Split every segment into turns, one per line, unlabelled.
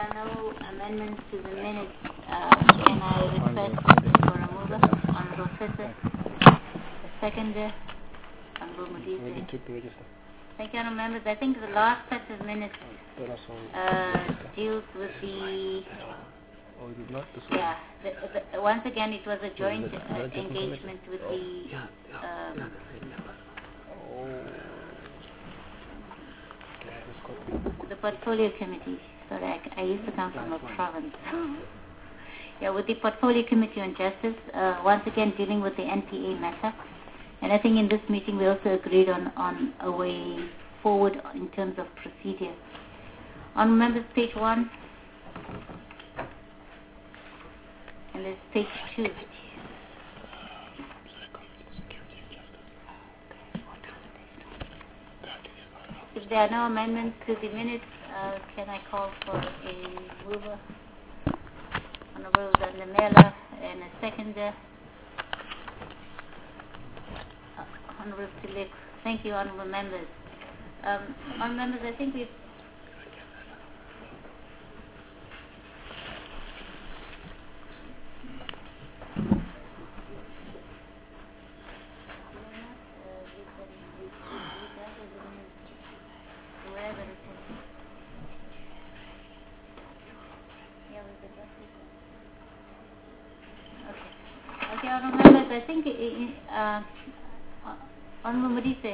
No amendments to the minutes. Can I request for a mover? Honorable Fisher. A seconder. Honorable Modise. Thank you, honorable members. I think the last set of minutes deals with the... Yeah. Once again, it was a joint engagement with the portfolio committee. Sorry, I used to come from a province. Yeah, with the portfolio committee on justice, once again dealing with the NPA matter. And I think in this meeting we also agreed on a way forward in terms of procedure. On members, page 1. And there's page 2. If there are no amendments to the minutes, can I call for a mover? Honorable Zandamela and a seconder. Honorable Tilip. Thank you, honorable members. Honorable members, I think we've... Okay, honorable members, I think Honorable Modise.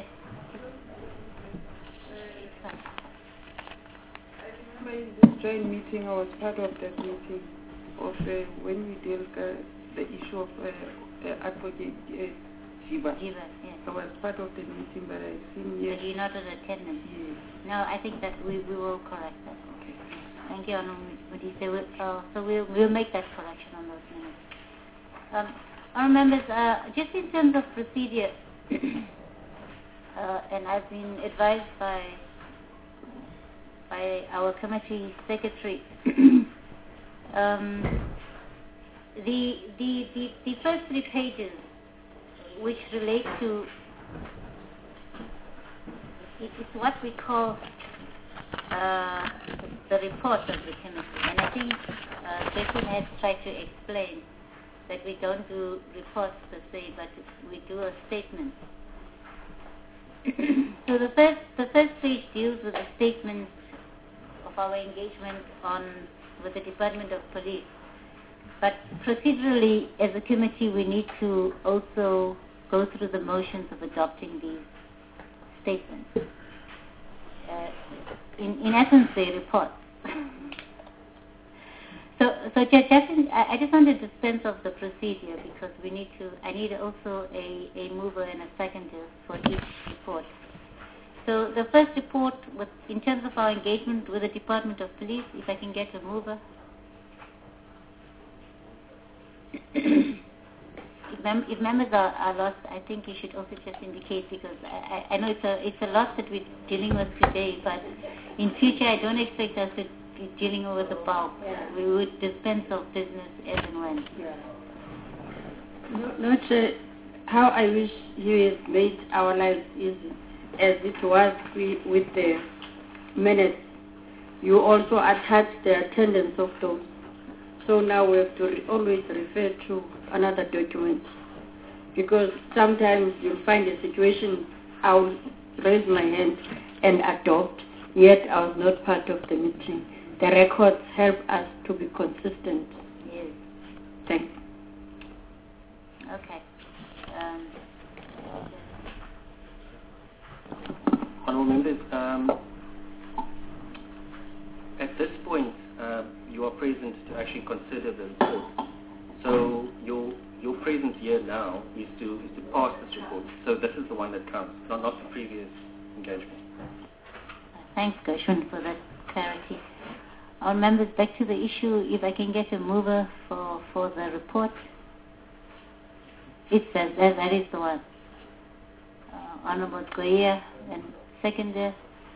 I remember in this joint meeting, I was part of that meeting of when we dealt the issue of advocate Jiba.
Yes.
I was part of the meeting, but I seem
But you're not in attendance.
Yes.
No, I think that we will correct that.
Okay.
Thank you, Honorable Modise. So we'll make that correction on those minutes. Honorable members, just in terms of procedure, and I've been advised by our committee secretary, the first 3 pages, which relate to, it's what we call the report of the committee, and I think Jason has tried to explain that we don't do reports per se, but we do a statement. So the first page deals with a statement of our engagement with the Department of Police. But procedurally, as a committee, we need to also go through the motions of adopting these statements. In essence, they report. So I just wanted to sense of the procedure because I need also a mover and a seconder for each report. So the first report, in terms of our engagement with the Department of Police, if I can get a mover. If members are lost, I think you should also just indicate because I know it's a lot that we're dealing with today, but in future I don't expect us to be dealing with the bulk. Yeah. We would dispense of business as and when.
Yeah. Not how I wish you had made our lives easy, as it was with the minutes. You also attached the attendance of those. So now we have to always refer to another document. Because sometimes you'll find a situation, I'll raise my hand and adopt, yet I was not part of the meeting. The records help us to be consistent.
Yes.
Thanks.
Okay.
Honourable members, at this point, you are present to actually consider the report. So your presence here now is to pass this report. So this is the one that counts, not the previous engagement.
Thanks, Gershwin, for that clarity. Our members, back to the issue, if I can get a mover for the report. It says that is the one. Honorable Goya and seconder.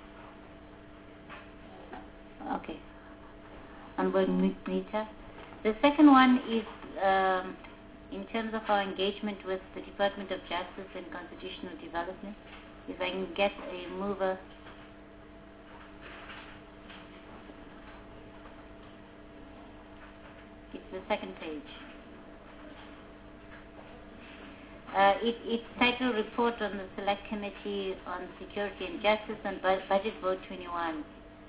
Okay. Honorable Mita. The second one is in terms of our engagement with the Department of Justice and Constitutional Development. If I can get a mover. the second page. It's titled Report on the Select Committee on Security and Justice and Budget Vote 21.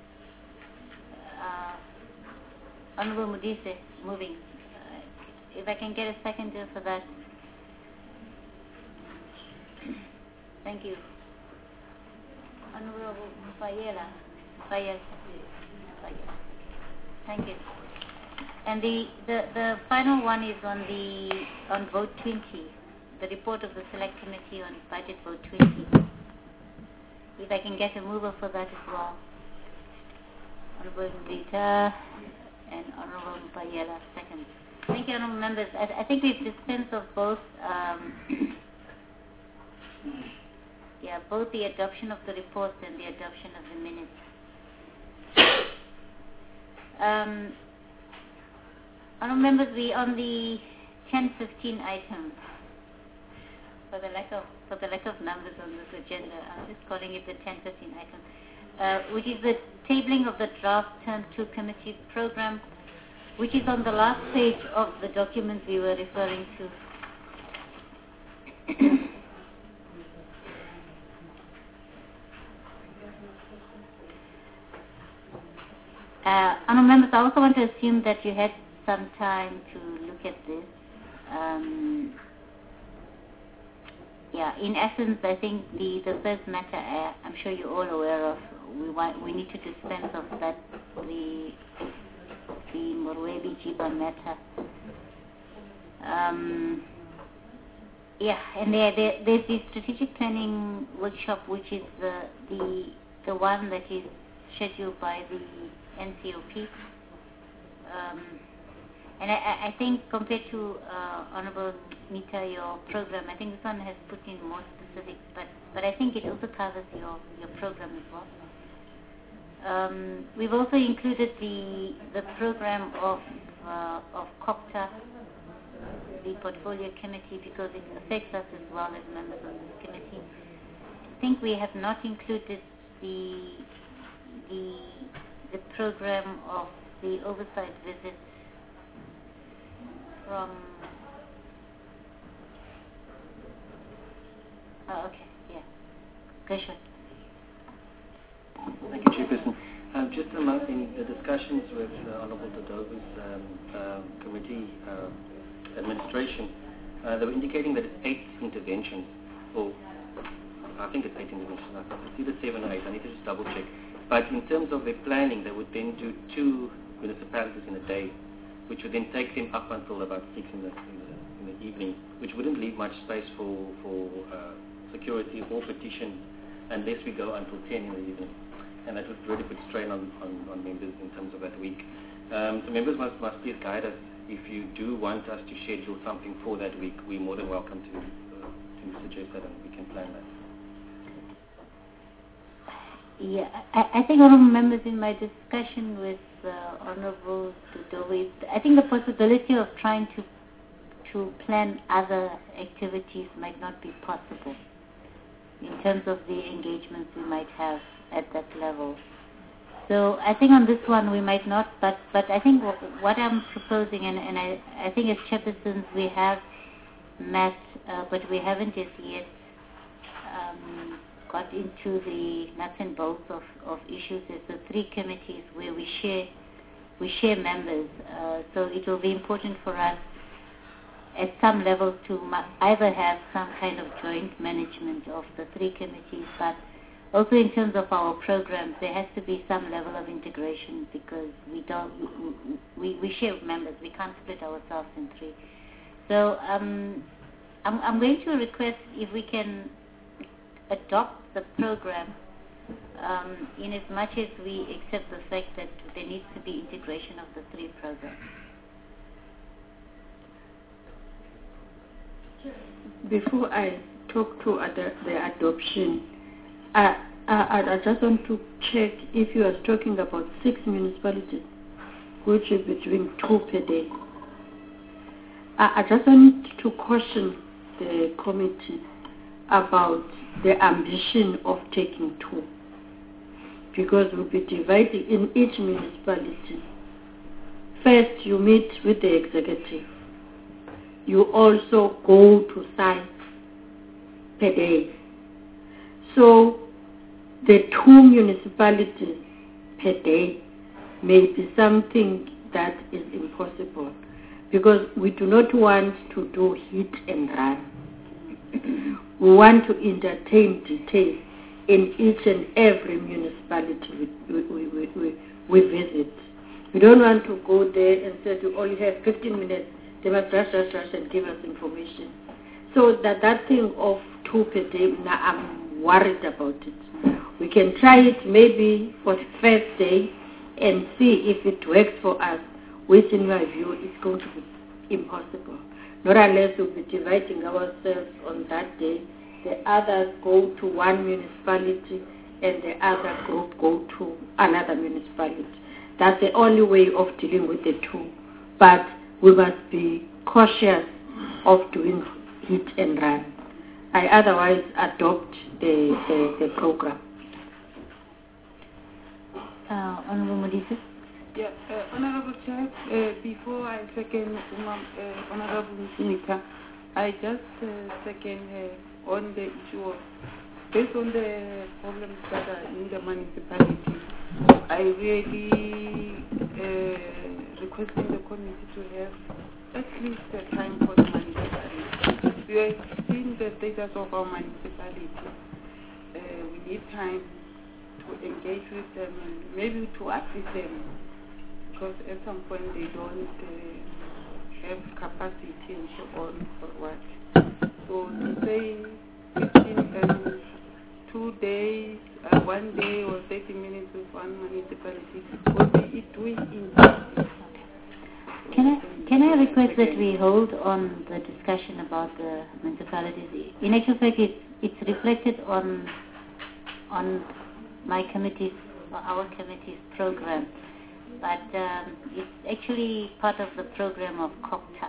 Honorable Modise, moving. If I can get a second for that. Thank you. Honorable Fayela. Thank you. And the final one is on Vote 20, the report of the Select Committee on Budget Vote 20. If I can get a mover for that as well. Honorable Mbita and Honorable Fayela, second. Thank you, honorable members. I think we've dispensed of both. Both the adoption of the reports and the adoption of the minutes. Honorable members, we on the 10:15 item. For the lack of numbers on this agenda, I'm just calling it the 10:15 item, which is the tabling of the draft Term 2 committee program, which is on the last page of the document we were referring to. Honourable members, I also want to assume that you had some time to look at this. In essence, I think the first matter, I'm sure you're all aware of, we need to dispense of that, the Morwebi Jiba matter. And there's the strategic planning workshop, which is the one that is scheduled by the NCOP. And I think compared to Honorable Mita, your program, I think this one has put in more specifics, but I think it also covers your program as well. We've also included the program of COPTA, the portfolio committee, because it affects us as well as members of this committee. I think we have not included the program of the oversight visit from. Go ahead.
Thank you, Chairperson. Just in the discussions with Honourable Dodova's committee administration, they were indicating that it's 8 interventions, or I think it's 8 interventions. It's either 7 or 8. I need to just double check. But in terms of their planning, they would then do 2 municipalities in a day, which would then take them up until about 6 in the evening, which wouldn't leave much space for security or petition unless we go until 10 in the evening. And that would really put strain on members in terms of that week. So members must please guide us. If you do want us to schedule something for that week, we're more than welcome to suggest that, and we can plan that.
I think honourable members, in my discussion with Honourable Dodova, I think the possibility of trying to plan other activities might not be possible in terms of the engagements we might have at that level. So I think on this one we might not, but I think what I'm proposing, and I think as chairpersons we have met, but we haven't as yet got into the nuts and bolts of issues, is the 3 committees where we share members. So it will be important for us at some level to either have some kind of joint management of the 3 committees, but also in terms of our programs, there has to be some level of integration, because we share members. We can't split ourselves in 3. So I'm going to request if we can adopt the program in as much as we accept the fact that there needs to be integration of the 3 programs.
Before I talk to the adoption, I just want to check if you are talking about 6 municipalities, which is between 2 per day. I just want to caution the committee about the ambition of taking 2, because we'll be dividing in each municipality 5 first you meet with the executive. You also go to sites per day. So the 2 municipalities per day may be something that is impossible, because we do not want to do hit and run. We want to entertain details in each and every municipality we visit. We don't want to go there and say you only have 15 minutes, they must rush and give us information. So that thing of 2 per day, now I'm worried about it. We can try it maybe for the first day and see if it works for us, which in my view is going to be impossible. Not unless we'll be dividing ourselves on that day. The others go to one municipality and the other group go to another municipality. That's the only way of dealing with the 2. But we must be cautious of doing hit and run. I otherwise adopt the program.
Honorable Modise?
Yeah, Honorable Chair, before I second Honorable Msimika, I just second on the issue of, based on the problems that are in the municipality, I really requesting the committee to have at least a time for the municipality. We have seen the status of our municipality. We need time to engage with them and maybe to assist them, because at some point they don't have capacity and so on for what. So to say 15 2 days, 1 day or 30 minutes with one municipality would be doing injustice.
Can I request that we hold on the discussion about the municipalities? In actual fact, it's reflected on my committee's, or our committee's program, but it's actually part of the program of COGTA.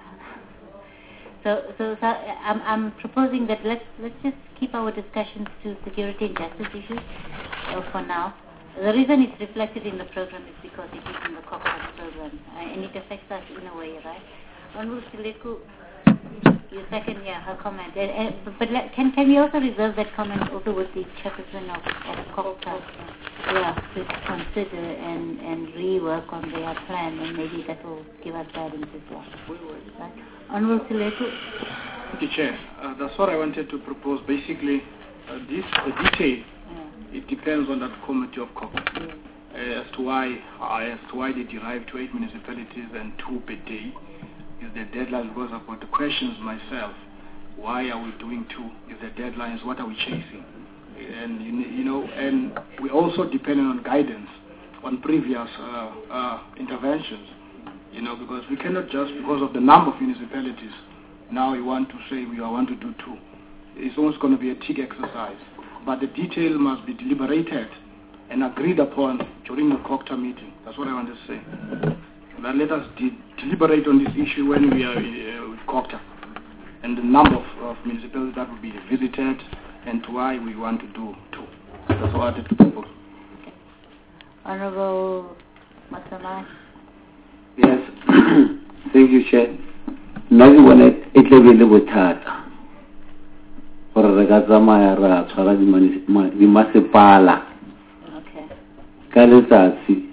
So I'm proposing that let's just keep our discussions to security and justice issues for now. The reason it's reflected in the program is because it is in the COGTA program, and it affects us in a way, right? Honorable Sileku, you second, her comment. But can we also reserve that comment also with the chairperson of COGTA? Yeah, to consider and rework on their plan, and maybe that will give us guidance as well. Right? Honorable Sileku.
Thank you, Chair. That's what I wanted to propose. Basically, the detail, it depends on that committee of COGTA as to why they derived to 8 municipalities and 2 per day. Is the deadline? Because I've got the questions myself. Why are we doing 2? If the deadline is, what are we chasing? And and we also depending on guidance on previous interventions. Because we cannot just, because of the number of municipalities, now we want to say we want to do 2. It's almost going to be a tick exercise. But the detail must be deliberated and agreed upon during the COGTA meeting. That's what I want to say. But let us deliberate on this issue when we are with COGTA, and the number of municipalities that will be visited and why we want to do 2. That's what I wanted to propose.
Okay. Honorable Masamai.
Yes, thank you, Chair. Now we want to level with that. For the Gazamaya Rara, the Masipala.
Okay.
Kalisasi.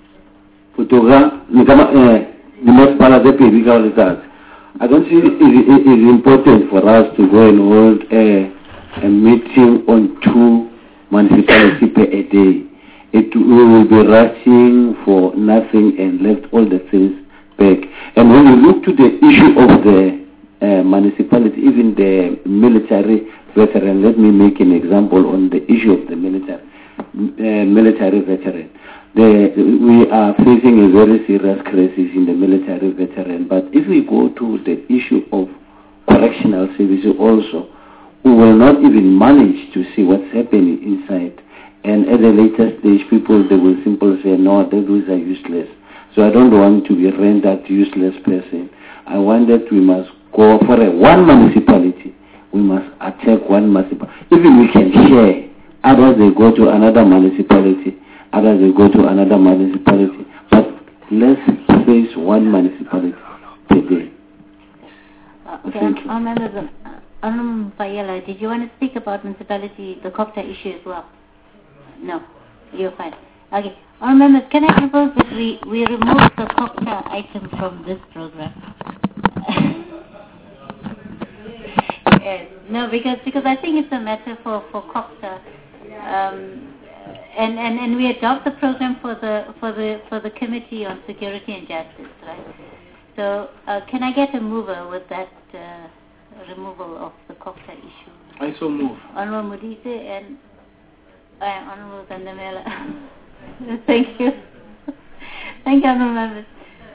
Putuga, the Masipala, the Piriga. I don't see it is important for us to go and hold a meeting on 2 municipalities per day. We will be rushing for nothing and left all the things back. And when you look to the issue of the municipality, even the military veteran, let me make an example on the issue of the military veteran. We are facing a very serious crisis in the military veteran, but if we go to the issue of correctional services also, we will not even manage to see what's happening inside. And at a later stage, people, they will simply say, no, those are useless. So I don't want to be rendered useless person. I want that we must go for one municipality. We must attack one municipality. Even we can share. Others, they go to another municipality. Others, they go to another municipality. But let's face one municipality per day.
Okay,
Thank you.
Honorable Mpayela, did you want to speak about municipality, the COPTA issue as well? No, you're fine. Okay, honorable members, can I propose that we remove the COPTA item from this program? Yes, no, because I think it's a matter for COPTA, and we adopt the program for the Committee on Security and Justice, right? So can I get a mover with that removal of the COPTA issue?
I so move.
Honorable Modise and Honorable Zandamela. Thank you. Thank you, honorable members.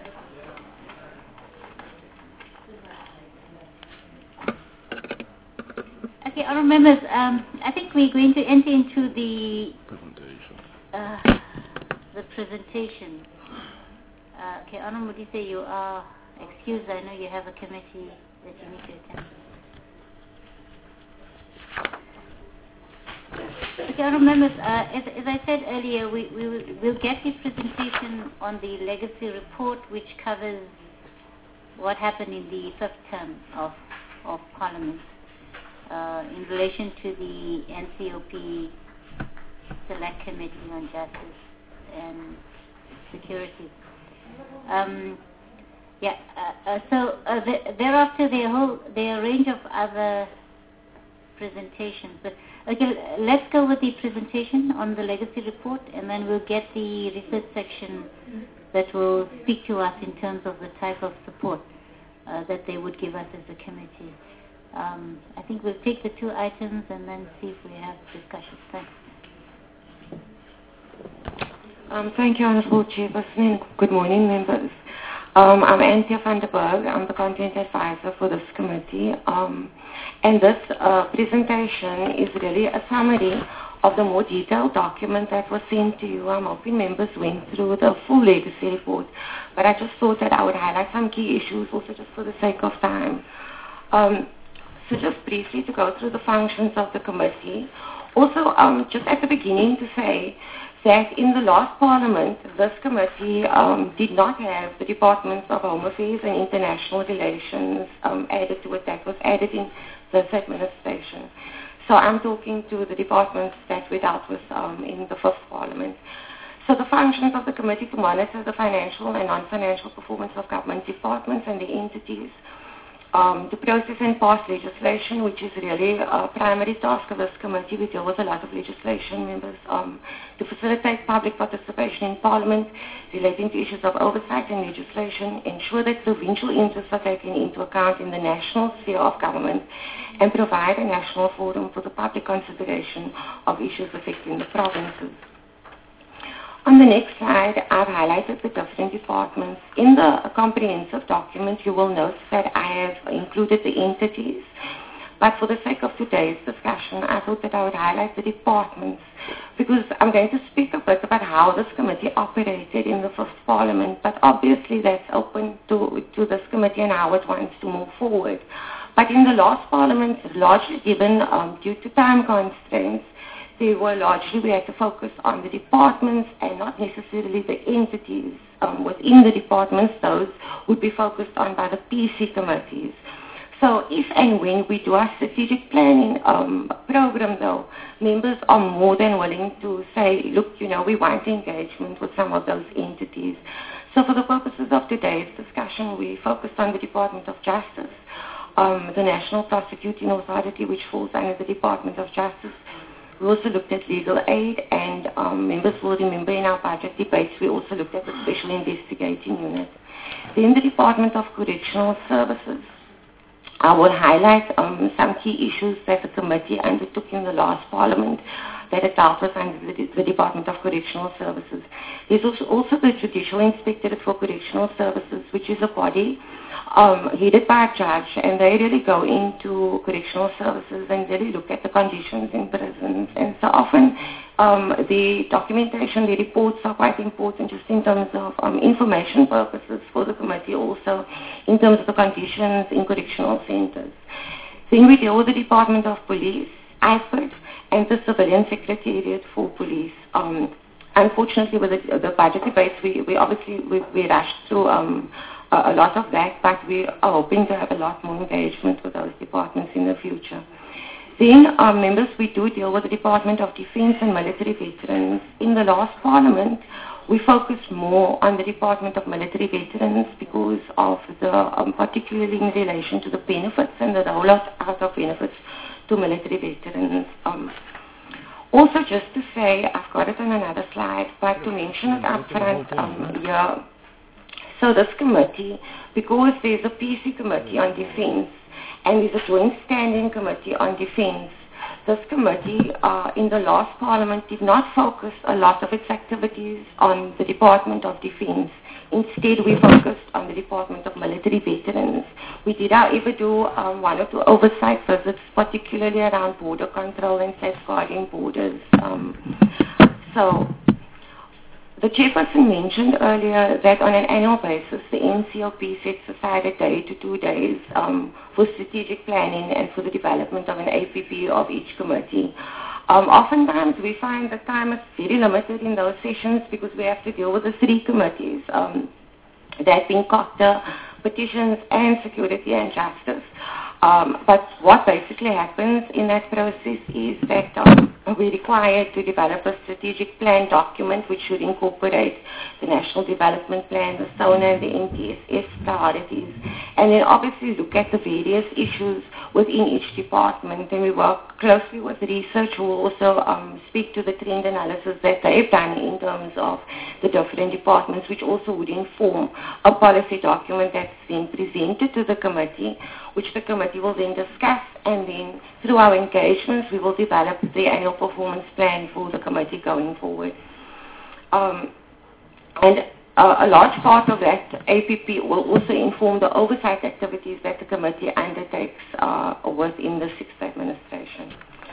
Okay, honorable members, I think we're going to enter into the presentation. Okay, Honorable Modise, you are excused. I know you have a committee that you need to attend. Okay, honorable members, as I said earlier, we'll get the presentation on the legacy report, which covers what happened in the fifth term of Parliament in relation to the NCOP Select Committee on Justice and Security. Thereafter there are a range of other presentations. But okay, let's go with the presentation on the legacy report, and then we'll get the research section that will speak to us in terms of the type of support that they would give us as a committee. I think we'll take the two items and then see if we have discussions. Thanks.
Thank you, Honourable Chairperson. Good morning, members. I'm Anthea van der Berg. I'm the Content Advisor for this committee. And this presentation is really a summary of the more detailed document that was sent to you. I'm hoping members went through the full legacy report, but I just thought that I would highlight some key issues also just for the sake of time. So just briefly to go through the functions of the committee. Also, just at the beginning to say that in the last Parliament, this committee did not have the Departments of Home Affairs and International Relations added to it. That was added in this administration. So I'm talking to the departments that we dealt with in the first Parliament. So the functions of the committee to monitor the financial and non-financial performance of government departments and the entities, to process and pass legislation, which is really a primary task of this committee. We deal with a lot of legislation, members, to facilitate public participation in Parliament relating to issues of oversight and legislation, ensure that provincial interests are taken into account in the national sphere of government, and provide a national forum for the public consideration of issues affecting the provinces. On the next slide, I've highlighted the different departments. In the comprehensive document, you will note that I have included the entities, but for the sake of today's discussion, I thought that I would highlight the departments, because I'm going to speak a bit about how this committee operated in the first Parliament, but obviously that's open to this committee and how it wants to move forward. But in the last Parliament, largely given due to time constraints, we had to focus on the departments and not necessarily the entities within the departments. Those would be focused on by the PC committees. So if and when we do our strategic planning program, though, members are more than willing to say, look, we want engagement with some of those entities. So for the purposes of today's discussion, we focused on the Department of Justice, the National Prosecuting Authority, which falls under the Department of Justice. We also looked at legal aid, and members will remember in our budget debates we also looked at the Special Investigating Unit. Then the Department of Correctional Services. I will highlight some key issues that the committee undertook in the last Parliament that it dealt with under the Department of Correctional Services. There's also the Judicial Inspectorate for Correctional Services, which is a body headed by a judge, and they really go into correctional services and really look at the conditions in prisons. And so often the documentation, the reports are quite important just in terms of information purposes for the committee, also in terms of the conditions in correctional centers. Then we deal with the Department of Police, IFPD, and the Civilian Secretariat for Police. unfortunately, with the budget debates, we obviously rushed through a lot of that, but we are hoping to have a lot more engagement with those departments in the future. Then, members, we do deal with the Department of Defense and military veterans. In the last Parliament, we focused more on the Department of Military Veterans because of the, particularly in relation to the benefits and the rollout out of benefits to military veterans. Also, just to say, I've got it on another slide, but to mention it up front here. So this committee, because there's a PC committee on defense and there's a joint standing committee on defense, this committee in the last Parliament did not focus a lot of its activities on the Department of Defense. Instead, we focused on the Department of Military Veterans. We did, however, do one or two oversight visits, particularly around border control and safeguarding borders. So, the chairperson mentioned earlier that on an annual basis, the NCOP sets aside a day to 2 days for strategic planning and for the development of an APP of each committee. Oftentimes, we find the time is very limited in those sessions because we have to deal with the 3 committees, that being COCTA, Petitions, and Security and Justice. But what basically happens in that process is that we're required to develop a strategic plan document which should incorporate the National Development Plan, the SONA, and the NTSS priorities, and then obviously look at the various issues within each department. And we work closely with research who will also speak to the trend analysis that they've done in terms of the different departments, which also would inform a policy document that's then presented to the committee, which the committee will then discuss, and then through our engagements we will develop the annual performance plan for the committee going forward. And a large part of that APP will also inform the oversight activities that the committee undertakes within the 6th administration.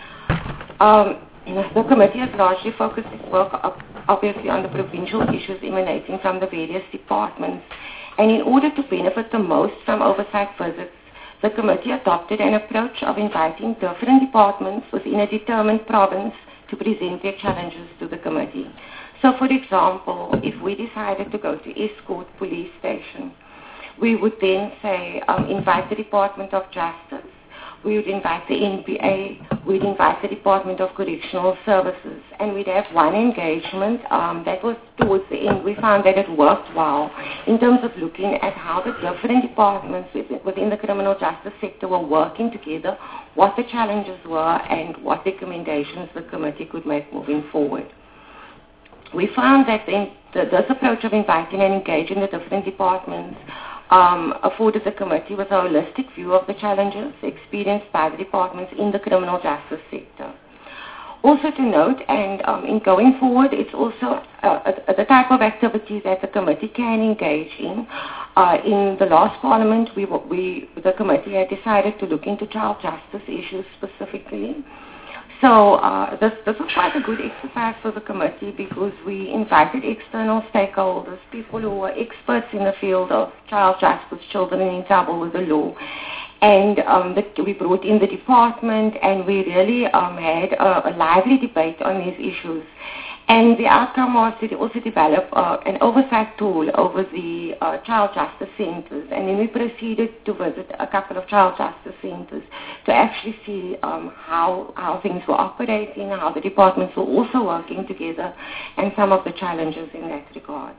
The committee has largely focused its work obviously on the provincial issues emanating from the various departments, and in order to benefit the most from oversight visits, the committee adopted an approach of inviting different departments within a determined province to present their challenges to the committee. So, for example, if we decided to go to Escort Police Station, we would then say, invite the Department of Justice, we would invite the NPA, we'd invite the Department of Correctional Services, and we'd have one engagement that was towards the end. We found that it worked well in terms of looking at how the different departments within the criminal justice sector were working together, what the challenges were, and what recommendations the committee could make moving forward. We found that this approach of inviting and engaging the different departments afforded the committee with a holistic view of the challenges experienced by the departments in the criminal justice sector. Also to note, and in going forward, it's also the type of activity that the committee can engage in. In the last Parliament, the committee had decided to look into child justice issues specifically. So this was quite a good exercise for the committee because we invited external stakeholders, people who were experts in the field of child justice, children in trouble with the law. And we brought in the department, and we really had a lively debate on these issues. And the outcome was to also develop an oversight tool over the child justice centers. And then we proceeded to visit a couple of child justice centers to actually see how things were operating, how the departments were also working together, and some of the challenges in that regard.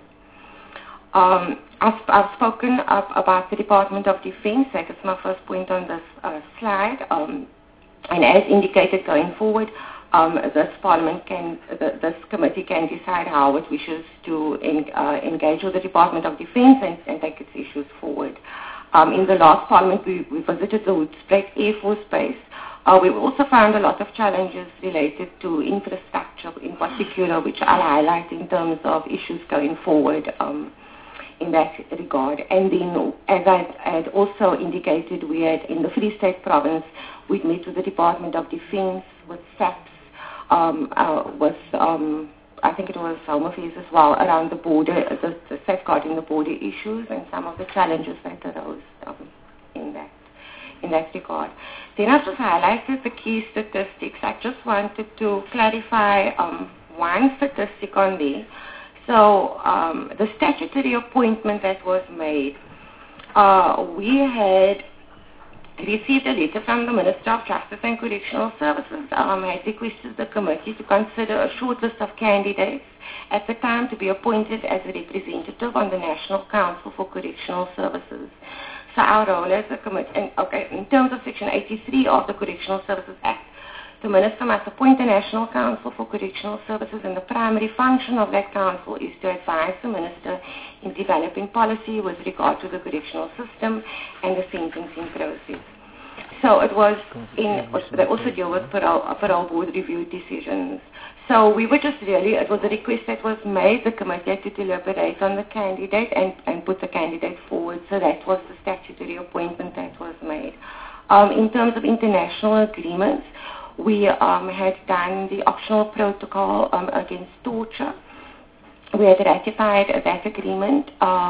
I've spoken about the Department of Defense. That is my first point on this slide. And as indicated going forward, this committee can decide how it wishes to engage with the Department of Defense and take its issues forward. In the last Parliament, we visited the Hoedspruit Air Force Base. We also found a lot of challenges related to infrastructure in particular, which I'll highlight in terms of issues going forward in that regard. And then, as I had also indicated, we had in the Free State Province, we'd met with the Department of Defense, with SAPS, I think it was Home Affairs as well, around the border, the safeguarding the border issues and some of the challenges that arose in that regard. Then I've just highlighted the key statistics. I just wanted to clarify one statistic on there. So the statutory appointment that was made, we had received a letter from the Minister of Justice and Correctional Services, had requested the committee to consider a short list of candidates at the time to be appointed as a representative on the National Council for Correctional Services. So our role as a committee, in terms of Section 83 of the Correctional Services Act, the Minister must appoint a National Council for Correctional Services, and the primary function of that council is to advise the Minister in developing policy with regard to the correctional system and the sentencing process. So it was they also deal with parole board review decisions. So we were just it was a request that was made. The committee had to deliberate on the candidate and put the candidate forward. So that was the statutory appointment that was made. In terms of international agreements, we had done the optional protocol against torture. We had ratified that agreement,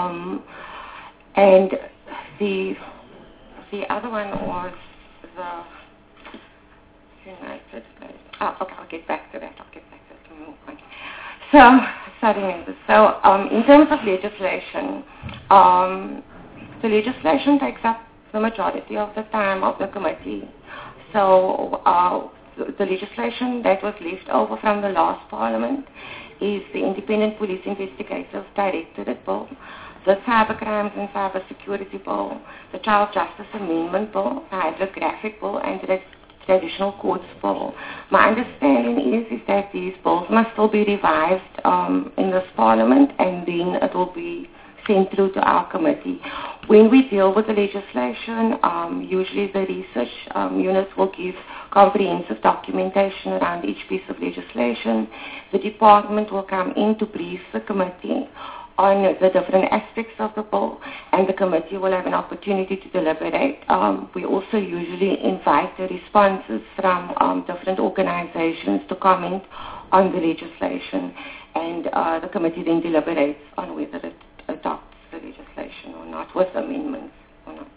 and the other one was the United States. I'll get back to that. So, sorry, so in terms of legislation, the legislation takes up the majority of the time of the committee. So the legislation that was left over from the last Parliament is the Independent Police Investigators Directorate Bill, the Cybercrimes and Cyber Security Bill, the Child Justice Amendment Bill, the Hydrographic Bill, and the Traditional Courts Bill. My understanding is that these bills must still be revised in this Parliament, and then it will be sent through to our committee. When we deal with the legislation, usually the research units will give comprehensive documentation around each piece of legislation. The department will come in to brief the committee on the different aspects of the bill, and the committee will have an opportunity to deliberate. We also usually invite the responses from different organizations to comment on the legislation, and the committee then deliberates on whether it adopts the legislation or not, with amendments or not.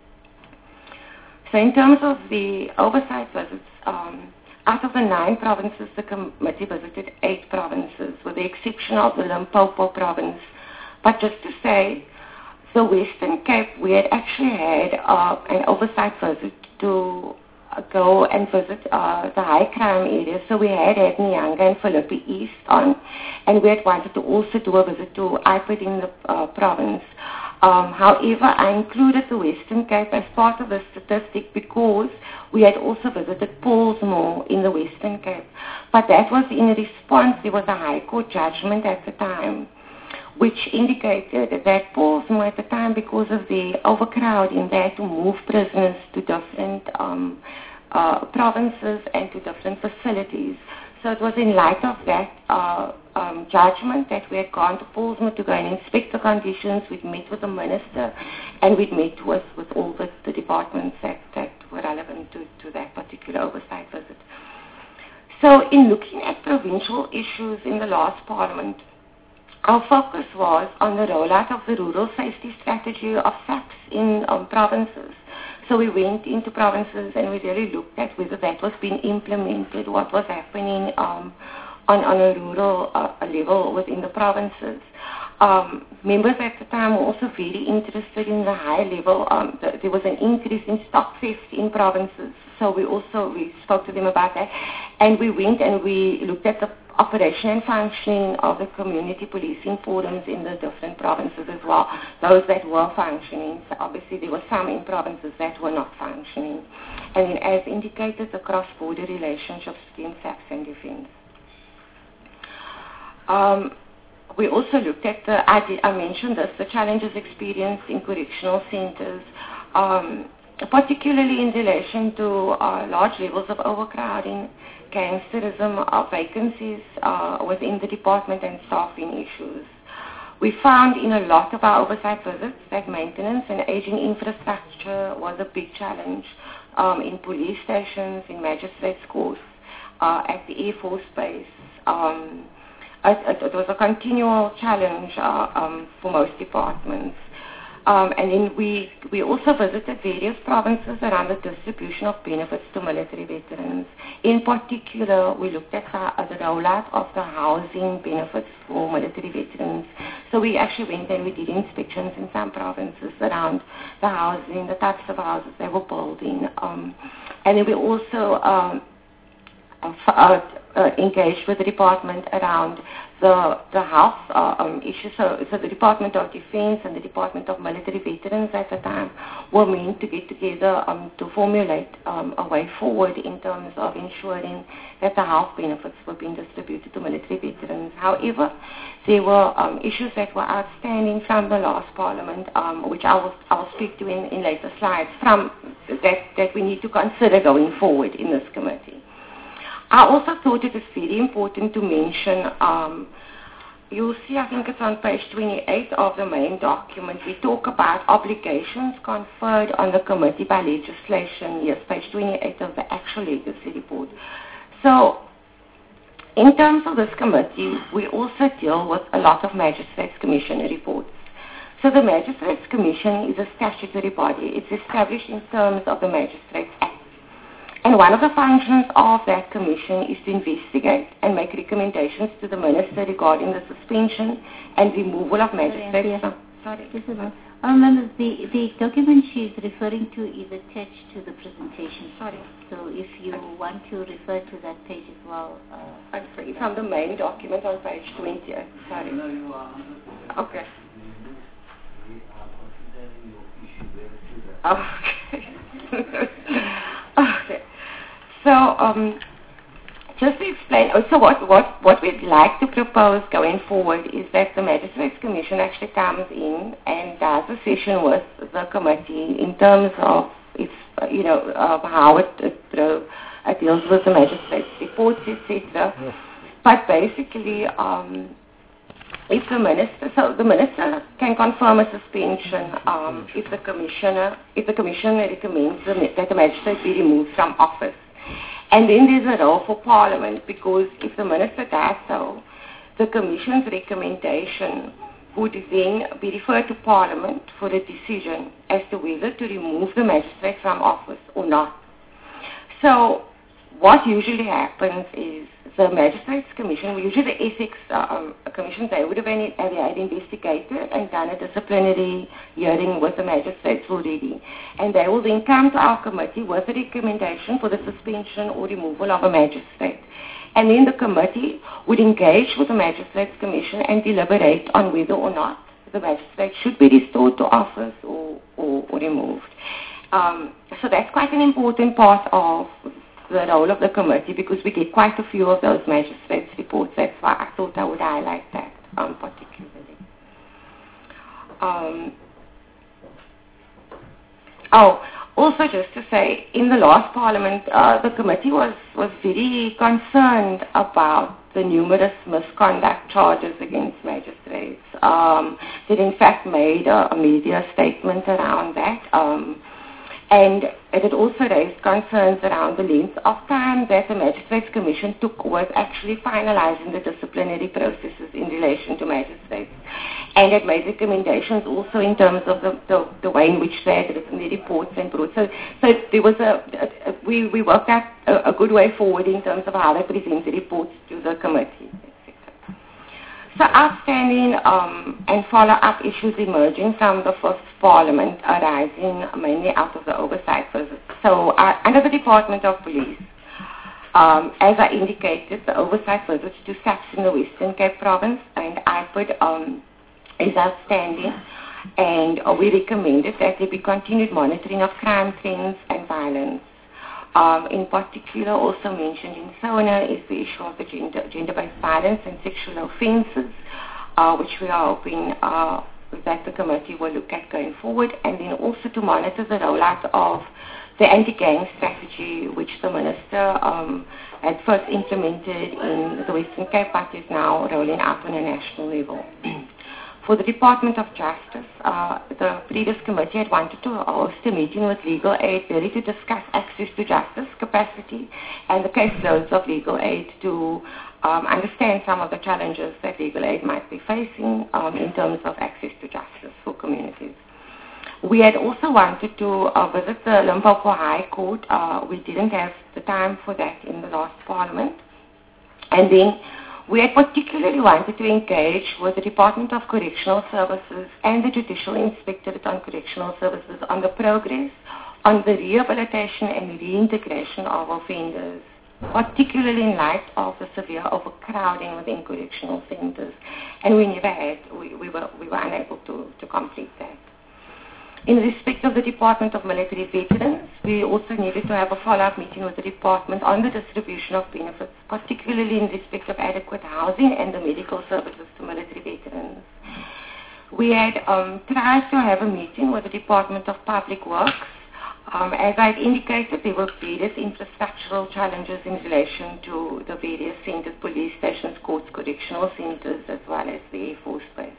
So in terms of the oversight visits, out of the 9 provinces, the committee visited 8 provinces, with the exception of the Limpopo province. But just to say, the Western Cape, we had actually had an oversight visit to go and visit the high crime areas. So we had Nyanga and Philippi East on, and we had wanted to also do a visit to IPID in the province. However, I included the Western Cape as part of the statistic because we had also visited Pollsmoor in the Western Cape. But that was in response, there was a High Court judgment at the time, which indicated that Pollsmoor at the time, because of the overcrowding, they had to move prisoners to different provinces and to different facilities. So it was in light of that judgment that we had gone to Pollsmoor to go and inspect the conditions. We'd met with the minister, and we'd met with all the departments that were relevant to that particular oversight visit. So in looking at provincial issues in the last Parliament, our focus was on the rollout of the Rural Safety Strategy of SAPS in provinces. So we went into provinces and we really looked at whether that was being implemented, what was happening on a rural level within the provinces. Members at the time were also very interested in the high level. There was an increase in stock theft in provinces. So we spoke to them about that. And we went and we looked at the operation and functioning of the community policing forums in the different provinces as well. Those that were functioning, so obviously there were some in provinces that were not functioning. And then as indicated, the cross-border relationships between SAPS and defense. We also looked at I mentioned this, the challenges experienced in correctional centers, particularly in relation to large levels of overcrowding, gangsterism, vacancies within the department, and staffing issues. We found in a lot of our oversight visits that maintenance and aging infrastructure was a big challenge in police stations, in magistrates' courts, at the Air Force Base. It was a continual challenge for most departments. And then we We also visited various provinces around the distribution of benefits to military veterans. In particular, we looked at the rollout of the housing benefits for military veterans. So we actually went and we did inspections in some provinces around the housing, the types of houses they were building. And then we also engaged with the department around the health issues. So the Department of Defense and the Department of Military Veterans at the time were meant to get together to formulate a way forward in terms of ensuring that the health benefits were being distributed to military veterans. However, there were issues that were outstanding from the last Parliament, which I'll speak to in later slides, from that we need to consider going forward in this committee. I also thought it is very important to mention, you'll see, I think it's on page 28 of the main document, we talk about obligations conferred on the committee by legislation. Yes, page 28 of the actual legacy report. So, in terms of this committee, we also deal with a lot of Magistrates Commission reports. So the Magistrates Commission is a statutory body. It's established in terms of the Magistrates Act. And one of the functions of that commission is to investigate and make recommendations to the minister regarding the suspension and removal of magistrates.
Sorry. Members, the document she is referring to is attached to the presentation.
Sorry.
So if you want to refer to that page as well.
From the main document on page 20. Sorry. Okay. Okay. Okay. So, just to explain, so what we'd like to propose going forward is that the Magistrates Commission actually comes in and does a session with the committee in terms of its, how it deals with the magistrates' reports, etc. Yes. But basically, if the minister can confirm a suspension if the commission recommends that the magistrate be removed from office. And then there's a role for Parliament, because if the minister does so, the commission's recommendation would then be referred to Parliament for a decision as to whether to remove the magistrate from office or not. So what usually happens is the Magistrates Commission, usually the Ethics Commission, they would have had investigated and done a disciplinary hearing with the magistrates already. And they will then come to our committee with a recommendation for the suspension or removal of a magistrate. And then the committee would engage with the Magistrates Commission and deliberate on whether or not the magistrate should be restored to office or removed. So that's quite an important part of the role of the committee, because we get quite a few of those magistrates' reports. That's why I thought I would highlight that particularly. Also just to say, in the last Parliament, the committee was very concerned about the numerous misconduct charges against magistrates. They in fact made a media statement around that. And it had also raised concerns around the length of time that the Magistrates Commission took with actually finalizing the disciplinary processes in relation to magistrates. And it made recommendations also in terms of the way in which they had written the reports and brought. So there was we worked out a good way forward in terms of how they present the reports to the committee. So outstanding and follow-up issues emerging from the first Parliament arising mainly out of the oversight visits. So under the Department of Police, as I indicated, the oversight visits to SAPS in the Western Cape Province and IPID is outstanding, and we recommended that there be continued monitoring of crime trends and violence. In particular, also mentioned in SONA is the issue of the gender-based violence and sexual offences, which we are hoping that the committee will look at going forward, and then also to monitor the rollout of the anti-gang strategy, which the Minister had first implemented in the Western Cape, but is now rolling out on a national level. For the Department of Justice, the previous committee had wanted to host a meeting with legal aid really to discuss access to justice, capacity, and the caseloads of legal aid to understand some of the challenges that legal aid might be facing in terms of access to justice for communities. We had also wanted to visit the Limpopo High Court. We didn't have the time for that in the last Parliament. And then we had particularly wanted to engage with the Department of Correctional Services and the Judicial Inspectorate on Correctional Services on the progress on the rehabilitation and reintegration of offenders, particularly in light of the severe overcrowding within correctional centers. And we never had, we were unable to complete that. In respect of the Department of Military Veterans, we also needed to have a follow-up meeting with the department on the distribution of benefits, particularly in respect of adequate housing and the medical services to military veterans. We had tried to have a meeting with the Department of Public Works. As I indicated, there were various infrastructural challenges in relation to the various centers, police stations, courts, correctional centers, as well as the Air Force Base.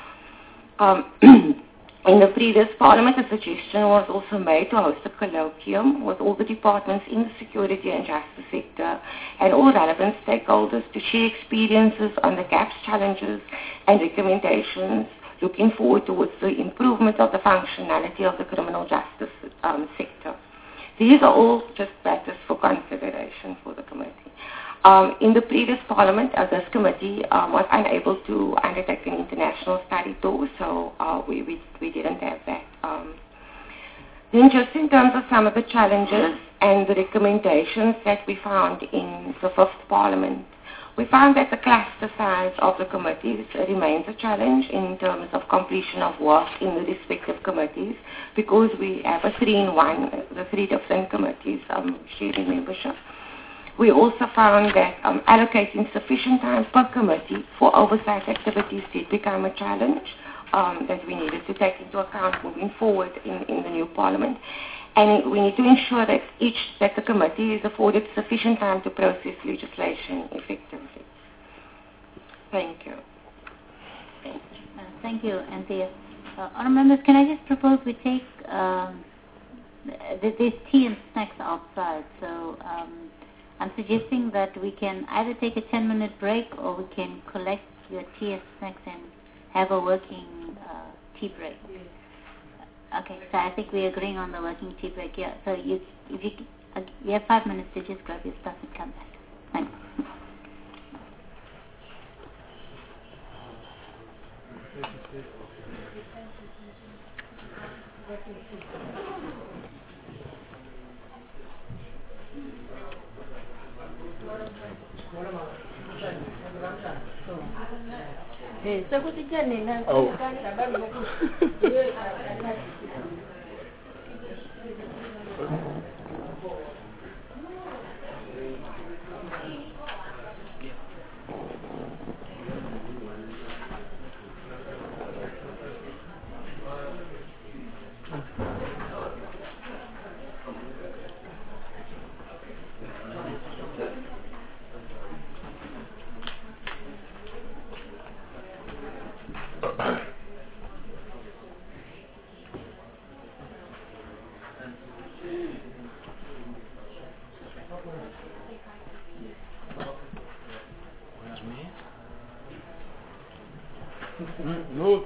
In the previous Parliament, a suggestion was also made to host a colloquium with all the departments in the security and justice sector and all relevant stakeholders to share experiences on the gaps, challenges, and recommendations, looking forward towards the improvement of the functionality of the criminal justice sector. These are all just matters for consideration for the committee. In the previous Parliament, this committee was unable to undertake an international study tour, so we didn't have that. Then just in terms of some of the challenges and the recommendations that we found in the first Parliament, we found that the cluster size of the committees remains a challenge in terms of completion of work in the respective committees, because we have a 3-in-1, the 3 different committees sharing membership. We also found that allocating sufficient time per committee for oversight activities did become a challenge that we needed to take into account moving forward in the new Parliament. And we need to ensure that the committee is afforded sufficient time to process legislation effectively. Thank you.
Thank you, Anthea. Honourable members, can I just propose we take there's tea and snacks outside, so I'm suggesting that we can either take a 10-minute break or we can collect your tea and snacks and have a working tea break. Okay, so I think we're agreeing on the working tea break. Yeah, so you have 5 minutes to just grab your stuff and come back. Thanks.
No.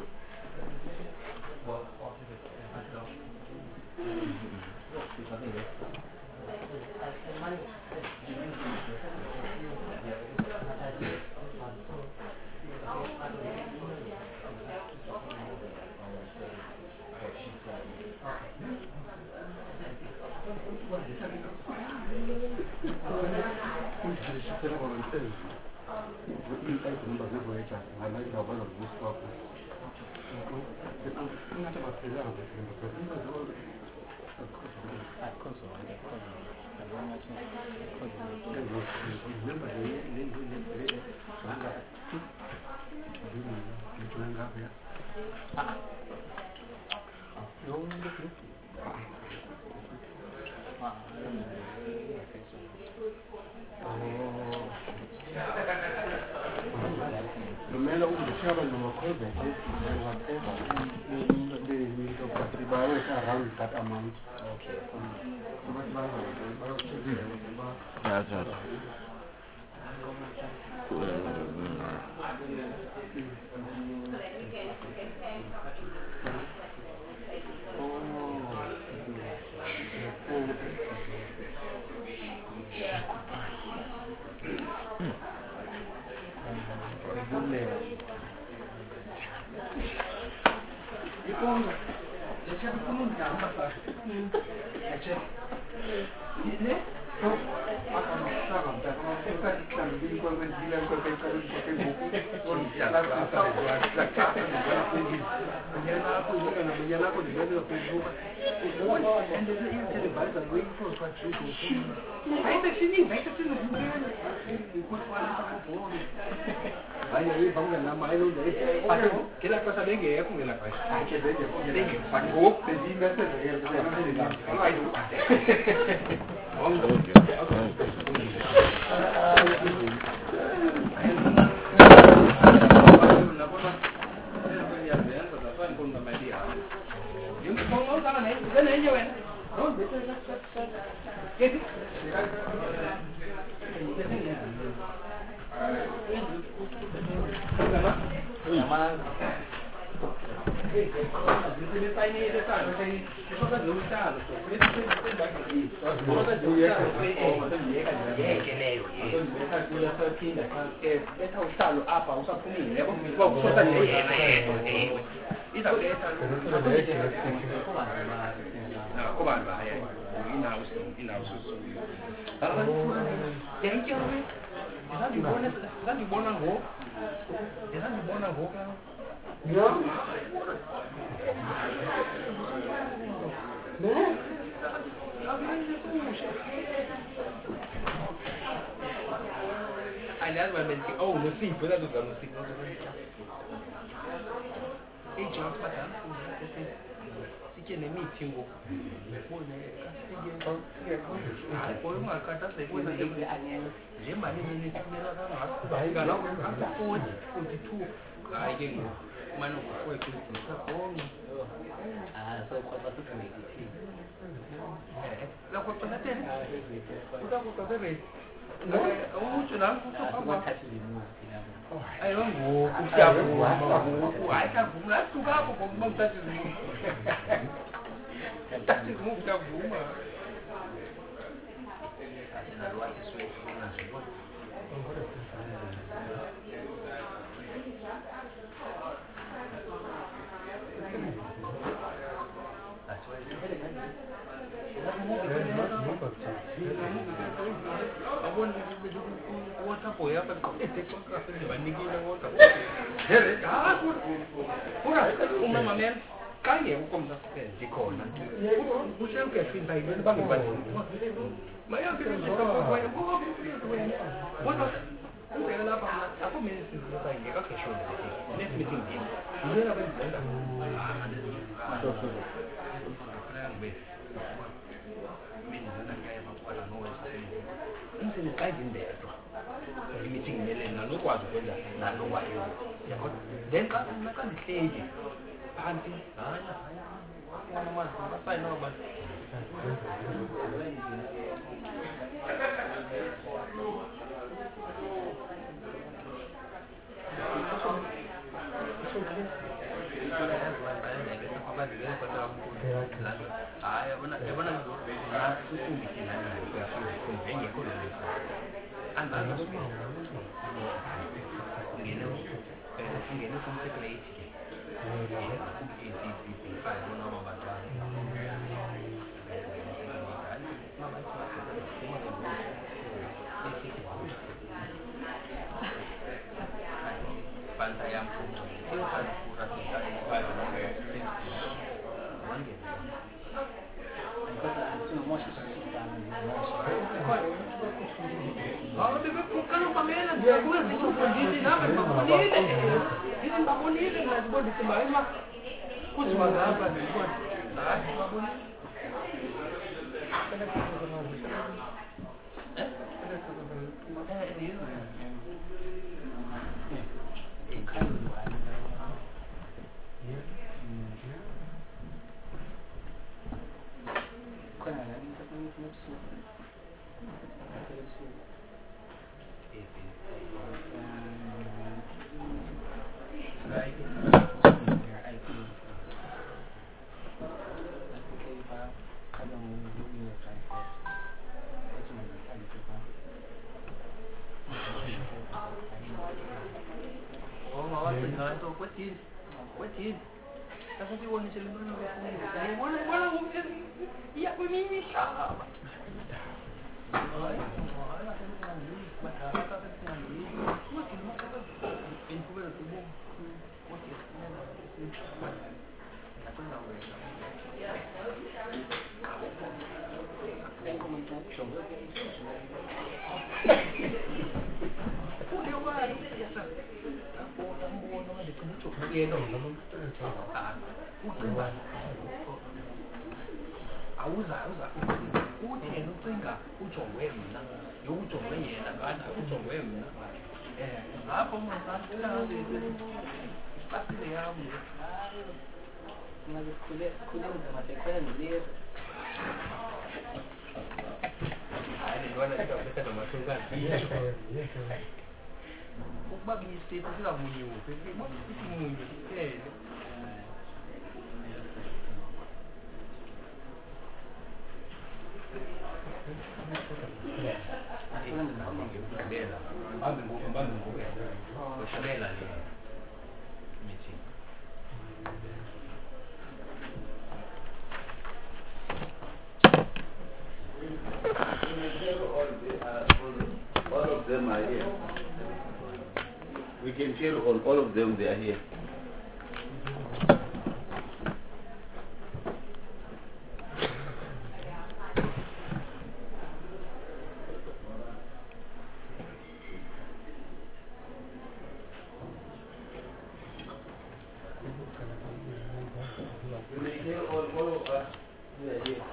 All of them are here. We can tell on all of them they are here. We can tell all of us they are here.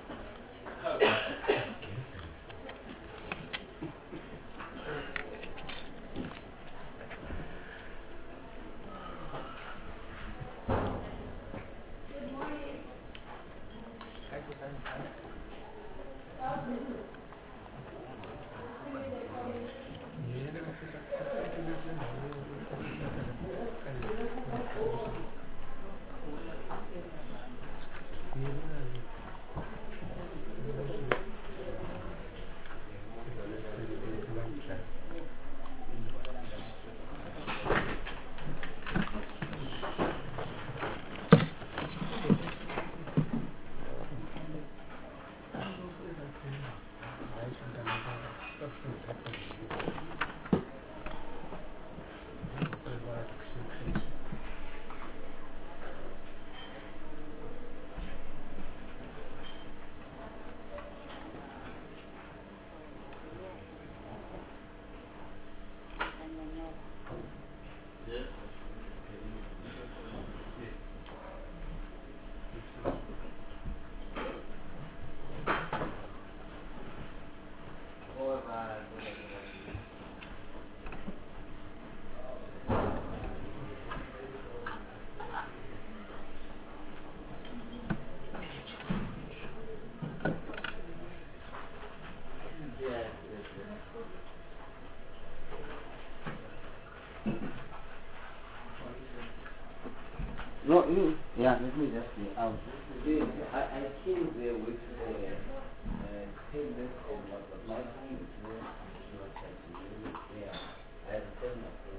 No, let me just say, I came there with statements of what my phone is there. Yeah, I had to tell my phone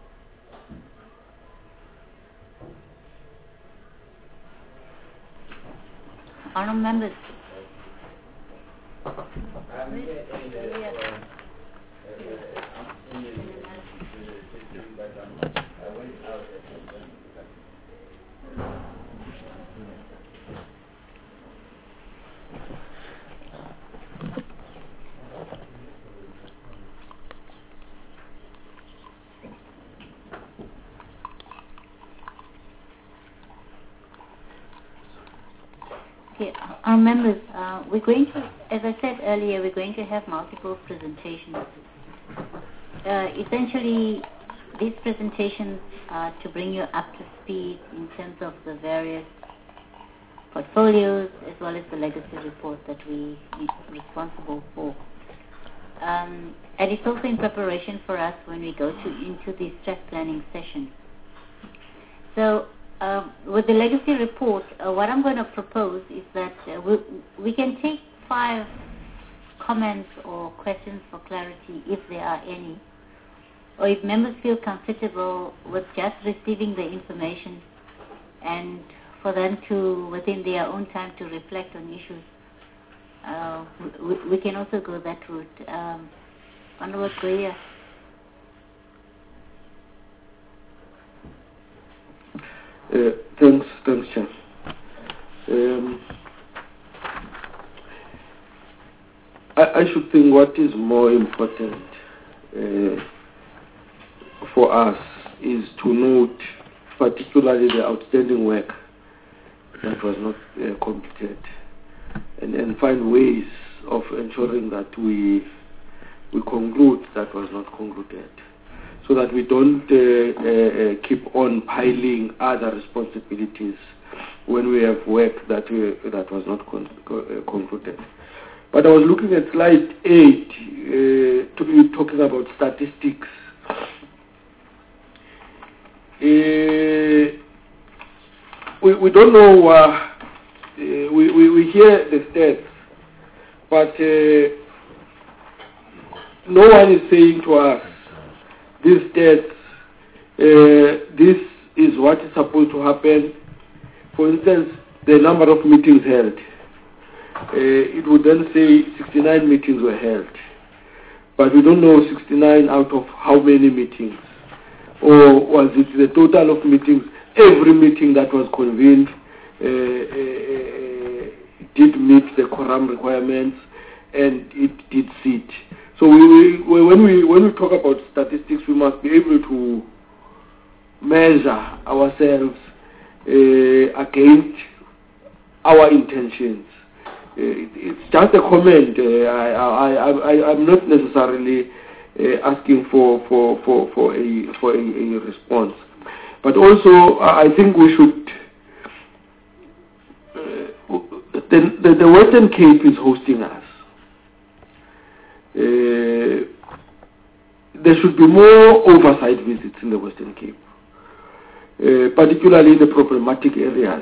there.
Honourable members.
I'm here I went out at
Okay, our members, we're going to, as I said earlier, we're going to have multiple presentations. Essentially, these presentations are to bring you up to speed in terms of the various portfolios as well as the legacy report that we are responsible for. And it's also in preparation for us when we go into the strat planning session. So with the legacy report, what I'm going to propose is that we can take 5 comments or questions for clarity if there are any, or if members feel comfortable with just receiving the information and for them to, within their own time, to reflect on issues. We can also go that route. Honorable Goya.
Thanks, Chair. I should think what is more important for us is to note particularly the outstanding work that was not completed and find ways of ensuring that we conclude that was not concluded, so that we don't keep on piling other responsibilities when we have work that was not concluded. But I was looking at slide 8, talking about statistics. We don't know, we hear the stats, but no one is saying to us, these stats, this is what is supposed to happen. For instance, the number of meetings held. It would then say 69 meetings were held. But we don't know 69 out of how many meetings. Or was it the total of meetings? Every meeting that was convened did meet the quorum requirements and it did sit. So when we talk about statistics, we must be able to measure ourselves against our intentions. It's just a comment. I'm not necessarily asking for a response, but also I think we should. The Western Cape is hosting us. There should be more oversight visits in the Western Cape, particularly in the problematic areas.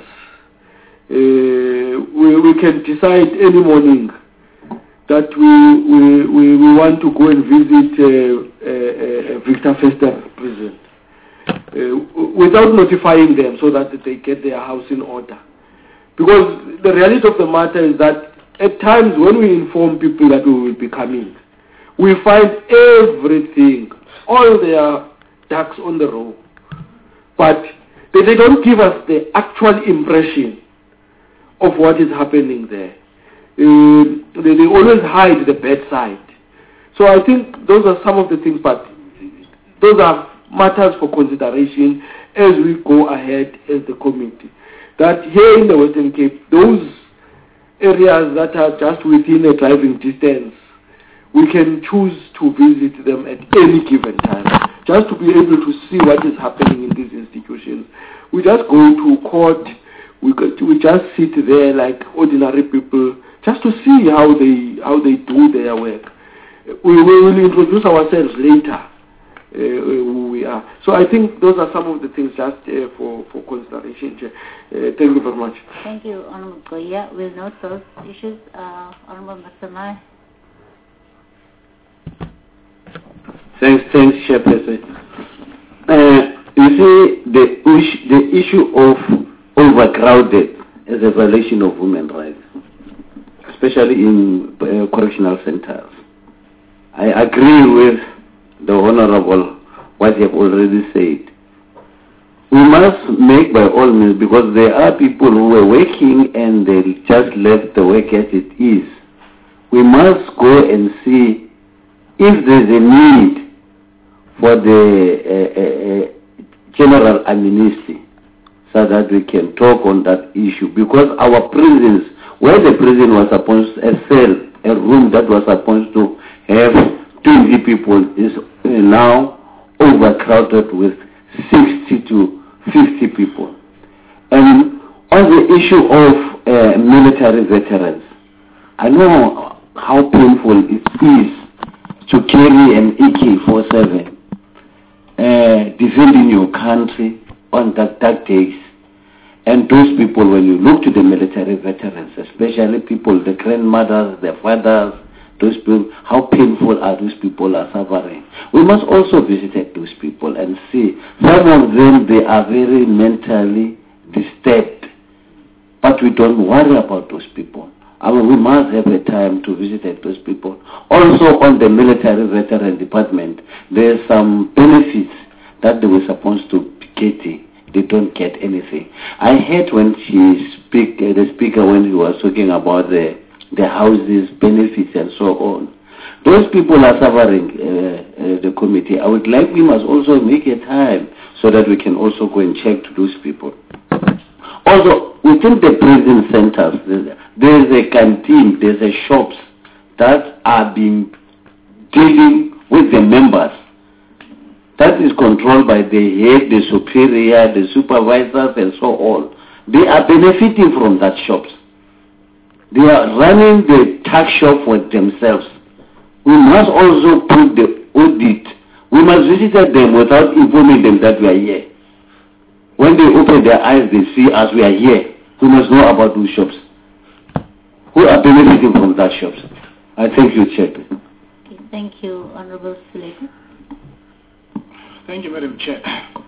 We can decide any morning that we want to go and visit Victor Fester prison without notifying them so that they get their house in order. Because the reality of the matter is that at times when we inform people that we will be coming, we find everything, all their ducks on the row. But they don't give us the actual impression of what is happening there. They always hide the bad side. So I think those are some of the things, but those are matters for consideration as we go ahead as the committee. That here in the Western Cape, those areas that are just within a driving distance, we can choose to visit them at any given time, just to be able to see what is happening in these institutions. We just go to court, we just sit there like ordinary people, just to see how they do their work. We will introduce ourselves later, who we are. So I think those are some of the things just for consideration. Thank you very much.
Thank you, Honorable Goya. We'll note those issues. Honorable Masamai.
Thanks, Chairperson. You see, the issue of overcrowded is a violation of women's rights, especially in correctional centers. I agree with the Honorable what you have already said. We must make by all means, because there are people who were working and they just left the work as it is. We must go and see if there's a need for the general amnesty, so that we can talk on that issue. Because our prisons, where the prison was supposed to, a cell, a room that was supposed to have 20 people, is now overcrowded with 60 to 50 people. And on the issue of military veterans, I know how painful it is to carry an AK-47 defending your country on that days. And those people, when you look to the military veterans, especially people, the grandmothers, the fathers, those people, how painful are those people are suffering. We must also visit those people and see. Some of them, they are very mentally disturbed. but we don't worry about those people. I mean, we must have a time to visit those people. Also, on the military veteran department, there's some benefits that they were supposed to be getting. They don't get anything. I heard when the speaker, when he was talking about the houses, benefits, and so on. Those people are suffering, the committee. I would like we must also make a time so that we can also go and check to those people. Also, within the prison centers, there's a canteen, there's a shops that are being dealing with the members. That is controlled by the head, the superior, the supervisors, and so on. They are benefiting from that shops. They are running the tax shop for themselves. We must also put the audit. We must visit them without informing them that we are here. When they open their eyes, they see us, we are here. We must know about those shops. Who are benefiting from that shops? I thank you, Chair.
Okay, thank you, Honorable Suleko.
Thank you, Madam Chair.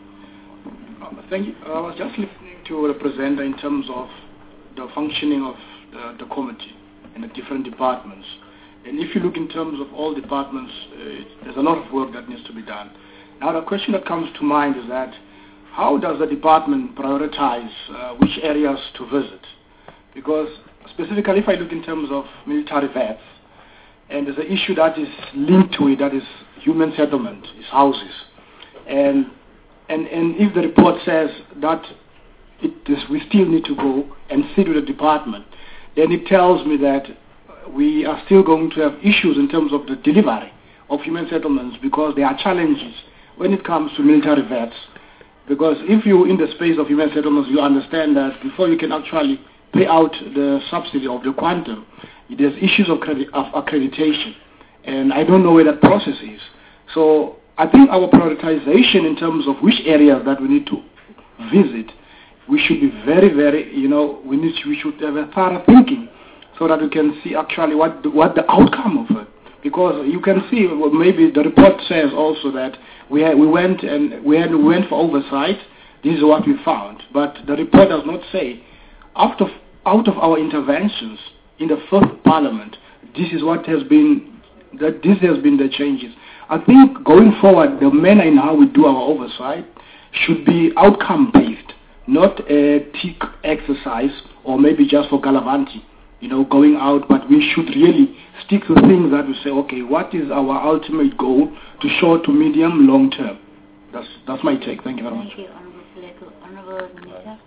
Thank you. I was just listening to the presenter in terms of the functioning of the committee and the different departments. And if you look in terms of all departments, there's a lot of work that needs to be done. Now, the question that comes to mind is that how does the department prioritize which areas to visit? Because specifically, if I look in terms of military vets, and there's an issue that is linked to it, that is human settlement, is houses. And if the report says that we still need to go and sit with the department, then it tells me that we are still going to have issues in terms of the delivery of human settlements because there are challenges when it comes to military vets. Because if you're in the space of human settlements, you understand that before you can actually pay out the subsidy of the quantum, there's issues of accreditation. And I don't know where that process is. So I think our prioritization in terms of which areas that we need to visit, we should be very, very, we should have a thorough thinking so that we can see actually what the outcome of it. Because you can see, maybe the report says also that we went for oversight. This is what we found. But the report does not say, out of our interventions in the first parliament, this has been the changes. I think going forward, the manner in how we do our oversight should be outcome-based, not a tick exercise or maybe just for Galavanti, going out, but we should really stick to things that we say, okay, what is our ultimate goal to short to medium, long term? That's my take. Thank you very much.
Thank you, Honorable Suleko. Honorable Minister.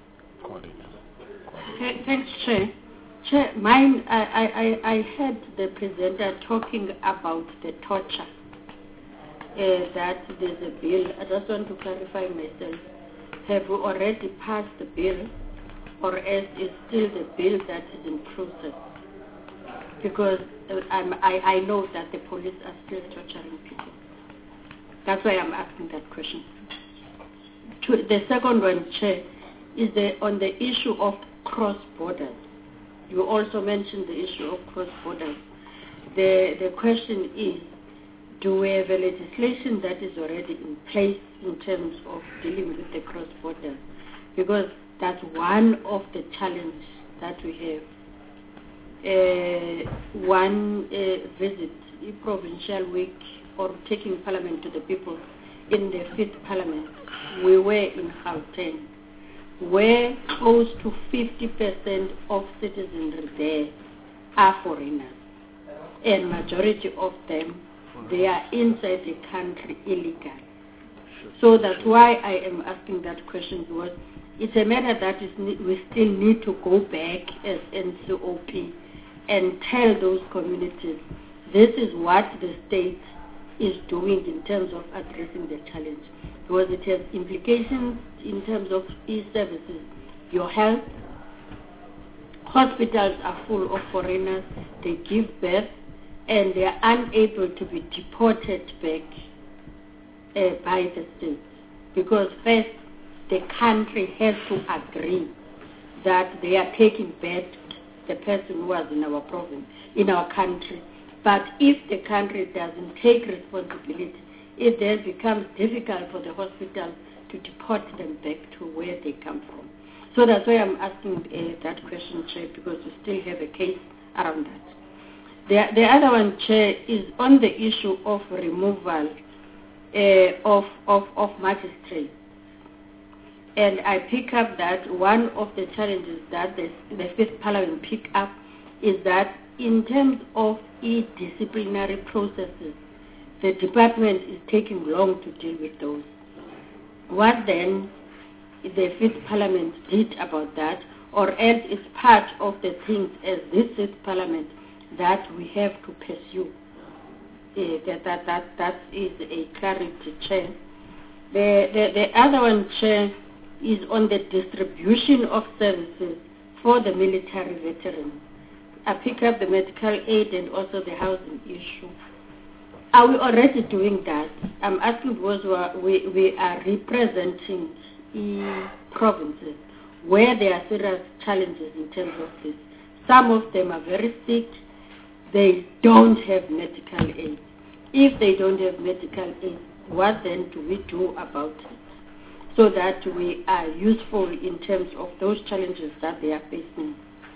Thanks, Chair. Chair, mine, I heard the presenter talking about the torture. That there's a bill. I just want to clarify myself. Have we already passed the bill, or is still the bill that is in process? Because I know that the police are still torturing people. That's why I'm asking that question. The second one, Chair, is on the issue of cross borders. You also mentioned the issue of cross borders. The question is, do we have a legislation that is already in place in terms of dealing with the cross borders? Because that's one of the challenges that we have. One visit, a provincial week, or taking Parliament to the people in the 5th Parliament, we were in Gauteng, where close to 50% of citizens there are foreigners, and majority of them, they are inside the country illegal. So that's why I am asking that question, because it's a matter that we still need to go back as NCOP and tell those communities this is what the state is doing in terms of addressing the challenge, because it has implications in terms of e-services, your health. Hospitals are full of foreigners, they give birth, and they are unable to be deported back by the state. Because first, the country has to agree that they are taking back the person who was in our province, in our country. But if the country doesn't take responsibility, it then becomes difficult for the hospital to deport them back to where they come from. So that's why I'm asking that question, Chair, because we still have a case around that. The other one, Chair, is on the issue of removal of magistrates. And I pick up that one of the challenges that the Fifth Parliament pick up is that in terms of disciplinary processes, the department is taking long to deal with those. What then the Fifth Parliament did about that, or else it's part of the things as this Fifth Parliament that we have to pursue. That is a clarity, Chair. The other one, Chair, is on the distribution of services for the military veterans. I pick up the medical aid and also the housing issue. Are we already doing that? I'm asking because we are representing provinces where there are serious challenges in terms of this. Some of them are very sick. They don't have medical aid. If they don't have medical aid, what then do we do about it so that we are useful in terms of those challenges that they are facing?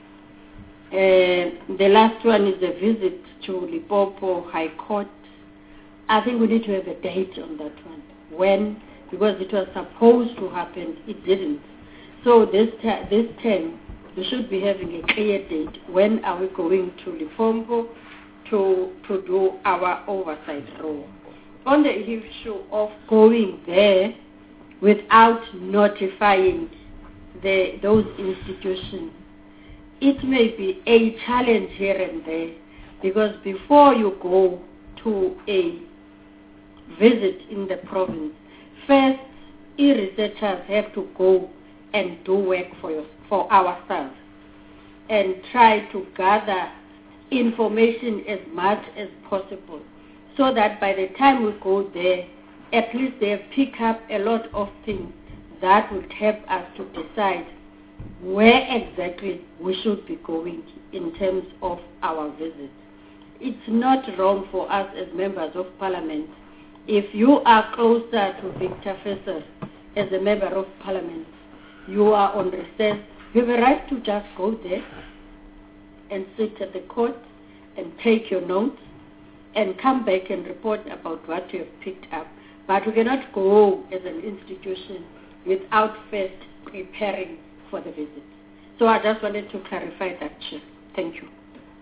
The last one is the visit to Limpopo High Court. I think we need to have a date on that one. When? Because it was supposed to happen, it didn't. So this term, we should be having a clear date. When are we going to Limpopo to do our oversight role? On the issue of going there without notifying those institutions, it may be a challenge here and there, because before you go to a visit in the province, first, researchers have to go and do work for ourselves and try to gather information as much as possible, so that by the time we go there, at least they have picked up a lot of things that would help us to decide where exactly we should be going in terms of our visit. It's not wrong for us as members of Parliament. If you are closer to Victor Fisser as a member of Parliament, you are on recess, you have a right to just go there and sit at the court and take your notes and come back and report about what you have picked up. But we cannot go as an institution without first preparing for the visit. So I just wanted to clarify that, Chair. Thank you.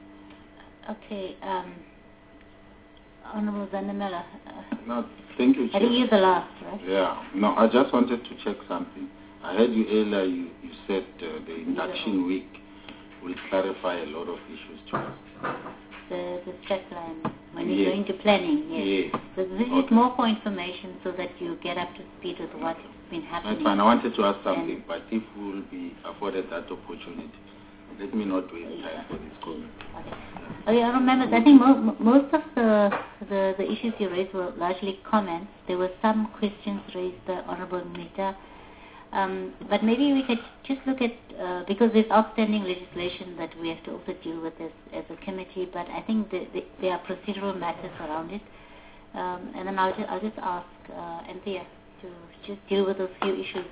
Okay. Honorable Zandamela.
No, thank you, Chair.
I think you're the last, right?
Yeah. No, I just wanted to check something. I heard you earlier, you said the induction week will clarify a lot of issues to us.
The strat plan, when you go into planning, yes. So this is more for information so that you get up to speed with what's been happening.
That's fine. I wanted to ask something, but if we will be afforded that opportunity, let me not waste time for this comment.
Okay, I remember, I think most of the issues you raised were largely comments. There were some questions raised by Honorable Mita. But maybe we could just look at, because there's outstanding legislation that we have to also deal with as a committee, but I think there are procedural matters around it. And then I'll just ask Anthea to just deal with those few issues.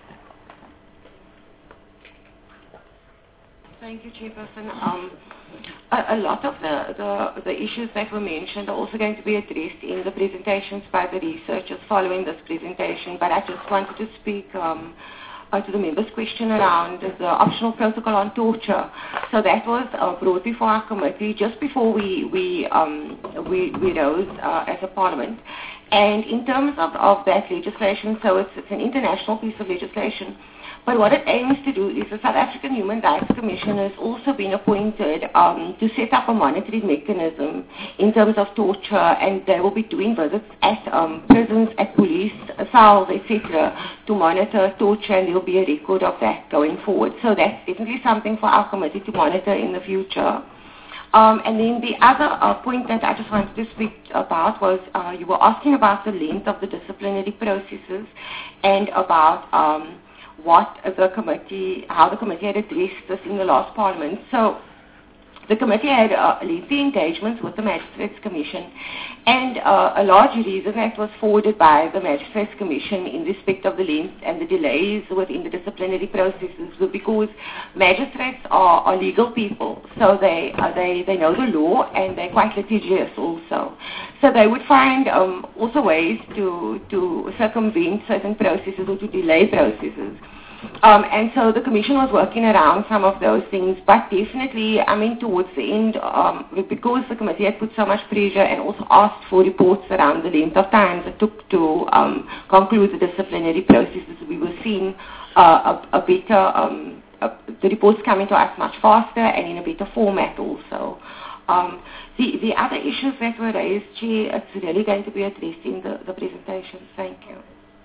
Thank you, Chairperson. A lot of the issues that were mentioned are also going to be addressed in the presentations by the researchers following this presentation, but I just wanted to speak to the member's question around the optional protocol on torture. So that was brought before our committee just before we rose as a parliament. And in terms of that legislation, so it's an international piece of legislation. But what it aims to do is the South African Human Rights Commission has also been appointed to set up a monitoring mechanism in terms of torture, and they will be doing visits at prisons, at police cells, etc., to monitor torture, and there will be a record of that going forward. So that's definitely something for our committee to monitor in the future. And then the other point that I just wanted to speak about was you were asking about the length of the disciplinary processes and about how the committee had addressed this in the last parliament. So the committee had lengthy engagements with the Magistrates Commission, and a large reason that was forwarded by the Magistrates Commission in respect of the length and the delays within the disciplinary processes was because magistrates are legal people, so they know the law and they're quite litigious also. So they would find also ways to circumvent certain processes or to delay processes. And so the Commission was working around some of those things, but definitely, I mean, towards the end, because the committee had put so much pressure and also asked for reports around the length of time it took to conclude the disciplinary processes, we were seeing a better, the reports coming to us much faster and in a better format also. The other issues that were raised, Chair, it's really going to be addressed in the presentation. Thank you.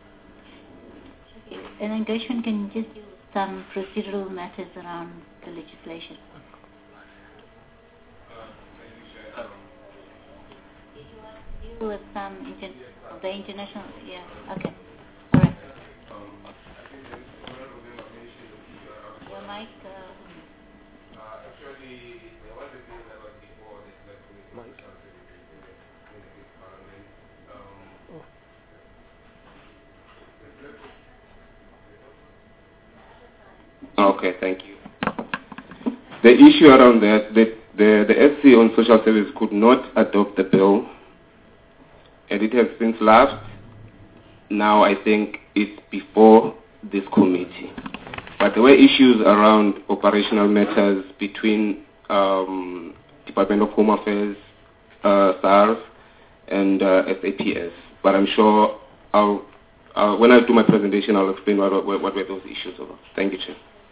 And then Gershwin can just do some procedural matters around the legislation. Did you want to deal with some the international? Yeah. Okay. All right. Your mic.
Actually, there was a bill that was before this that we Okay, thank you. The issue around that, the SC on social service could not adopt the bill, and it has since lapsed. Now I think it's before this committee. But there were issues around operational matters between Department of Home Affairs, SARS, and SAPS. But I'm sure when I do my presentation, I'll explain what were those issues about. Thank you, Chair.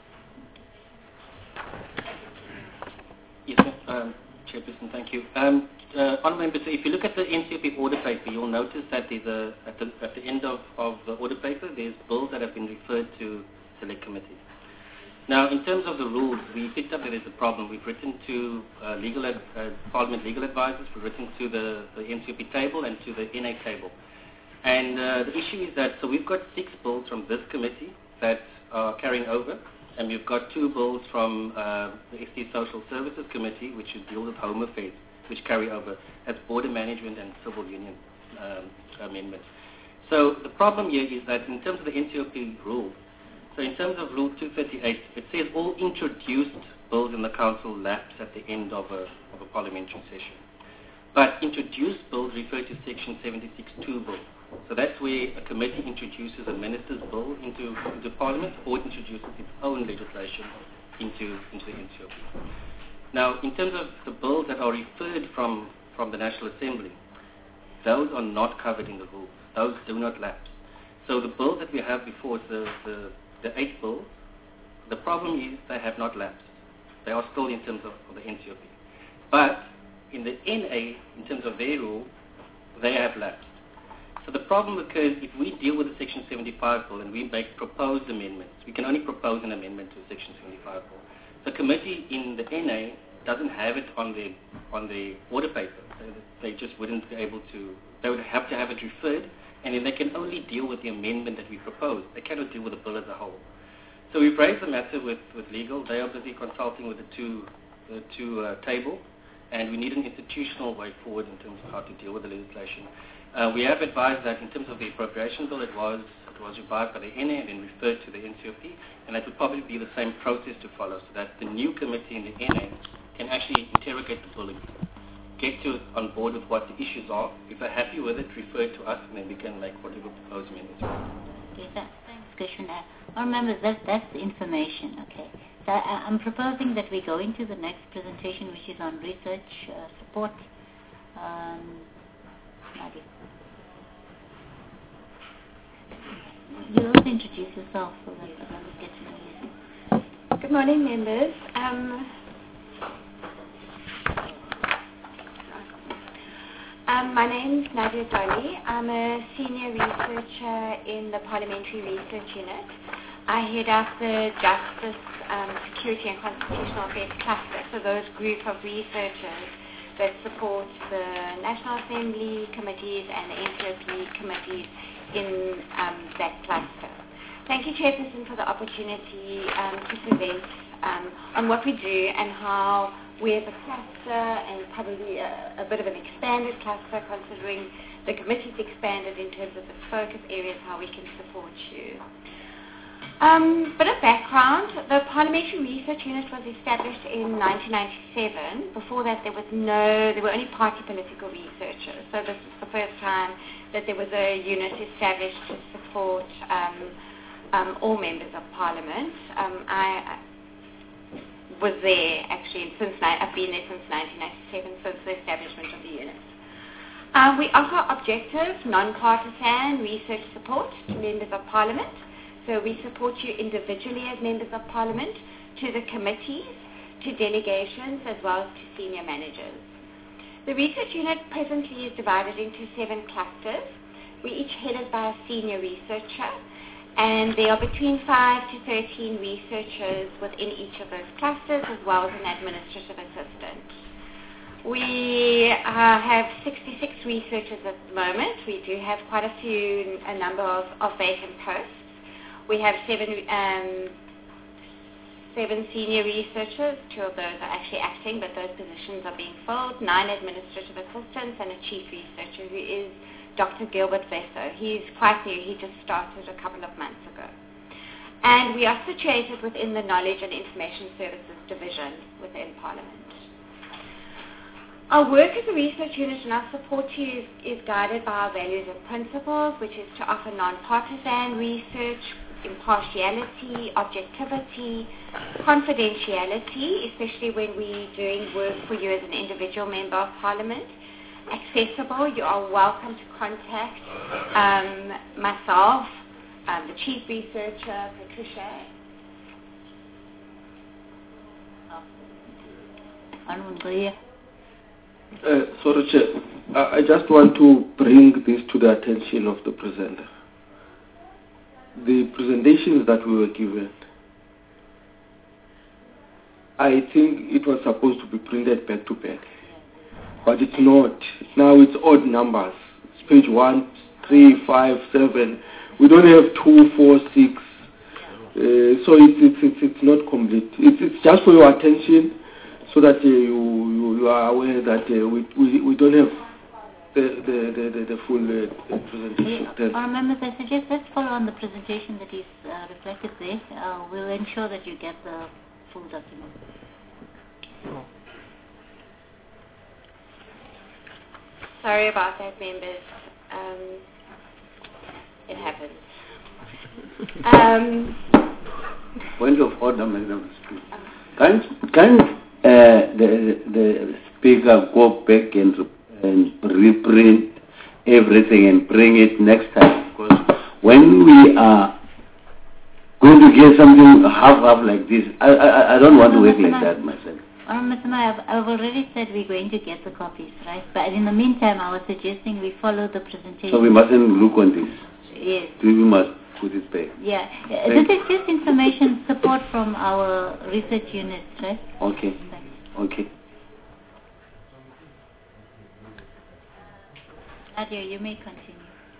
Yes, Chairperson, thank you. Honourable members, if you look at the NCOP order paper, you'll notice that there's at the end of the order paper, there's bills that have been referred to select committees. Now, in terms of the rules, we picked up that there's a problem. We've written to Parliament legal advisors, we've written to the NCOP table and to the NA table. And the issue is that, so we've got 6 bills from this committee that are carrying over, and we've got 2 bills from the ST Social Services Committee, which deal with home affairs, which carry over as border management and civil union amendments. So the problem here is that in terms of the NCOP rule, so in terms of Rule 238, it says all introduced bills in the Council lapse at the end of a parliamentary session. But introduced bills refer to Section 76(2) bill. So that's where a committee introduces a minister's bill into Parliament or introduces its own legislation into the NCOP. Now, in terms of the bills that are referred from the National Assembly, those are not covered in the rules. Those do not lapse. So the bills that we have before, the 8 bills, the problem is they have not lapsed. They are still in terms of the NCOP. But in the NA, in terms of their rule, they have lapsed. So the problem occurs if we deal with the Section 75 bill and we make proposed amendments. We can only propose an amendment to the Section 75 bill. The committee in the NA doesn't have it on the order paper. They just wouldn't be able to. They would have to have it referred, and then they can only deal with the amendment that we propose. They cannot deal with the bill as a whole. So we've raised the matter with legal. They are busy consulting with the two table, and we need an institutional way forward in terms of how to deal with the legislation. We have advised that in terms of the appropriation bill, it was revived by the NA and then referred to the NCOP, and that would probably be the same process to follow, so that the new committee in the NA can actually interrogate the bill, get to on board with what the issues are. If they're happy with it, refer it to us, and then we can make whatever proposed amendments.
Okay, thanks, Commissioner. Remember, that's the information, okay. So I'm proposing that we go into the next presentation, which is on research support. Nadia. You also introduce yourself so that others get to know you.
Good morning, members. My name is Nadia Dolly. I'm a senior researcher in the Parliamentary Research Unit. I head up the Justice, Security and Constitutional Affairs Cluster, so those group of researchers that support the National Assembly committees and the NCOP committees in that cluster. Thank you, Chairperson, for the opportunity to present on what we do and how we as a cluster, and probably a bit of an expanded cluster considering the committee's expanded in terms of its focus areas, how we can support you. Bit of background, the Parliamentary Research Unit was established in 1997. Before that there were only party political researchers. So this is the first time that there was a unit established to support all members of Parliament. I was there actually I've been there since 1997, since the establishment of the unit. We offer objective, non-partisan research support to members of Parliament. So we support you individually as members of Parliament, to the committees, to delegations, as well as to senior managers. The research unit presently is divided into 7 clusters. We're each headed by a senior researcher, and there are between 5 to 13 researchers within each of those clusters, as well as an administrative assistant. We have 66 researchers at the moment. We do have quite a number of vacant posts. We have 7 senior researchers. 2 of those are actually acting, but those positions are being filled. 9 administrative assistants and a chief researcher, who is Dr. Gilbert Vesso. He's quite new. He just started a couple of months ago. And we are situated within the Knowledge and Information Services Division within Parliament. Our work as a research unit and our support to you is guided by our values and principles, which is to offer non-partisan research, impartiality, objectivity, confidentiality, especially when we're doing work for you as an individual member of Parliament. Accessible, you are welcome to contact myself, the chief researcher, Patricia.
Sorry, Chair. I just want to bring this to the attention of the presenter. The presentations that we were given, I think it was supposed to be printed back to back, but it's not. Now it's odd numbers. It's page 1, 3, 5, 7. We don't have 2, 4, 6. So it's not complete. It's just for your attention, so that you are aware that we don't have the full presentation.
Members, I suggest let's follow on the presentation that is reflected there. We'll ensure that you get the full document.
Sorry about that, members. It happens.
Point of order, Madam Speaker. Can the Speaker go back and reprint everything and bring it next time? Because when we are going to get something half like this, I don't want to work like that myself.
Mr. Maya, I've already said we're going to get the copies, right? But in the meantime, I was suggesting we follow the presentation.
So we mustn't look on this.
Yes.
We must put it back.
Yeah. This is just information support from our research unit, right?
Okay. Okay.
Nadia, you may continue.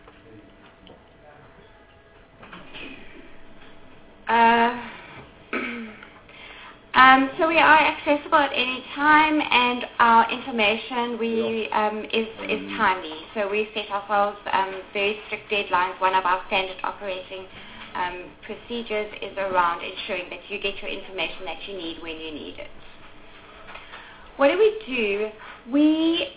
So we are accessible at any time, and our information is timely. So we set ourselves very strict deadlines. One of our standard operating procedures is around ensuring that you get your information that you need when you need it. What do? We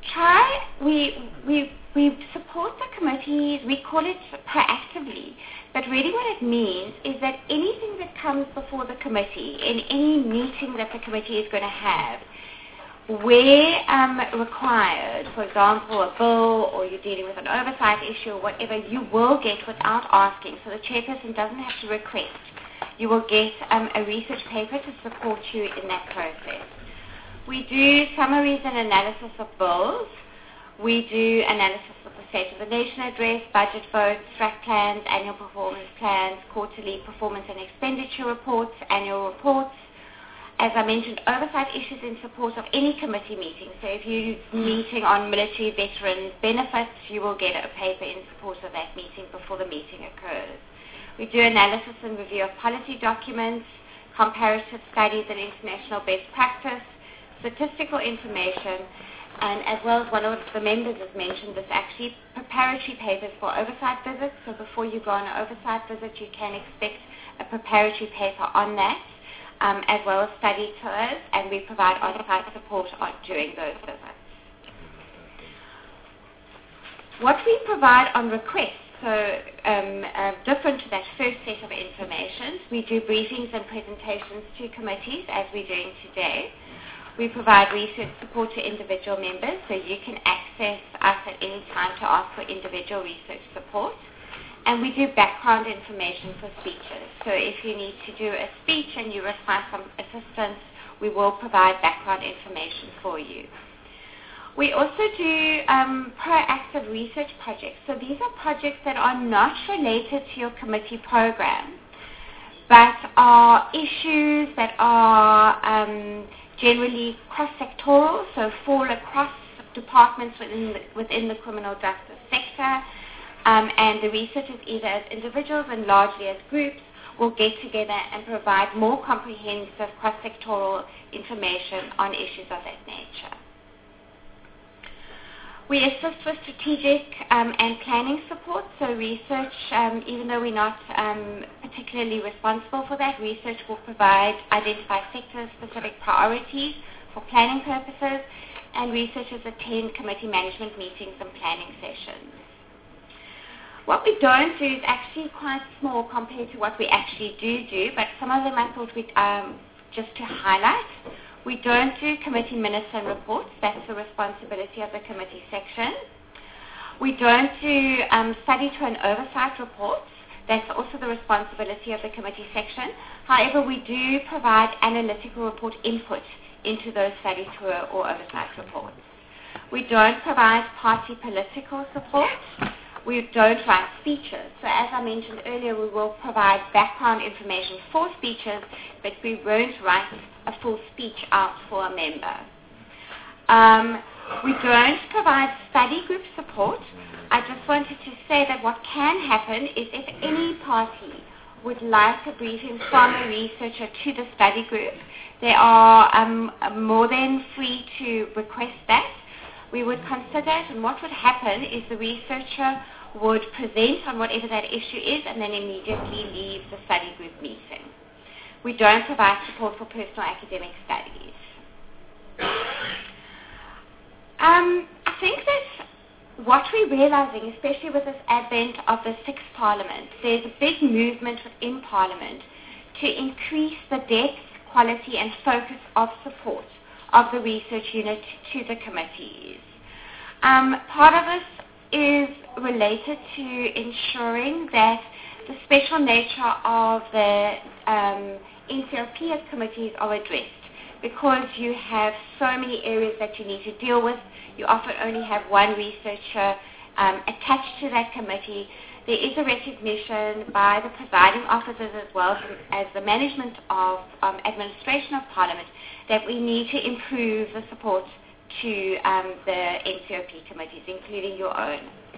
support the committees. We call it proactively. But really what it means is that anything that comes before the committee, in any meeting that the committee is going to have, where required, for example, a bill, or you're dealing with an oversight issue or whatever, you will get without asking. So the chairperson doesn't have to request. You will get a research paper to support you in that process. We do summaries and analysis of bills. We do analysis of the State of the Nation address, budget votes, strat plans, annual performance plans, quarterly performance and expenditure reports, annual reports. As I mentioned, oversight issues in support of any committee meeting. So if you're meeting on military veterans benefits, you will get a paper in support of that meeting before the meeting occurs. We do analysis and review of policy documents, comparative studies and international best practice, statistical information, and as well as one of the members has mentioned, this actually preparatory papers for oversight visits. So before you go on an oversight visit, you can expect a preparatory paper on that, as well as study tours, and we provide on-site support during those visits. What we provide on request, so different to that first set of information, we do briefings and presentations to committees, as we're doing today. We provide research support to individual members, so you can access us at any time to ask for individual research support. And we do background information for speeches. So if you need to do a speech and you require some assistance, we will provide background information for you. We also do proactive research projects. So these are projects that are not related to your committee program, but are issues that are generally cross-sectoral, so fall across departments within the criminal justice sector, and the researchers, either as individuals and largely as groups, will get together and provide more comprehensive cross-sectoral information on issues of that nature. We assist with strategic and planning support, so research, even though we're not particularly responsible for that, research will identify sector-specific priorities for planning purposes, and researchers attend committee management meetings and planning sessions. What we don't do is actually quite small compared to what we actually do, but some of them I thought we'd just to highlight. We don't do committee minutes and reports. That's the responsibility of the committee section. We don't do study tour and oversight reports. That's also the responsibility of the committee section. However, we do provide analytical report input into those study tour or oversight reports. We don't provide party political support. We don't write speeches. So as I mentioned earlier, we will provide background information for speeches, but we won't write a full speech out for a member. We don't provide study group support. I just wanted to say that what can happen is if any party would like a briefing from a researcher to the study group, they are more than free to request that. We would consider it, and what would happen is the researcher would present on whatever that issue is and then immediately leave the study group meeting. We don't provide support for personal academic studies. I think that what we're realizing, especially with this advent of the sixth Parliament, there's a big movement within Parliament to increase the depth, quality and focus of support of the research unit to the committees. Part of this is related to ensuring that the special nature of the NCRP committees are addressed. Because you have so many areas that you need to deal with, you often only have one researcher attached to that committee. There is a recognition by the presiding officers as well as the management of administration of Parliament that we need to improve the support to the NCRP committees, including your own.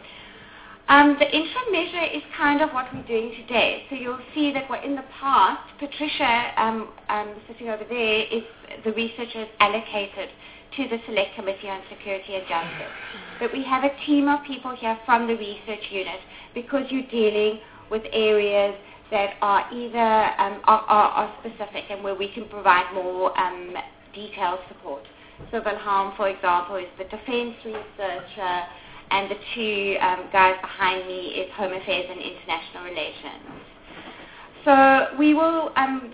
The interim measure is kind of what we're doing today. So you'll see that in the past, Patricia, sitting over there, is the researchers allocated to the Select Committee on Security and Justice. But we have a team of people here from the research unit because you're dealing with areas that are either are specific and where we can provide more detailed support. So Wilhelm, for example, is the defense researcher, and the two guys behind me is Home Affairs and International Relations. So we will,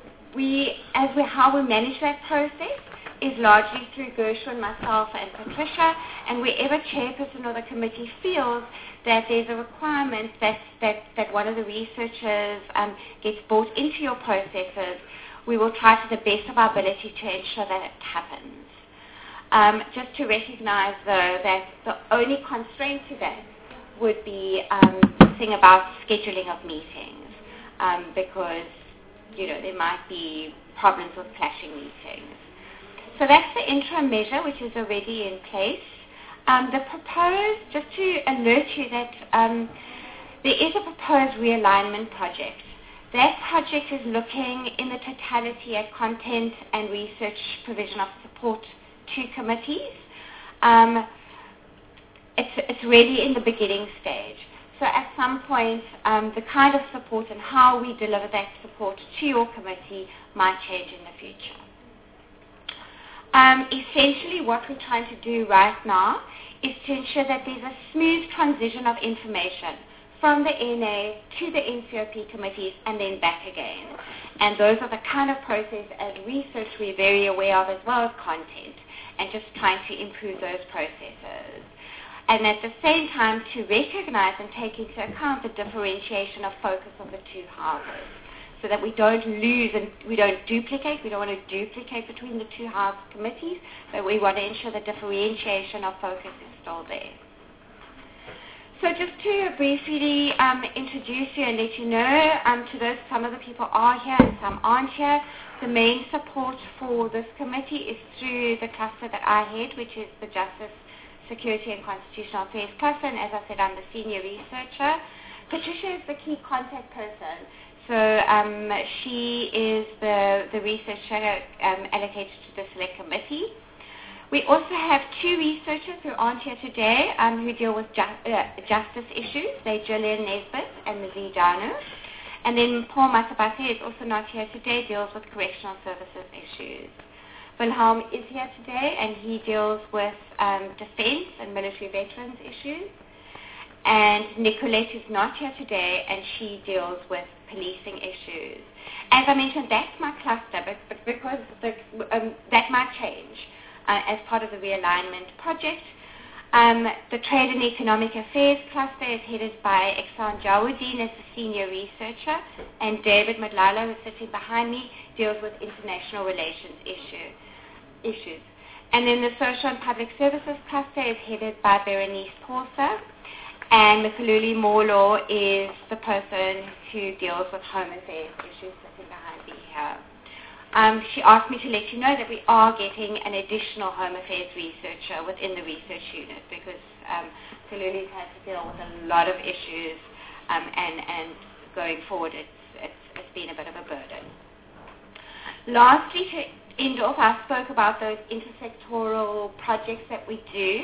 how we manage that process is largely through Gershwin, myself, and Patricia, and wherever chairperson of the committee feels that there's a requirement that one of the researchers gets brought into your processes, we will try to the best of our ability to ensure that it happens. Just to recognize, though, that the only constraint to that would be the thing about scheduling of meetings, because, there might be problems with clashing meetings. So that's the interim measure, which is already in place. The proposed, just to alert you that there is a proposed realignment project. That project is looking in the totality at content and research provision of support two committees. It's really in the beginning stage. So at some point, the kind of support and how we deliver that support to your committee might change in the future. Essentially, what we're trying to do right now is to ensure that there's a smooth transition of information from the NA to the NCOP committees and then back again. And those are the kind of process as research we're very aware of, as well as content, and just trying to improve those processes. And at the same time, to recognize and take into account the differentiation of focus of the two houses, so that we don't lose and we don't duplicate. We don't want to duplicate between the two house committees, but we want to ensure the differentiation of focus is still there. So just to briefly introduce you and let you know, to those, some of the people are here and some aren't here. The main support for this committee is through the cluster that I head, which is the Justice, Security and Constitutional Affairs cluster, and as I said, I'm the senior researcher. Patricia is the key contact person. So she is the researcher allocated to the select committee. We also have two researchers who aren't here today who deal with justice issues. They're Gillian Nesbitt and Mazie Danu. And then Paul Matabate is also not here today, deals with correctional services issues. Wilhelm is here today, and he deals with defense and military veterans issues. And Nicolette is not here today, and she deals with policing issues. As I mentioned, that's my cluster, but because that might change as part of the realignment project. The Trade and Economic Affairs cluster is headed by Iksan Jawuddin as the senior researcher, and David Madlala, who's sitting behind me, deals with international relations issues. And then the Social and Public Services cluster is headed by Berenice Porsa, and Mkhululi Molo is the person who deals with home affairs issues sitting behind me here. She asked me to let you know that we are getting an additional home affairs researcher within the research unit, because Mkhululi's had to deal with a lot of issues, and going forward it's been a bit of a burden. Lastly, to end off, I spoke about those intersectoral projects that we do.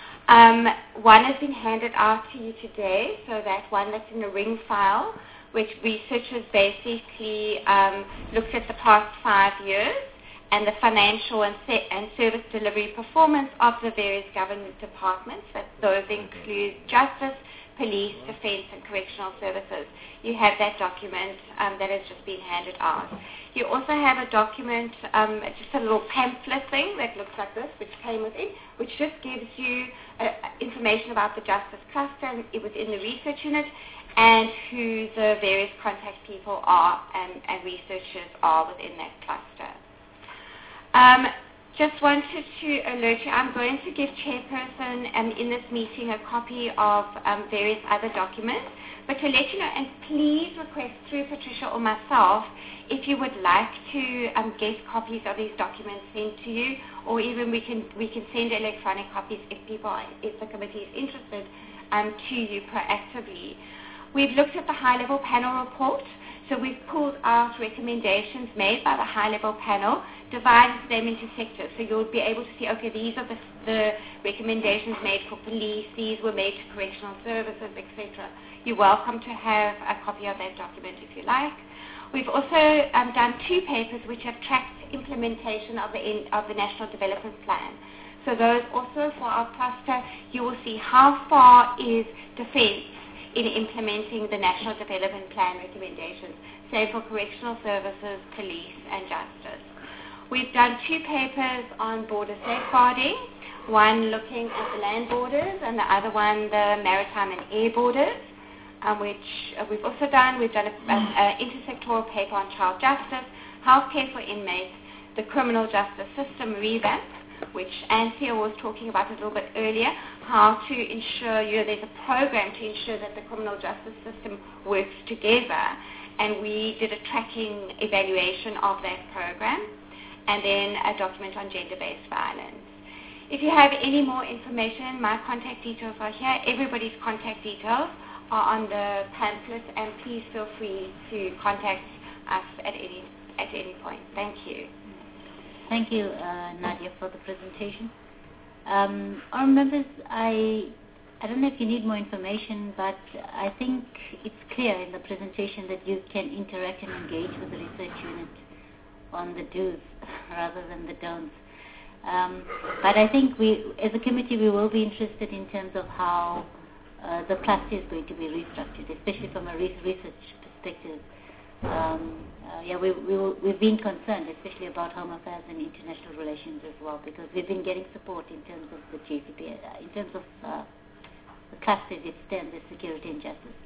One has been handed out to you today, so that one that's in the ring file, which researchers basically looked at the past 5 years and the financial and service delivery performance of the various government departments. That those include justice, police, defense, and correctional services. You have that document that has just been handed out. You also have a document, just a little pamphlet thing that looks like this, which came with it, which just gives you information about the justice cluster within the research unit, and who the various contact people are and researchers are within that cluster. Just wanted to alert you, I'm going to give Chairperson in this meeting a copy of various other documents, but to let you know, and please request through Patricia or myself if you would like to get copies of these documents sent to you, or even we can send electronic copies if the committee is interested to you proactively. We've looked at the high-level panel report, so we've pulled out recommendations made by the high-level panel, divided them into sectors. So you'll be able to see, okay, these are the recommendations made for police, these were made to correctional services, etc. You're welcome to have a copy of that document if you like. We've also done 2 papers which have tracked implementation of the National Development Plan. So those also for our cluster, you will see how far is defense in implementing the National Development Plan recommendations, say for correctional services, police, and justice. We've done 2 papers on border safeguarding, one looking at the land borders and the other one the maritime and air borders, which we've also done. We've done an intersectoral paper on child justice, healthcare for inmates, the criminal justice system revamp, which Anthea was talking about a little bit earlier, how to ensure, there's a program to ensure that the criminal justice system works together. And we did a tracking evaluation of that program, and then a document on gender-based violence. If you have any more information, my contact details are here. Everybody's contact details are on the pamphlet, and please feel free to contact us at any point. Thank you.
Thank you, Nadia, for the presentation. Our members, I don't know if you need more information, but I think it's clear in the presentation that you can interact and engage with the research unit on the do's rather than the don'ts. But I think we, as a committee, we will be interested in terms of how the cluster is going to be restructured, especially from a research perspective. We've been concerned, especially about Home Affairs and International Relations as well, because we've been getting support in terms of the JCP, in terms of the cluster as it stands as security and justice.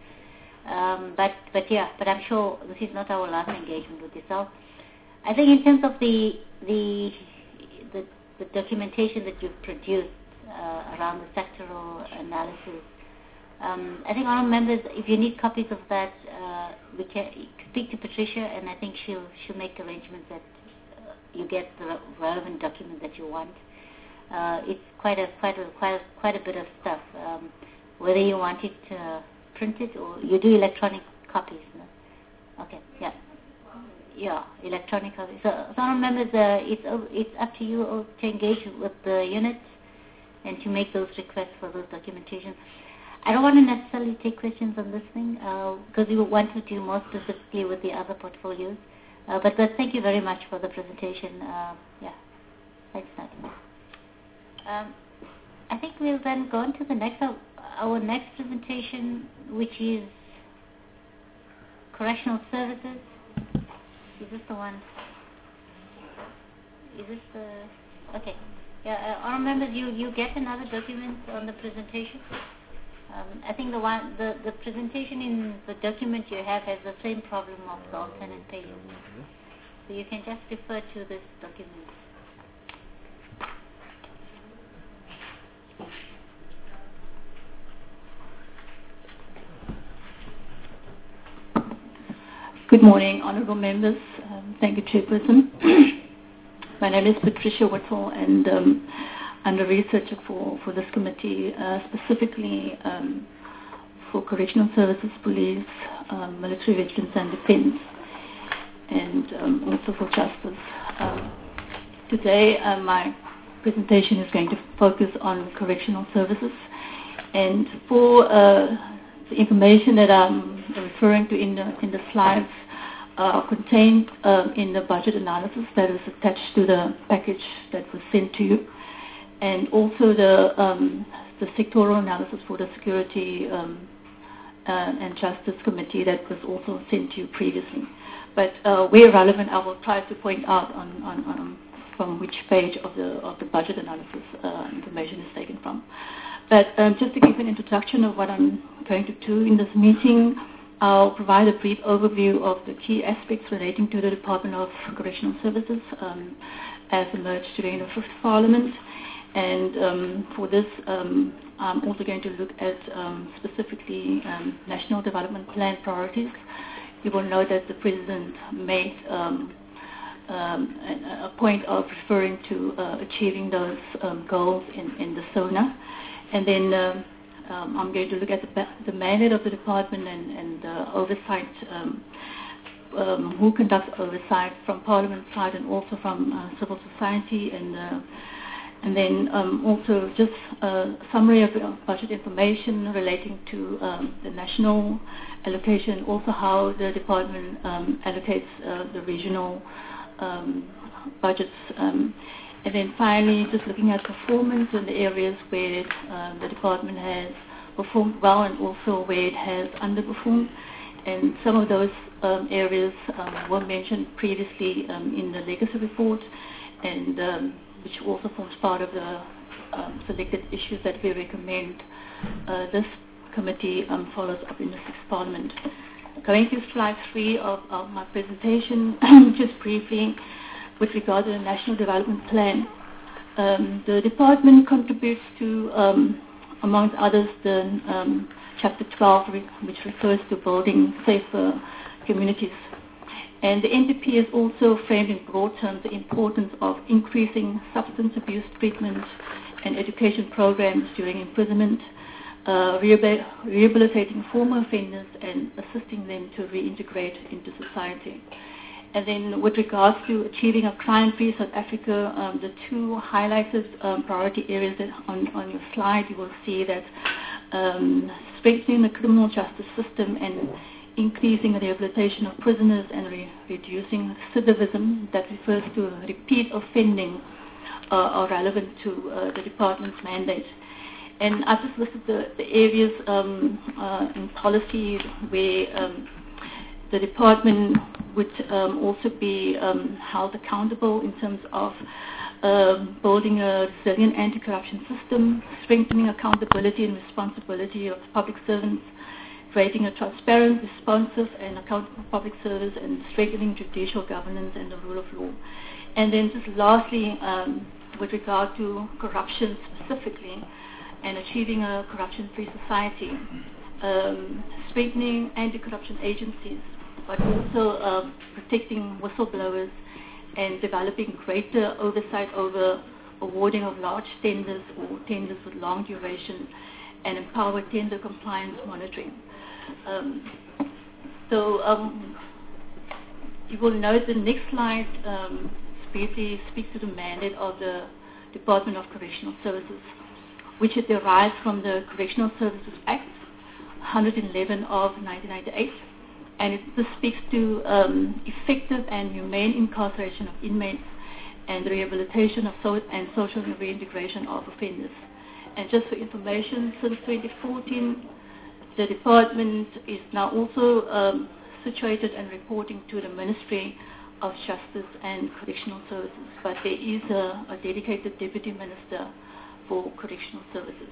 But I'm sure this is not our last engagement with yourself. I think in terms of the documentation that you've produced around the sectoral analysis, I think our members, if you need copies of that, we can speak to Patricia, and I think she'll make arrangements that you get the relevant document that you want. It's quite a bit of stuff. Whether you want it printed or you do electronic copies. No? Okay, yeah, electronic copies. So our members, it's up to you to engage with the units and to make those requests for those documentation. I don't want to necessarily take questions on this thing because we want to do more specifically with the other portfolios. But thank you very much for the presentation. Thanks, Nadia. I think we'll then go on to the next, our next presentation, which is correctional services. Is this the one? Is this the... Okay. Yeah, our members, you get another document on the presentation. I think the presentation in the document you have has the same problem of the alternate pages. So you can just refer to this document.
Good morning, honourable members. Thank you, Chairperson. My name is Patricia Whittle, and I'm the researcher for this committee, specifically for correctional services, police, military veterans and defence, and also for justice. Today, my presentation is going to focus on correctional services, and for the information that I'm referring to in the slides contained in the budget analysis that is attached to the package that was sent to you, and also the sectoral analysis for the Security and Justice Committee that was also sent to you previously. But where relevant, I will try to point out on from which page of the budget analysis information is taken from. But just to give an introduction of what I'm going to do in this meeting, I'll provide a brief overview of the key aspects relating to the Department of Correctional Services as emerged during the 5th Parliament. And for this, I'm also going to look at specifically National Development Plan priorities. You will note that the President made a point of referring to achieving those goals in the SONA. And then I'm going to look at the mandate of the department and oversight, who conducts oversight from Parliament side and also from civil society, and then also just a summary of budget information relating to the national allocation, also how the department allocates the regional budgets. And then finally, just looking at performance in the areas where the department has performed well and also where it has underperformed. And some of those areas were mentioned previously in the legacy report, and which also forms part of the selected issues that we recommend this committee follows up in the 6th Parliament. Going to slide 3 of my presentation, just briefly, with regard to the National Development Plan. The department contributes to, amongst others, the Chapter 12, which refers to building safer communities. And the NDP has also framed in broad terms the importance of increasing substance abuse treatment and education programs during imprisonment, rehabilitating former offenders and assisting them to reintegrate into society. And then with regards to achieving a crime-free South Africa, the two highlighted priority areas that on your slide, you will see that strengthening the criminal justice system and increasing the rehabilitation of prisoners and reducing recidivism that refers to repeat offending are relevant to the department's mandate. And I've just listed the areas in policy where the department would also be held accountable in terms of building a resilient anti-corruption system, strengthening accountability and responsibility of public servants, creating a transparent, responsive and accountable public service, and strengthening judicial governance and the rule of law. And then just lastly, with regard to corruption specifically and achieving a corruption-free society, strengthening anti-corruption agencies, but also protecting whistleblowers and developing greater oversight over awarding of large tenders or tenders with long duration, and empower tender compliance monitoring. You will note the next slide briefly speaks to the mandate of the Department of Correctional Services, which it derives from the Correctional Services Act 111 of 1998, and this speaks to effective and humane incarceration of inmates and the rehabilitation of and social reintegration of offenders. And just for information, since 2014, the department is now also situated and reporting to the Ministry of Justice and Correctional Services, but there is a dedicated Deputy Minister for Correctional Services.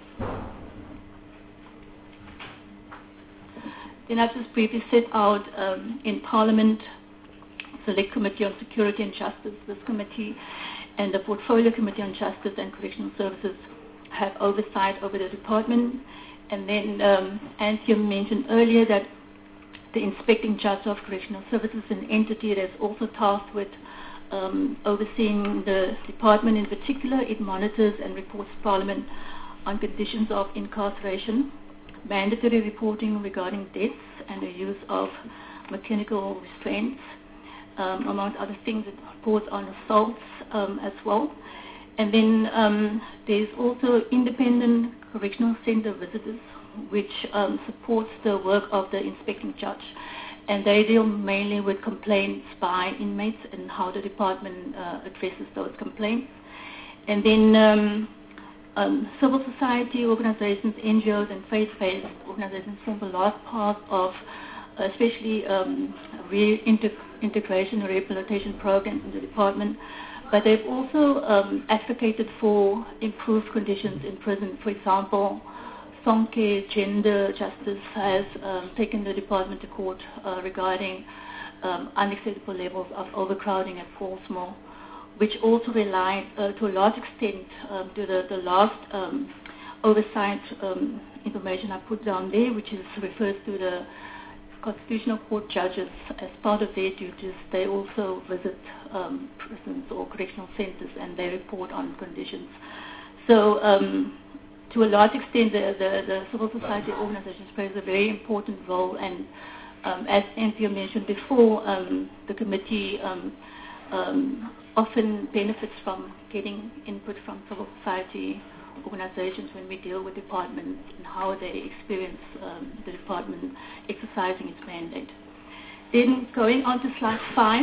Then I've just briefly set out in Parliament, Select Committee on Security and Justice. This committee and the Portfolio Committee on Justice and Correctional Services have oversight over the department. And then Anthea mentioned earlier that the Inspecting Judge of Correctional Services is an entity that is also tasked with overseeing the department. In particular, it monitors and reports to Parliament on conditions of incarceration, mandatory reporting regarding deaths and the use of mechanical restraints, among other things. It reports on assaults as well. And then there's also independent correctional center visitors, which supports the work of the inspecting judge. And they deal mainly with complaints by inmates and how the department addresses those complaints. And then civil society organizations, NGOs, and faith-based organizations form the last part of especially reintegration and rehabilitation programs in the department. But they've also advocated for improved conditions in prison. For example, Sonke Gender Justice has taken the department to court regarding unacceptable levels of overcrowding at Paulsmoor, which also relied to a large extent to the last oversight information I put down there, which refers to the Constitutional Court judges. As part of their duties, they also visit prisons or correctional centers and they report on conditions. So to a large extent, the civil society organizations plays a very important role, and as Anthea mentioned before, the committee often benefits from getting input from civil society organizations when we deal with departments and how they experience the department exercising its mandate. Then going on to slide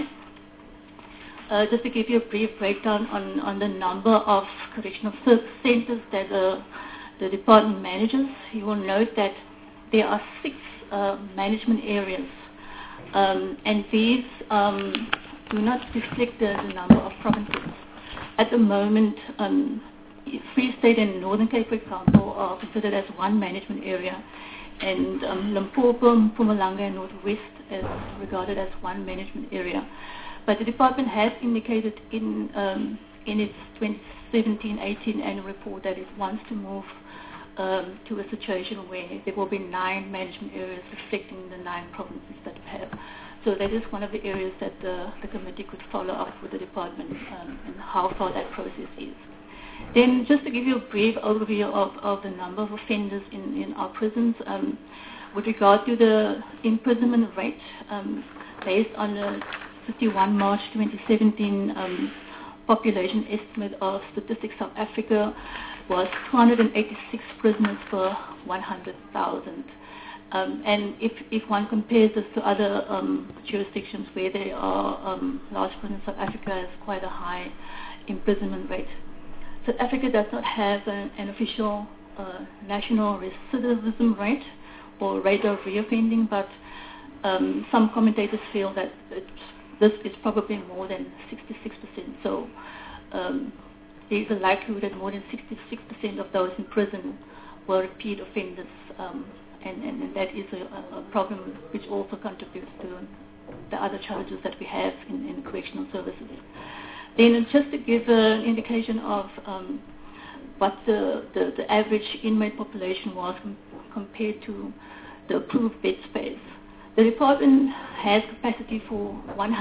5, just to give you a brief breakdown on the number of correctional centers that the department manages. You will note that there are 6 management areas, and these do not reflect the number of provinces. At the moment, Free State and Northern Cape, for example, are considered as one management area, and Limpopo, Mpumalanga, and Northwest is regarded as one management area. But the department has indicated in its 2017-18 annual report that it wants to move to a situation where there will be 9 management areas reflecting the 9 provinces that we have. So that is one of the areas that the committee could follow up with the department and how far that process is. Then just to give you a brief overview of the number of offenders in our prisons, with regard to the imprisonment rate, based on the 31 March 2017 population estimate of Statistics South Africa was 286 prisoners per 100,000. And if one compares this to other jurisdictions where there are large prisons, South Africa has quite a high imprisonment rate. South Africa does not have an official national recidivism rate or rate of reoffending, but some commentators feel that this is probably more than 66%. So there is a likelihood that more than 66% of those in prison were repeat offenders, and that is a problem which also contributes to the other challenges that we have in correctional services. Then just to give an indication of what the average inmate population was compared to the approved bed space. The department has capacity for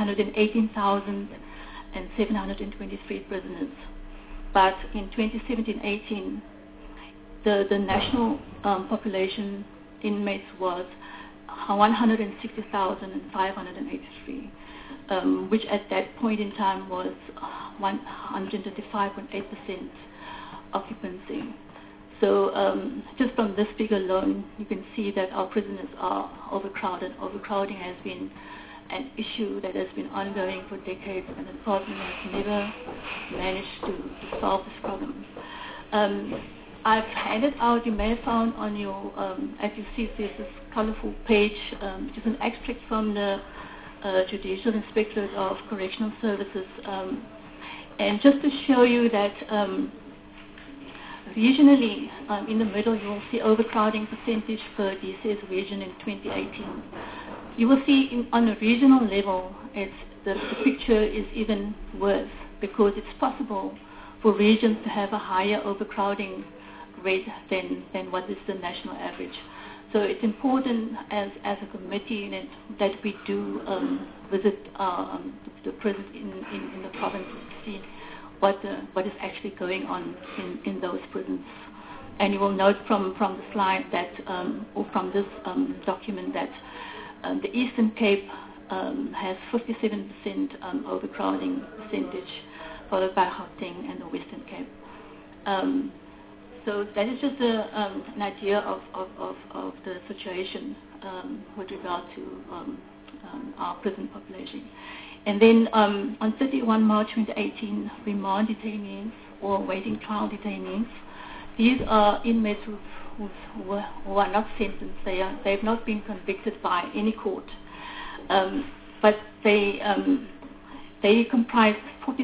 118,723 prisoners, but in 2017-18, the national population inmates was 160,583, which at that point in time was 135.8% occupancy. So just from this figure alone, you can see that our prisoners are overcrowded. Overcrowding has been an issue that has been ongoing for decades, and the department has never managed to solve this problem. I've handed out, you may have found on your, as you see, there's this colorful page, which is an extract from the Judicial Inspectorate of Correctional Services. And just to show you that regionally, in the middle, you will see overcrowding percentage per DCS region in 2018. You will see on a regional level, the picture is even worse, because it's possible for regions to have a higher overcrowding rate than what is the national average. So it's important as a committee that we do visit the prisons in the province to see what is actually going on in those prisons. And you will note from the slide that, or from this document, that the Eastern Cape has 57% overcrowding percentage, followed by Gauteng and the Western Cape. So that is just an idea of the situation with regard to our prison population. And then on 31 March 2018, remand detainees or waiting trial detainees, these are inmates who are not sentenced. They have not been convicted by any court, but they comprise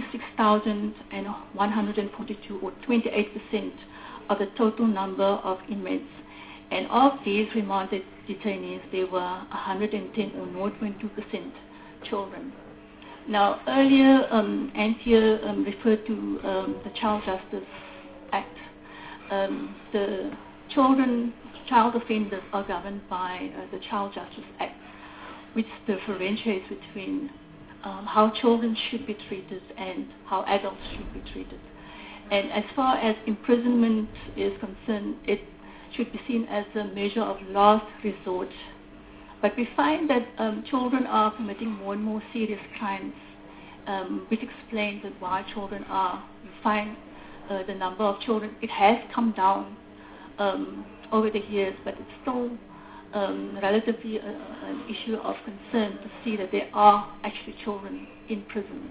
46,142, or 28% of the total number of inmates. And of these remanded detainees, there were 110, or 0.2%, children. Now, earlier, Anthea referred to the Child Justice Act. The child offenders are governed by the Child Justice Act, which differentiates between how children should be treated and how adults should be treated. And as far as imprisonment is concerned, it should be seen as a measure of last resort. But we find that children are committing more and more serious crimes, which explains that why children are. We find the number of children, it has come down over the years, but it's still relatively an issue of concern to see that there are actually children in prison.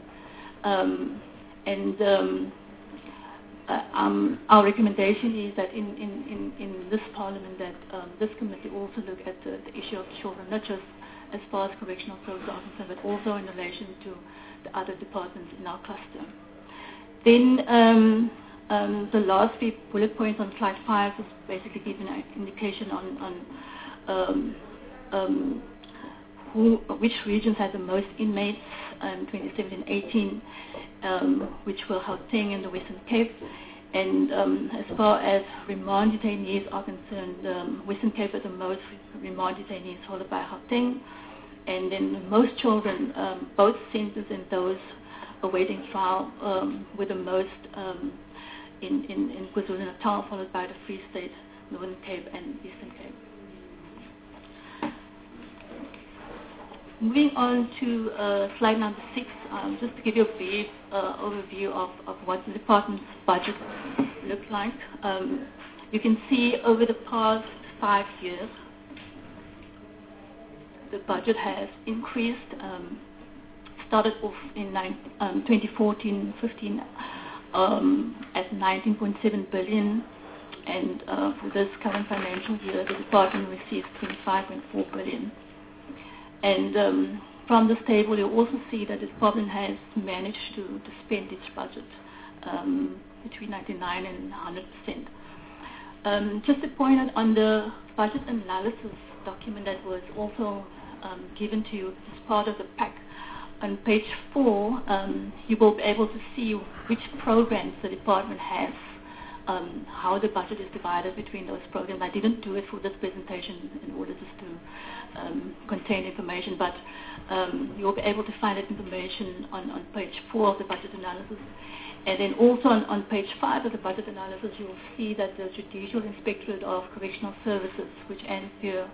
Our recommendation is that in this parliament that this committee also look at the issue of children, not just as far as correctional services are concerned, but also in relation to the other departments in our cluster. Then the last few bullet points on slide 5 is basically giving an indication on which regions had the most inmates in 2017-18, which were Gauteng and the Western Cape. And as far as remand detainees are concerned, Western Cape had the most remand detainees, followed by Gauteng. And then most children, both sentenced and those awaiting trial, were the most in KwaZulu-Natal, followed by the Free State, Northern Cape, and Eastern Cape. Moving on to slide number 6, just to give you a brief overview of what the department's budget looks like. You can see over the past 5 years, the budget has increased. Started off in 2014-15 at 19.7 billion, and for this current financial year, the department received 25.4 billion. And from this table, you also see that the department has managed to spend its budget between 99 and 100%. Just to point out on the budget analysis document that was also given to you as part of the pack, on page 4, you will be able to see which programs the department has, how the budget is divided between those programs. I didn't do it for this presentation in order just to contain information, but you'll be able to find that information on page 4 of the budget analysis. And then also on page 5 of the budget analysis, you'll see that the Judicial Inspectorate of Correctional Services, which Anthea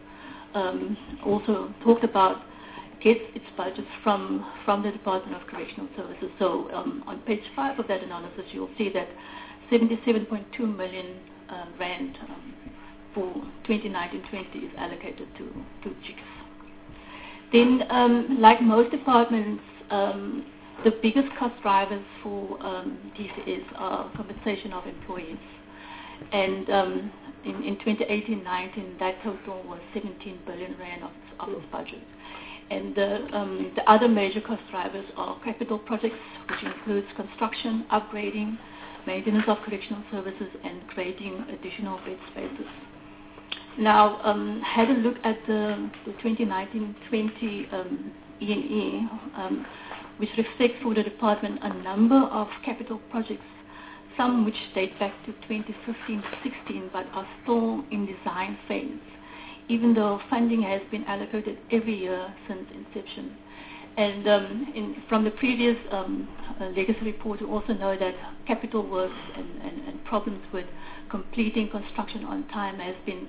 also talked about, gets its budgets from the Department of Correctional Services. So on page 5 of that analysis, you'll see that 77.2 million rand for 2019-20 is allocated to JICS. Then, like most departments, the biggest cost drivers for DCS are compensation of employees. And in 2018-19, that total was 17 billion rand of its budget. And the other major cost drivers are capital projects, which includes construction, upgrading, maintenance of correctional services, and creating additional bed spaces. Now, had a look at the 2019-20 E&E, which reflects for the department a number of capital projects, some which date back to 2015-16 but are still in design phase, even though funding has been allocated every year since inception. And from the previous legacy report, you also know that capital works and problems with completing construction on time has been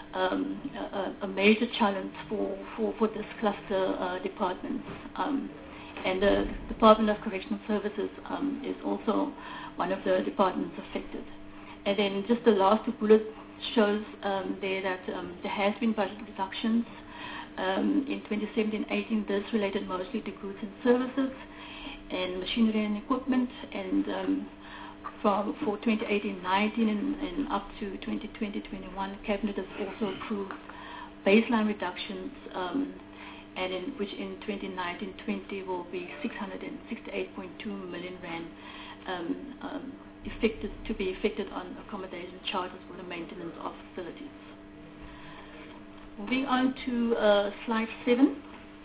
a major challenge for this cluster department. And the Department of Correctional Services is also one of the departments affected. And then just the last two bullets shows there that there has been budget reductions in 2017-18. This related mostly to goods and services and machinery and equipment, and for 2018-19 and up to 2020-21, Cabinet has also approved baseline reductions, and which in 2019-20 will be 668.2 million rand to be affected on accommodation charges for the maintenance of facilities. Moving on to slide 7.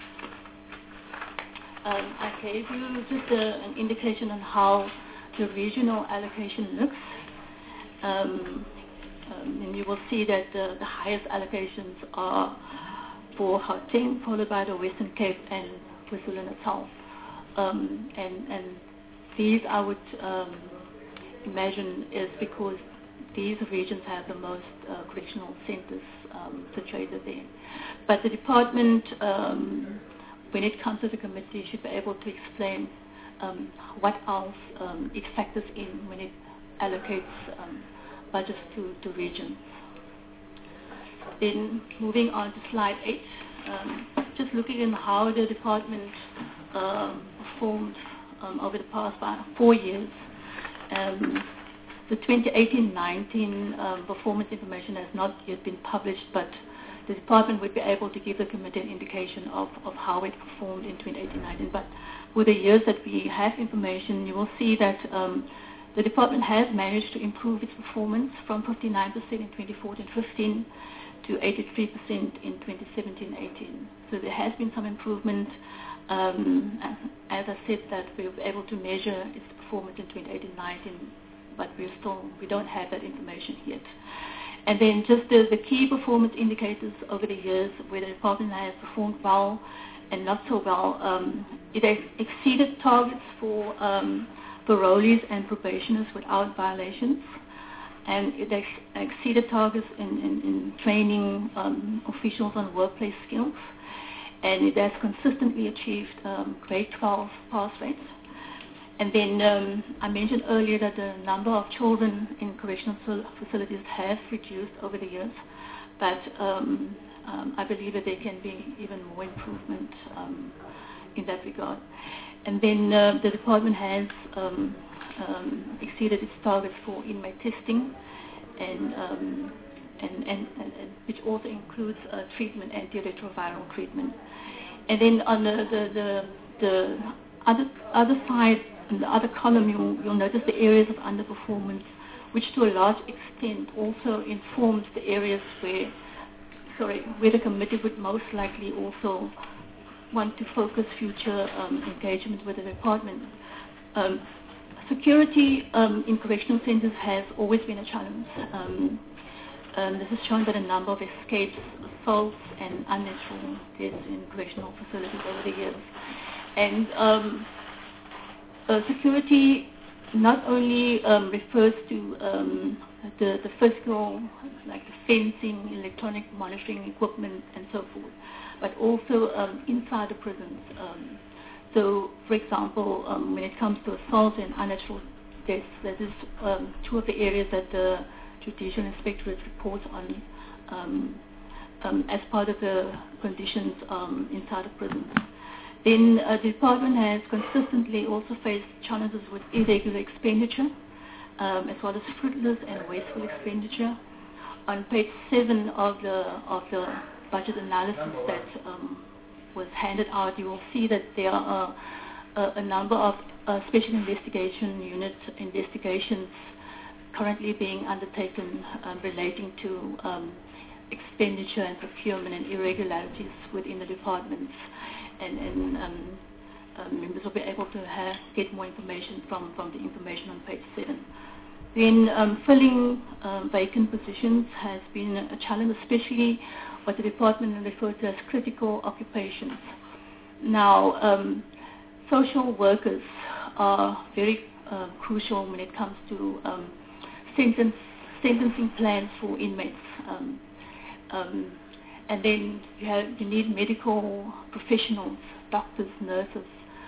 I gave you just an indication on how the regional allocation looks. And you will see that the highest allocations are for Gauteng, followed by the Western Cape and KwaZulu-Natal. And these I would imagine is because these regions have the most correctional centers situated there. But the department, when it comes to the committee, should be able to explain what else it factors in when it allocates budgets to regions. Then moving on to slide 8, just looking at how the department performed over the past 4 years. The 2018-19 performance information has not yet been published, but the department would be able to give the committee an indication of how it performed in 2018-19. But with the years that we have information, you will see that the department has managed to improve its performance from 59% in 2014-15 to 83% in 2017-18. So there has been some improvement. As I said, that we were able to measure its performance in 2018-19, but we don't have that information yet. And then just the key performance indicators over the years where the department has performed well and not so well. It has exceeded targets for parolees and probationers without violations, and it has exceeded targets in training officials on workplace skills. and it has consistently achieved grade 12 pass rates. And then I mentioned earlier that the number of children in correctional facilities has reduced over the years, but I believe that there can be even more improvement in that regard. And then the department has exceeded its targets for inmate testing, and which also includes treatment, antiretroviral treatment. And then on the other side, in the other column, you'll notice the areas of underperformance, which to a large extent also informs the areas where the committee would most likely also want to focus future engagement with the department. Security in correctional centers has always been a challenge. This is shown by the number of escapes, assaults, and unnatural deaths in correctional facilities over the years. And security not only refers to the physical, like the fencing, electronic monitoring equipment, and so forth, but also inside the prisons. So, for example, when it comes to assault and unnatural deaths, that is two of the areas that the Judicial Inspectorate reports on as part of the conditions inside the prisons. Then the department has consistently also faced challenges with irregular expenditure, as well as fruitless and wasteful expenditure. On page 7 of the budget analysis that was handed out, you will see that there are a number of special investigation unit investigations currently being undertaken relating to expenditure and procurement and irregularities within the departments. And members will be able to get more information from the information on page 7. Then filling vacant positions has been a challenge, especially what the department referred to as critical occupations. Now, social workers are very crucial when it comes to sentencing plans for inmates. And then you need medical professionals, doctors, nurses.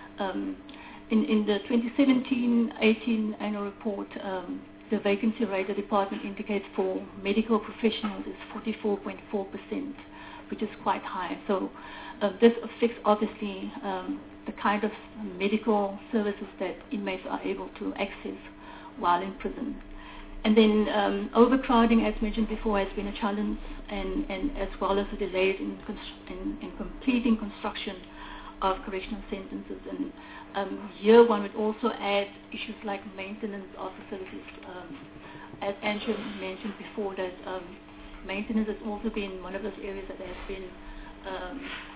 In the 2017-18 annual report, the vacancy rate the department indicates for medical professionals is 44.4%, which is quite high. So this affects obviously the kind of medical services that inmates are able to access while in prison. And then overcrowding, as mentioned before, has been a challenge, and as well as the delays in completing construction of correctional sentences. And here one would also add issues like maintenance of facilities. As Angela mentioned before, that maintenance has also been one of those areas that has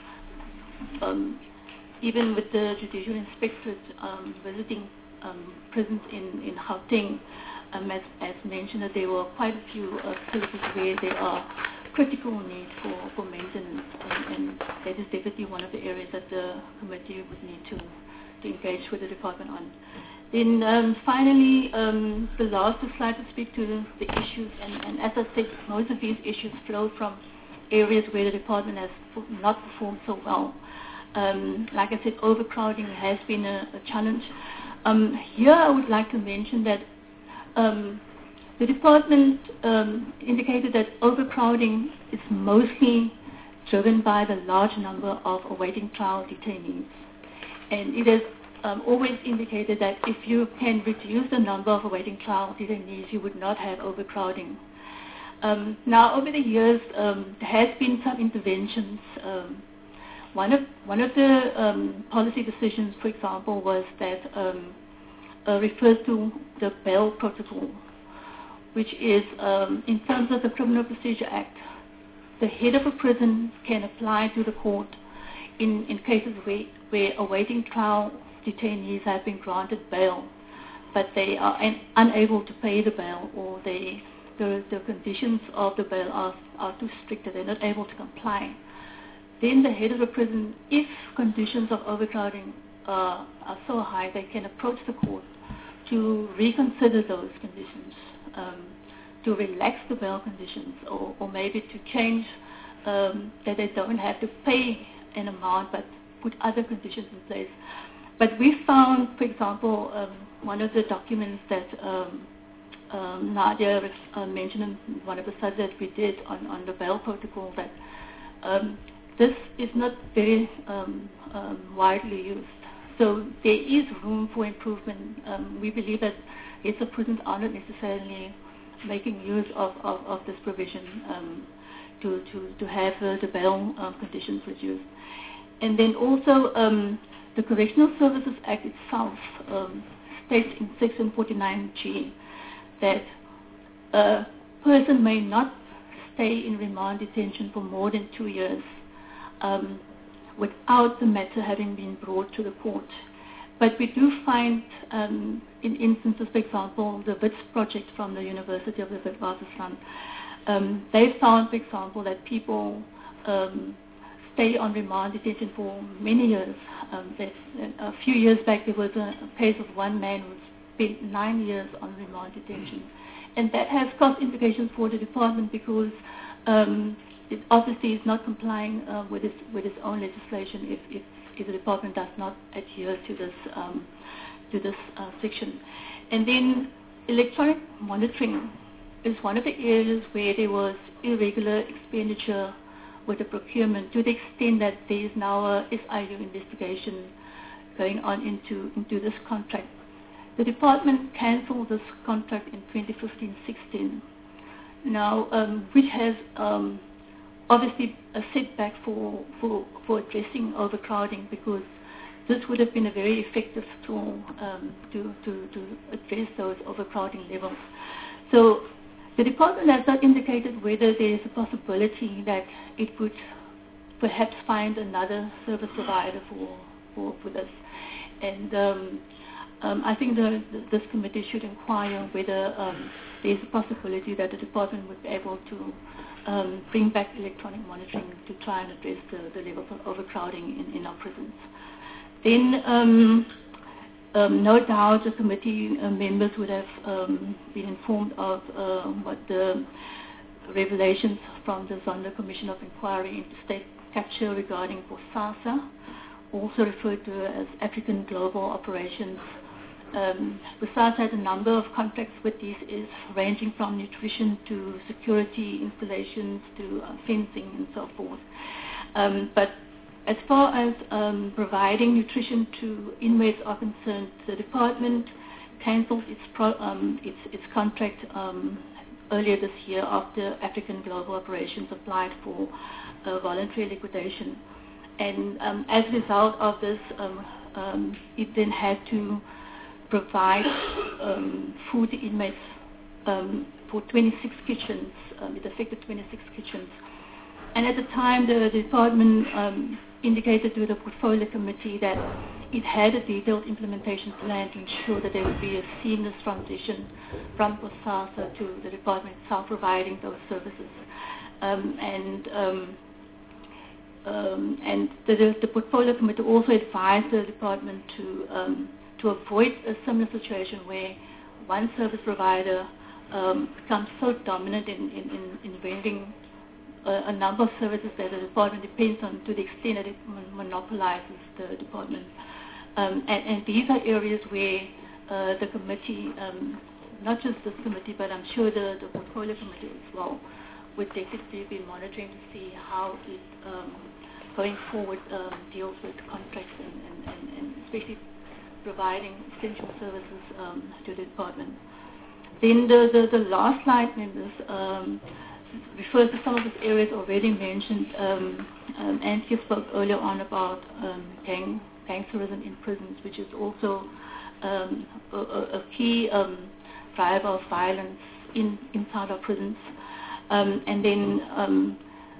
been, even with the Judicial Inspectorate visiting prisons in Gauteng, as mentioned, that there were quite a few facilities where there are critical need for maintenance, and that is definitely one of the areas that the committee would need to engage with the department on. Then finally, the last slide to speak to the issues, and as I said, most of these issues flow from areas where the department has not performed so well. Like I said, overcrowding has been a challenge. Here I would like to mention that the department indicated that overcrowding is mostly driven by the large number of awaiting trial detainees. And it has always indicated that if you can reduce the number of awaiting trial detainees, you would not have overcrowding. Now, over the years, there has been some interventions. One of the policy decisions, for example, was that refers to the bail protocol, which is, in terms of the Criminal Procedure Act, the head of a prison can apply to the court in cases where awaiting trial detainees have been granted bail, but they are unable to pay the bail, or the conditions of the bail are too strict that they're not able to comply. Then the head of the prison, if conditions of overcrowding are so high, they can approach the court to reconsider those conditions, to relax the bail conditions, or maybe to change that they don't have to pay an amount, but put other conditions in place. But we found, for example, one of the documents that Nadia mentioned in one of the studies that we did on the bail protocol, that this is not very widely used. So there is room for improvement. We believe that the prisons are not necessarily making use of this provision to have the bail conditions reduced. And then also the Correctional Services Act itself states in Section 49G that a person may not stay in remand detention for more than 2 years without the matter having been brought to the court. But we do find in instances, for example, the WITS project from the University of the Witwatersrand, they found, for example, that people stay on remand detention for many years. A few years back, there was a case of one man who spent 9 years on remand detention. And that has cost implications for the department because it obviously is not complying with its own legislation if the department does not adhere to this section. And then electronic monitoring is one of the areas where there was irregular expenditure with the procurement, to the extent that there is now a SIU investigation going on into this contract. The department cancelled this contract in 2015-16. Now, which has obviously a setback for addressing overcrowding, because this would have been a very effective tool to address those overcrowding levels. So the department has not indicated whether there is a possibility that it would perhaps find another service provider for this. And I think this committee should inquire whether there is a possibility that the department would be able to bring back electronic monitoring to try and address the levels of overcrowding in our prisons. Then no doubt the committee members would have been informed of what the revelations from the Zondo Commission of Inquiry into State Capture regarding BOSASA, also referred to as African Global Operations. BOSASA had a number of contracts with DCS, ranging from nutrition to security installations to fencing and so forth. But as far as providing nutrition to inmates are concerned, the department cancelled its contract earlier this year after African Global Operations applied for voluntary liquidation. And as a result of this, it then had to provide food to inmates for 26 kitchens. It affected 26 kitchens. And at the time, the department indicated to the portfolio committee that it had a detailed implementation plan to ensure that there would be a seamless transition from BOSASA to the department itself providing those services. And the portfolio committee also advised the department to avoid a similar situation where one service provider becomes so dominant in rendering a number of services that the department depends on, to the extent that it monopolizes the department. And these are areas where the committee, not just this committee, but I'm sure the portfolio committee as well, would definitely be monitoring to see how it, going forward, deals with contracts and especially providing essential services to the department. Then the last slide, members, refers to some of these areas already mentioned. Anthea spoke earlier on about gangsterism in prisons, which is also a key driver of violence inside our prisons. And then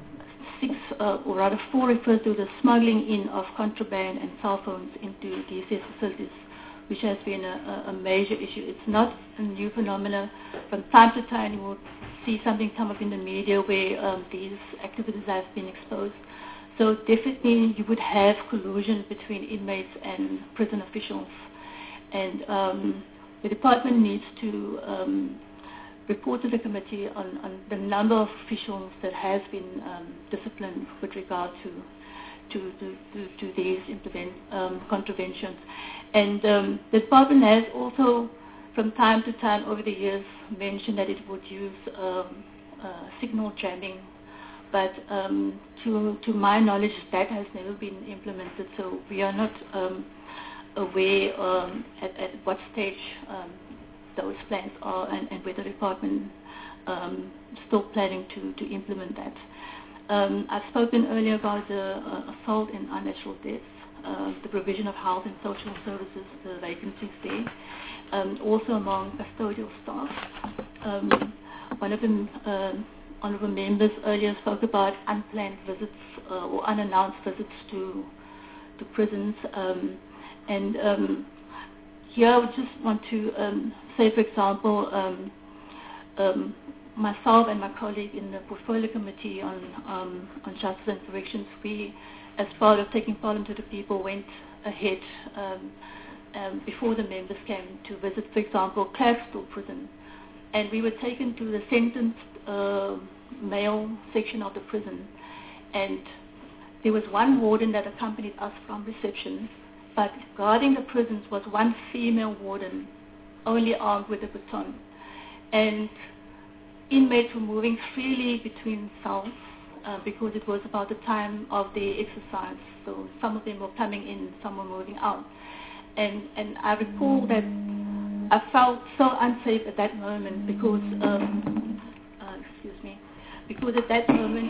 4 refers to the smuggling in of contraband and cell phones into DCS facilities, which has been a major issue. It's not a new phenomenon. From time to time, you will see something come up in the media where these activities have been exposed. So definitely you would have collusion between inmates and prison officials. And the department needs to report to the committee on the number of officials that has been disciplined with regard to these contraventions. And the department has also, from time to time over the years, mentioned that it would use signal jamming, but to my knowledge, that has never been implemented. So we are not aware at what stage those plans are, and whether the department still planning to implement that. I've spoken earlier about the assault and unnatural deaths, the provision of health and social services, the vacancies there, also among custodial staff. One of the honourable members earlier spoke about unplanned visits or unannounced visits to prisons, and here I would just want to say, for example, myself and my colleague in the Portfolio Committee on Justice and Corrections, we, as part of taking Parliament to the people, went ahead before the members came to visit, for example, Klerksdorp Prison. And we were taken to the sentenced male section of the prison. And there was one warden that accompanied us from reception, but guarding the prisons was one female warden, only armed with a baton. And inmates were moving freely between cells because it was about the time of the exercise. So some of them were coming in, some were moving out. And I recall that I felt so unsafe at that moment because, because at that moment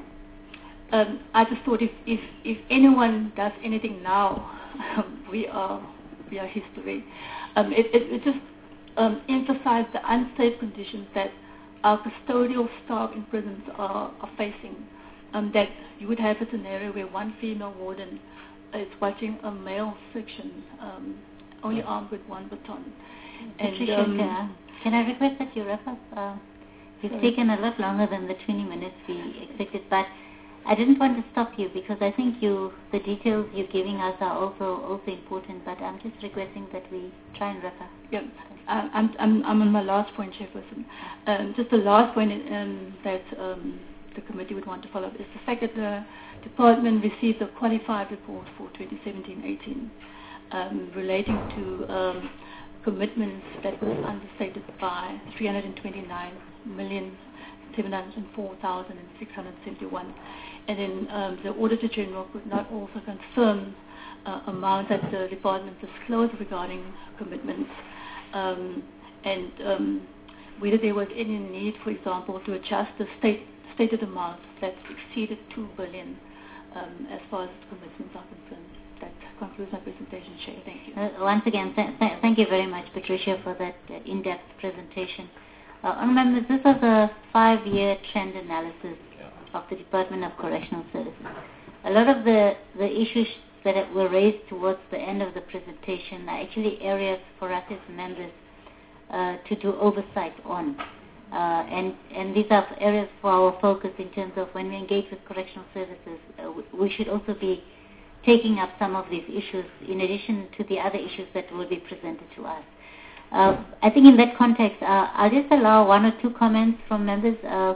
I just thought if anyone does anything now, we are history. It just emphasized the unsafe conditions that our custodial staff in prisons are facing. That you would have a scenario where one female warden is watching a male section, only armed with one baton.
Patricia, can I request that you wrap up? You've taken a lot longer than the 20 minutes we expected, but I didn't want to stop you because I think the details you're giving us are also important, but I'm just requesting that we try and wrap up.
Yeah. I'm on my last point, Chairperson. Just the last point that the committee would want to follow up is the fact that the department received a qualified report for 2017-18 relating to commitments that was understated by 329,704,671, and then the Auditor General could not also confirm amount that the department disclosed regarding commitments. And whether there was any need, for example, to adjust the stated amounts that exceeded 2 billion as far as commitments are concerned. That concludes my presentation, Chair. Thank you.
Once again, thank you very much, Patricia, for that in-depth presentation. Remember, this was a 5-year trend analysis of the Department of Correctional Services. A lot of the issues that were raised towards the end of the presentation are actually areas for us as members to do oversight on. And these are areas for our focus in terms of when we engage with correctional services, we should also be taking up some of these issues in addition to the other issues that will be presented to us. I think in that context, I'll just allow 1 or 2 comments from members.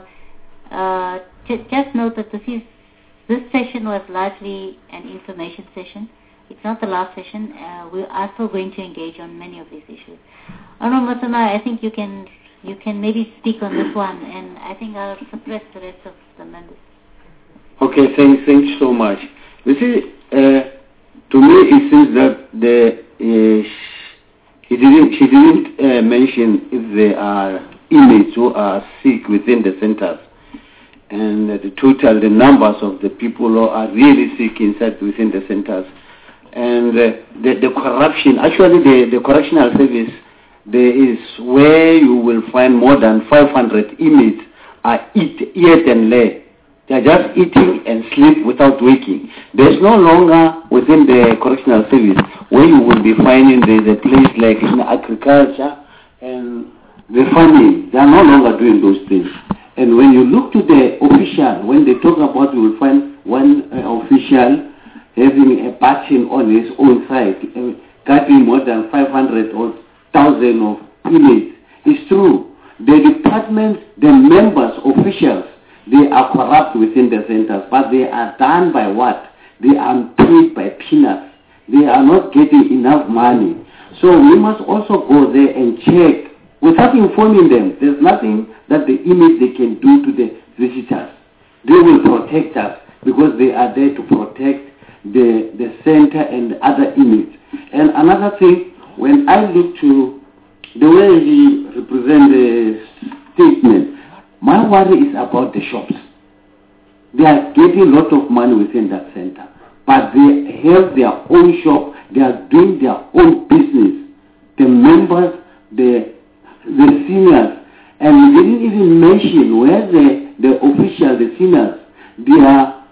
Just note that this session was largely an information session. It's not the last session. We are still going to engage on many of these issues. Honorable Matama, I think you can maybe speak on this one, and I think I'll suppress the rest of the members.
Okay, thanks so much. You see, to me it seems that she didn't mention if there are inmates who are sick within the centers, and the numbers of the people who are really sick within the centers, and the corruption. Actually, the correctional service, there is where you will find more than 500 inmates are eat and lay. They are just eating and sleep without waking. There's no longer within the correctional service where you will be finding there's a place like in agriculture and the farming. They are no longer doing those things. And when you look to the official, when they talk about, you will find one official having a baton on his own side, cutting more than 500 or 1,000 of inmates. It's true. The department, the members, officials, they are corrupt within the centers, but they are done by what? They are paid by peanuts. They are not getting enough money. So we must also go there and check without informing them. There's nothing that the image they can do to the visitors. They will protect us because they are there to protect the center and other images. And another thing, when I look to the way he represents the statement, my worry is about the shops. They are getting a lot of money within that center, but they have their own shop. They are doing their own business. The members, the seniors, and we didn't even mention where the officials, the seniors, they are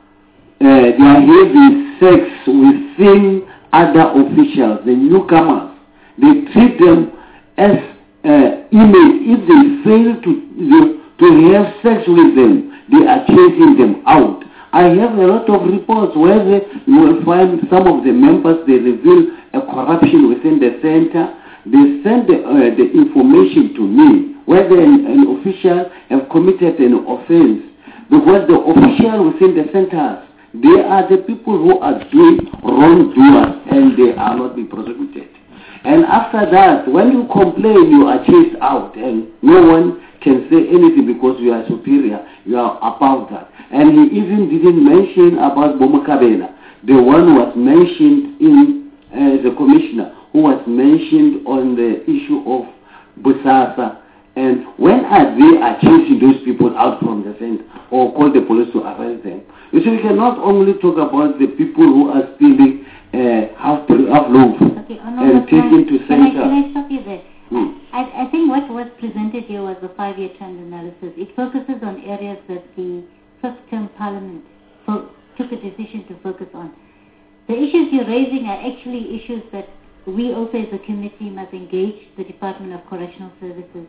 having sex within other officials, the newcomers. They treat them as image. If they fail to have sex with them, they are chasing them out. I have a lot of reports where you will find some of the members, they reveal a corruption within the center. They send the information to me, whether an official have committed an offense. Because the official within the centers, they are the people who are doing wrongdoers and they are not being prosecuted. And after that, when you complain, you are chased out and no one can say anything because you are superior, you are above that. And he even didn't mention about Bomakabela, the one who was mentioned in the commissioner, who was mentioned on the issue of Busasa. And when they are chasing those people out from the center or call the police to arrest them, you see, we cannot only talk about the people who are stealing half loaf and taken to center.
Can I stop you there? I think what was presented here was a 5-year trend analysis. It focuses on areas that the first-term parliament took a decision to focus on. The issues you're raising are actually issues that we also as a committee must engage the Department of Correctional Services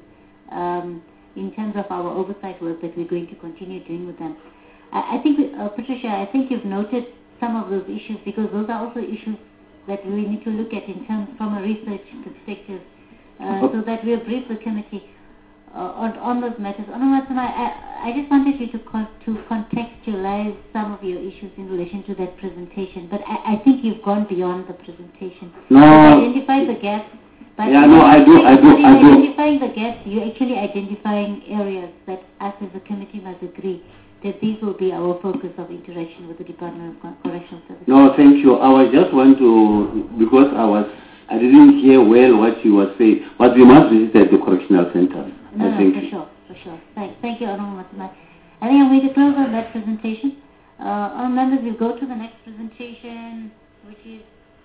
in terms of our oversight work that we're going to continue doing with them. I think, Patricia, I think you've noted some of those issues because those are also issues that we need to look at in terms from a research perspective so that we'll brief the committee on those matters. I just wanted you to contextualize some of your issues in relation to that presentation, but I think you've gone beyond the presentation.
No.
You identify the gaps. But
yeah, no, I do.
Identifying the gaps, you're actually identifying areas that us as a committee must agree that these will be our focus of interaction with the Department of Correctional Services.
No, thank you. I was just want to, because I didn't hear well what you were saying, but we must visit the correctional center.
No, for sure. Thank you, Honorable Matumai. I think I'm going to close on that presentation. Our members will go to the next presentation, which is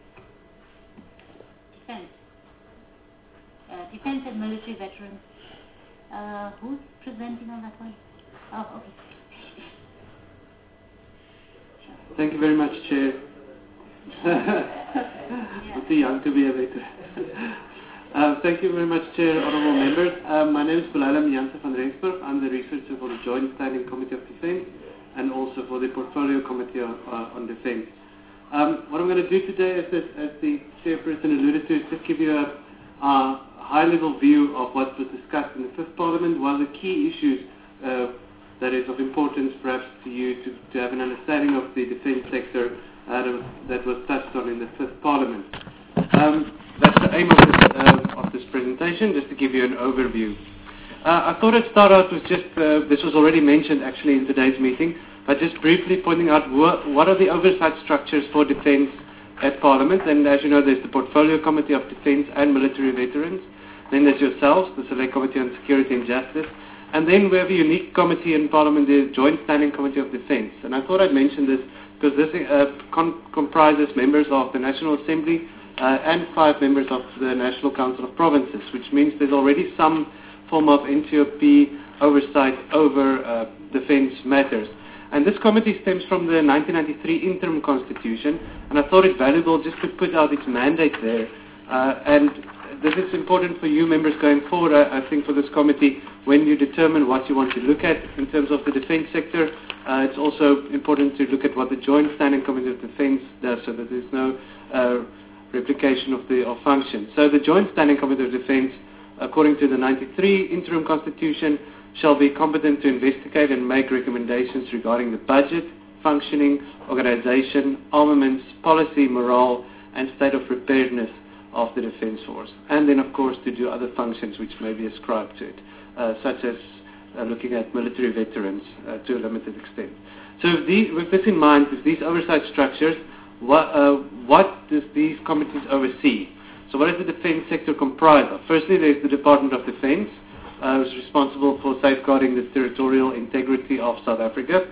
defense. Defense and military veterans. Who's presenting on that one? Oh, okay.
Thank you very much, Chair. I'm too young to be a veteran. Thank you very much, Chair, honourable members. My name is Belalam Janse van Rensburg. I'm the researcher for the Joint Standing Committee of Defence and also for the Portfolio Committee on Defence. What I'm going to do today, as the Chairperson alluded to, is just give you a high-level view of what was discussed in the Fifth Parliament. One of the key issues that is of importance perhaps to you to have an understanding of the defence sector that was touched on in the Fifth Parliament. That's the aim of this presentation, just to give you an overview. I thought I'd start out with just, this was already mentioned actually in today's meeting, but just briefly pointing out what are the oversight structures for defence at Parliament. And as you know, there's the Portfolio Committee of Defence and Military Veterans. Then there's yourselves, the Select Committee on Security and Justice. And then we have a unique committee in Parliament, the Joint Standing Committee of Defence. And I thought I'd mention this because this comprises members of the National Assembly and 5 members of the National Council of Provinces, which means there's already some form of NCOP oversight over defence matters. And this committee stems from the 1993 interim constitution, and I thought it valuable just to put out its mandate there. And this is important for you members going forward, I think, for this committee, when you determine what you want to look at in terms of the defence sector. It's also important to look at what the Joint Standing Committee of Defence does, so that there's no replication of function. So the Joint Standing Committee of Defence, according to the 93 interim constitution, shall be competent to investigate and make recommendations regarding the budget, functioning, organization, armaments, policy, morale, and state of preparedness of the Defence Force. And then, of course, to do other functions which may be ascribed to it, such as looking at military veterans to a limited extent. So with this in mind, with these oversight structures, what does these committees oversee? So what does the defence sector comprise of? Firstly, there's the Department of Defence, who's responsible for safeguarding the territorial integrity of South Africa,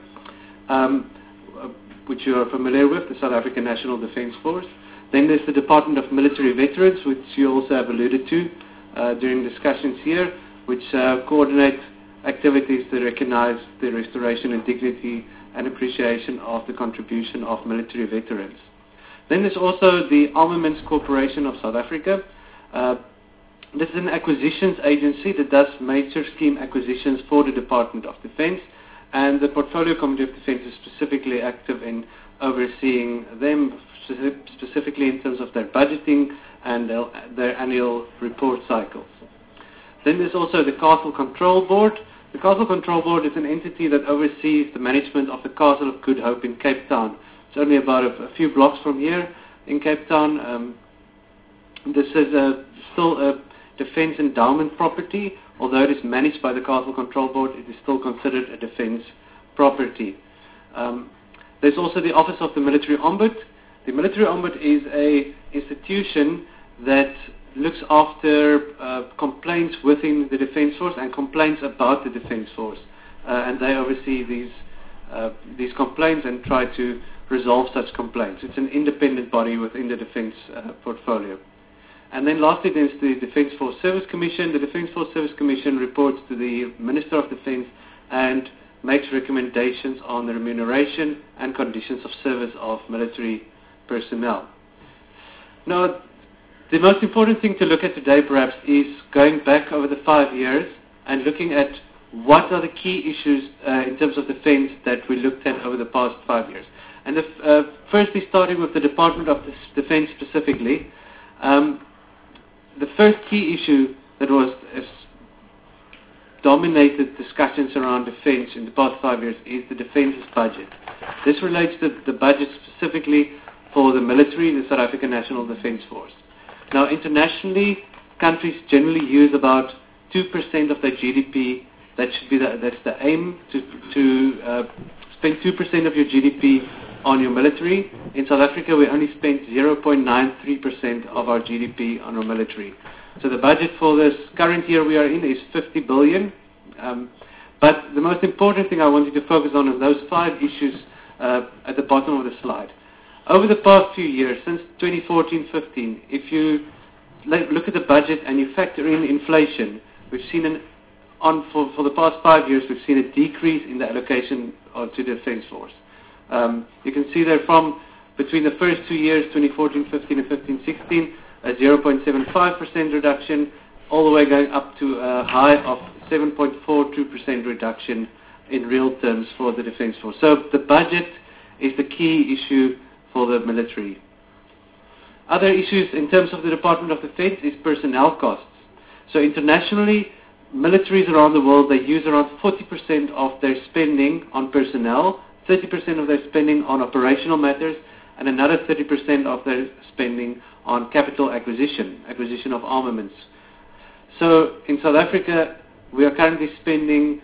which you are familiar with, the South African National Defence Force. Then there's the Department of Military Veterans, which you also have alluded to during discussions here, which coordinate activities to recognize the restoration and dignity and appreciation of the contribution of military veterans. Then there's also the Armaments Corporation of South Africa. This is an acquisitions agency that does major scheme acquisitions for the Department of Defence, and the Portfolio Committee of Defence is specifically active in overseeing them, specifically in terms of their budgeting and their annual report cycles. Then there's also the Castle Control Board. The Castle Control Board is an entity that oversees the management of the Castle of Good Hope in Cape Town. It's only about a few blocks from here in Cape Town. This is still a defence endowment property. Although it is managed by the Castle Control Board, it is still considered a defence property. There's also the Office of the Military Ombud. The Military Ombud is an institution that looks after complaints within the Defence Force and complaints about the Defence Force. And they oversee these complaints and try to resolve such complaints. It's an independent body within the Defence portfolio. And then lastly, there's the Defence Force Service Commission. The Defence Force Service Commission reports to the Minister of Defence and makes recommendations on the remuneration and conditions of service of military personnel. Now, the most important thing to look at today perhaps is going back over the 5 years and looking at what are the key issues in terms of defence that we looked at over the past 5 years. And firstly, starting with the Department of Defence specifically, the first key issue that dominated discussions around defence in the past 5 years is the defence's budget. This relates to the budget specifically for the military, the South African National Defence Force. Now, internationally, countries generally use about 2% of their GDP. That's the aim, to spend 2% of your GDP on your military. In South Africa, we only spent 0.93% of our GDP on our military. So the budget for this current year we are in is 50 billion. But the most important thing I wanted to focus on are those 5 issues at the bottom of the slide. Over the past few years, since 2014-15, if you look at the budget and you factor in inflation, we've seen for the past 5 years, we've seen a decrease in the allocation to the Defence Force. You can see there from between the first 2 years, 2014-15 and 15-16, a 0.75% reduction, all the way going up to a high of 7.42% reduction in real terms for the Defence Force. So the budget is the key issue for the military. Other issues in terms of the Department of Defence is personnel costs. So internationally, militaries around the world, they use around 40% of their spending on personnel, 30% of their spending on operational matters, and another 30% of their spending on capital acquisition of armaments. So in South Africa, we are currently spending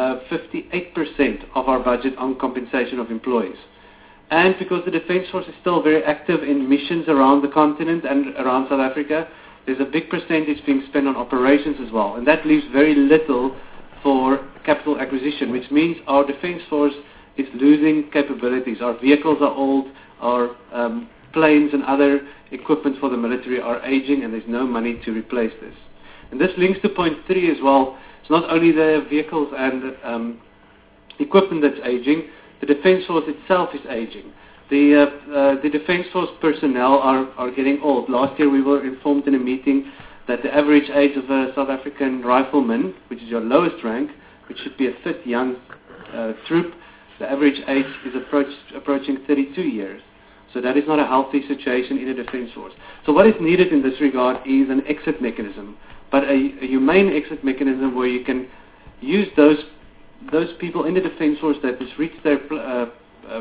58% of our budget on compensation of employees. And because the Defence Force is still very active in missions around the continent and around South Africa, there's a big percentage being spent on operations as well. And that leaves very little for capital acquisition, which means our Defence Force is losing capabilities. Our vehicles are old, our planes and other equipment for the military are aging, and there's no money to replace this. And this links to point 3 as well. It's not only the vehicles and equipment that's aging, the Defence Force itself is aging. The Defence Force personnel are getting old. Last year we were informed in a meeting that the average age of a South African rifleman, which is your lowest rank, which should be a fit young troop, the average age is approaching 32 years. So that is not a healthy situation in a Defence Force. So what is needed in this regard is an exit mechanism, but a humane exit mechanism where you can use those people in the Defence Force that has reached their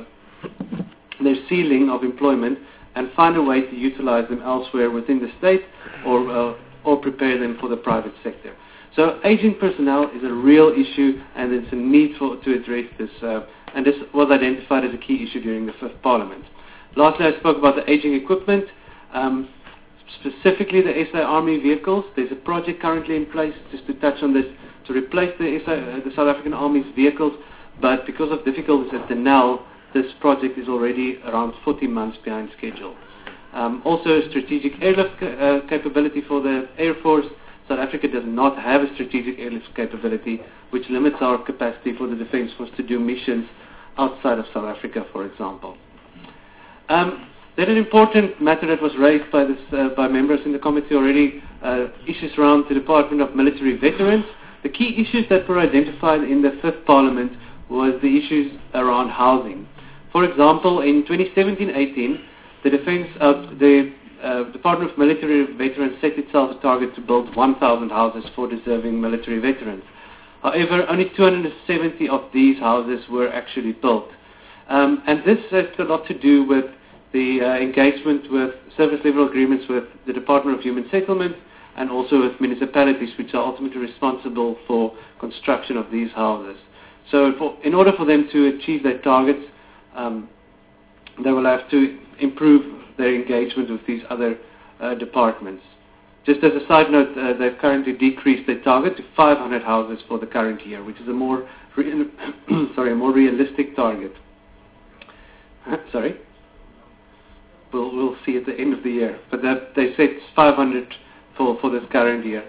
their ceiling of employment and find a way to utilize them elsewhere within the state or prepare them for the private sector. So aging personnel is a real issue, and there's a need to address this, and this was identified as a key issue during the Fifth Parliament. Lastly, I spoke about the aging equipment, specifically the SA Army vehicles. There's a project currently in place, just to touch on this, to replace the South African Army's vehicles, but because of difficulties at Denel, this project is already around 40 months behind schedule. Also, strategic airlift capability for the Air Force. South Africa does not have a strategic airlift capability, which limits our capacity for the Defence Force to do missions outside of South Africa, for example. Then an important matter that was raised by members in the committee already, issues around the Department of Military Veterans. The key issues that were identified in the Fifth Parliament was the issues around housing. For example, in 2017-18, the Department of Military Veterans set itself a target to build 1,000 houses for deserving military veterans. However, only 270 of these houses were actually built. And this has a lot to do with the engagement with service level agreements with the Department of Human Settlement and also with municipalities, which are ultimately responsible for construction of these houses. So in order for them to achieve their targets, they will have to improve their engagement with these other departments. Just as a side note, they've currently decreased their target to 500 houses for the current year, which is a more realistic target. Sorry? We'll see at the end of the year, but they set 500 for this current year.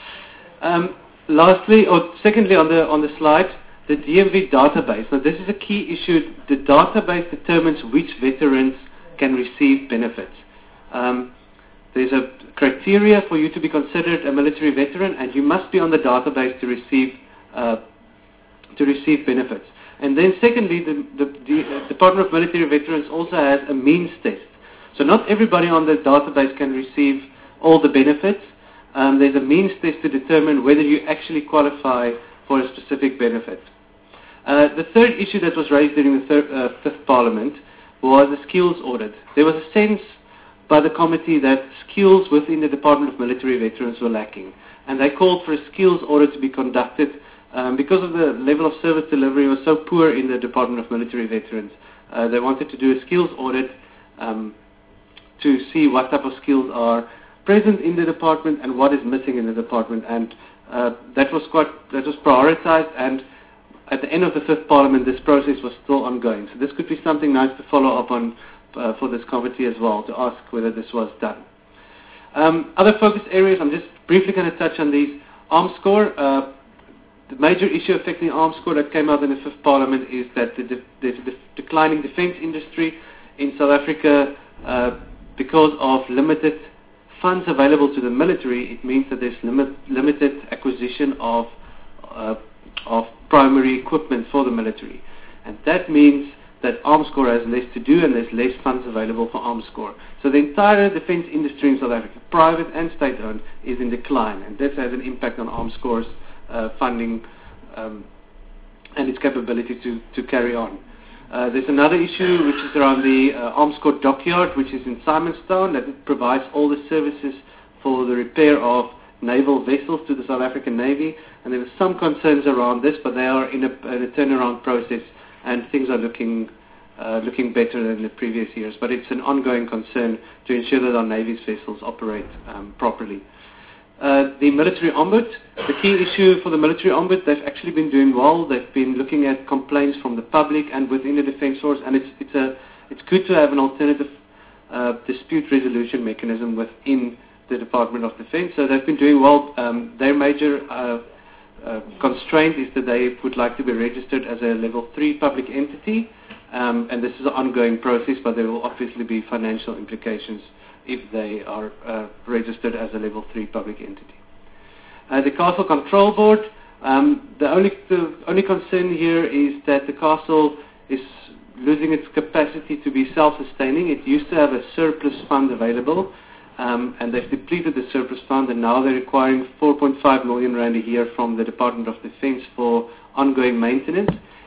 Secondly, on the slide, the DMV database. Now, this is a key issue. The database determines which veterans can receive benefits. There's a criteria for you to be considered a military veteran, and you must be on the database to receive benefits. And then secondly, the Department of Military Veterans also has a means test. So not everybody on the database can receive all the benefits. There's a means test to determine whether you actually qualify for a specific benefit. The third issue that was raised during the Fifth Parliament was the skills audit. There was a sense by the committee that skills within the Department of Military Veterans were lacking, and they called for a skills audit to be conducted because of the level of service delivery was so poor in the Department of Military Veterans. They wanted to do a skills audit to see what type of skills are present in the department and what is missing in the department, and that was prioritized, and at the end of the Fifth Parliament this process was still ongoing. So this could be something nice to follow up on for this committee as well, to ask whether this was done. Other focus areas, I'm just briefly going to touch on these. Armscor, the major issue affecting Armscor that came out in the Fifth Parliament is that there's a declining defence industry in South Africa because of limited funds available to the military. It means that there's limited acquisition of primary equipment for the military, and that means that Armscor has less to do and there's less funds available for Armscor. So the entire defence industry in South Africa, private and state-owned, is in decline, and this has an impact on Armscor's funding and its capability to carry on. There's another issue which is around the Armscor dockyard, which is in Simonstown, that provides all the services for the repair of naval vessels to the South African Navy, and there were some concerns around this, but they are in a turnaround process, and things are looking better than the previous years. But it's an ongoing concern to ensure that our Navy's vessels operate properly. The military ombud, the key issue for the military ombud, they've actually been doing well. They've been looking at complaints from the public and within the Defence Force, and it's good to have an alternative dispute resolution mechanism within the Department of Defence. So they've been doing well. Their major constraint is that they would like to be registered as a level 3 public entity, and this is an ongoing process, but there will obviously be financial implications if they are registered as a level 3 public entity. The Castle Control Board, the only concern here is that the Castle is losing its capacity to be self-sustaining. It used to have a surplus fund available, and they've depleted the surplus fund, and now they're requiring 4.5 million rand a year from the Department of Defence for ongoing maintenance.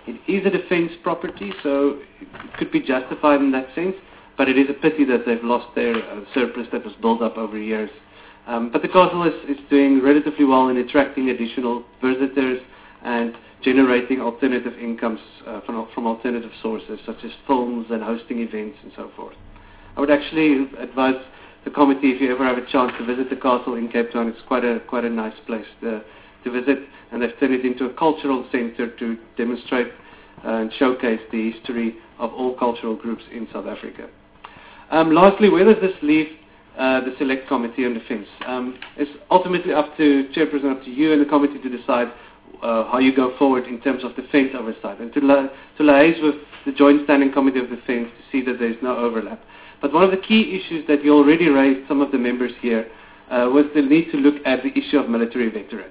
It is a defence property, so it could be justified in that sense, but it is a pity that they've lost their surplus that was built up over years. But the castle is doing relatively well in attracting additional visitors and generating alternative incomes from alternative sources, such as films and hosting events and so forth. I would actually advise the committee, if you ever have a chance to visit the castle in Cape Town, it's quite a nice place to visit, and they've turned it into a cultural centre to demonstrate and showcase the history of all cultural groups in South Africa. Lastly, where does this leave the Select Committee on Defence? It's ultimately up to Chairperson, up to you and the committee to decide how you go forward in terms of defence oversight, and to liaise with the Joint Standing Committee of Defence to see that there is no overlap. But one of the key issues that you already raised, some of the members here, was the need to look at the issue of military veterans.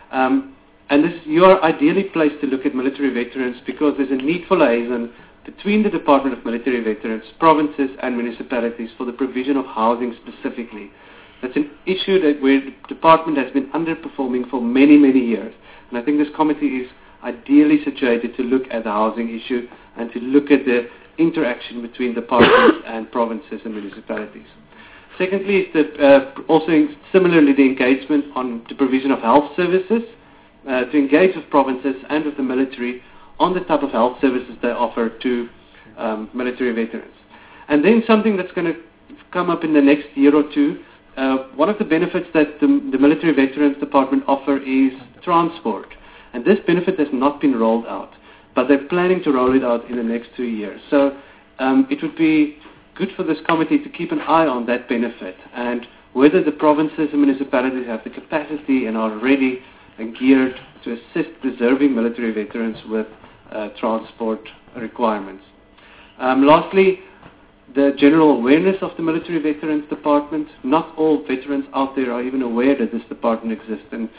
And you are ideally placed to look at military veterans because there's a need for liaison between the Department of Military Veterans, provinces and municipalities for the provision of housing specifically. That's an issue where the department has been underperforming for many, many years. And I think this committee is ideally situated to look at the housing issue and to look at the interaction between departments and provinces and municipalities. Secondly, also similarly the engagement on the provision of health services, to engage with provinces and with the military on the type of health services they offer to military veterans. And then something that's going to come up in the next year or two, one of the benefits that the Military Veterans Department offer is transport. And this benefit has not been rolled out, but they're planning to roll it out in the next 2 years. So it would be good for this committee to keep an eye on that benefit and whether the provinces and municipalities have the capacity and are ready and geared to assist deserving military veterans with transport requirements. Lastly, the general awareness of the Military Veterans Department. Not all veterans out there are even aware that this department exists. And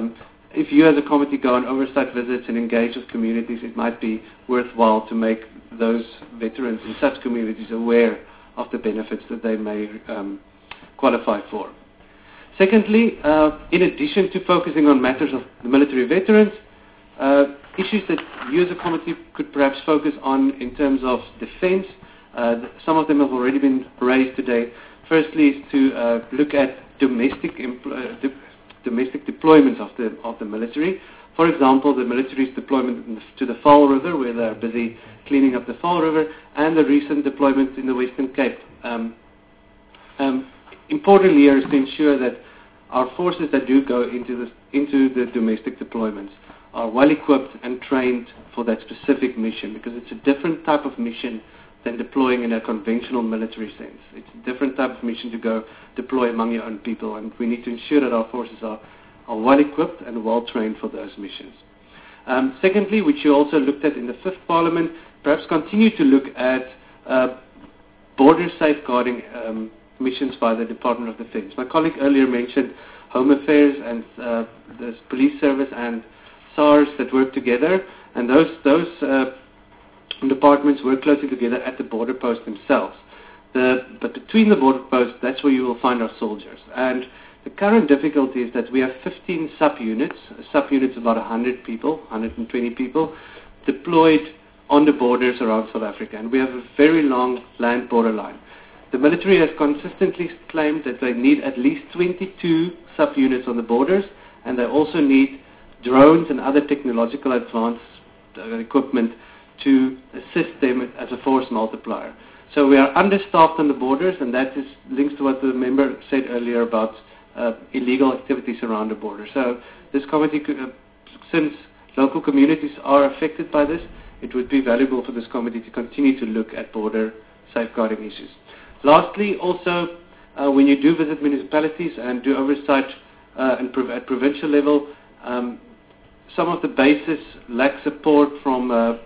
if you as a committee go on oversight visits and engage with communities, it might be worthwhile to make those veterans in such communities aware of the benefits that they may qualify for. Secondly, in addition to focusing on matters of the military veterans, issues that you as a committee could perhaps focus on in terms of defense, some of them have already been raised today. Firstly is to look at domestic deployments of the military. For example, the military's deployment to the Vaal River, where they are busy cleaning up the Vaal River, and the recent deployment in the Western Cape. Important here is to ensure that our forces that do go into the domestic deployments are well equipped and trained for that specific mission, because it's a different type of mission than deploying in a conventional military sense. It's a different type of mission to go deploy among your own people, and we need to ensure that our forces are well equipped and well trained for those missions. Secondly, which you also looked at in the 5th Parliament, perhaps continue to look at border safeguarding missions by the Department of Defence. My colleague earlier mentioned Home Affairs and the Police Service and SARS that work together, and those departments work closely together at the border posts themselves. But between the border posts, that's where you will find our soldiers. And the current difficulty is that we have 15 subunits. A subunit is about 100 people, 120 people, deployed on the borders around South Africa. And we have a very long land border line. The military has consistently claimed that they need at least 22 subunits on the borders, and they also need drones and other technological advanced equipment to assist them as a force multiplier. So we are understaffed on the borders, and that links to what the member said earlier about illegal activities around the border. So this committee, since local communities are affected by this, it would be valuable for this committee to continue to look at border safeguarding issues. Lastly, also, when you do visit municipalities and do oversight at provincial level, some of the bases lack support from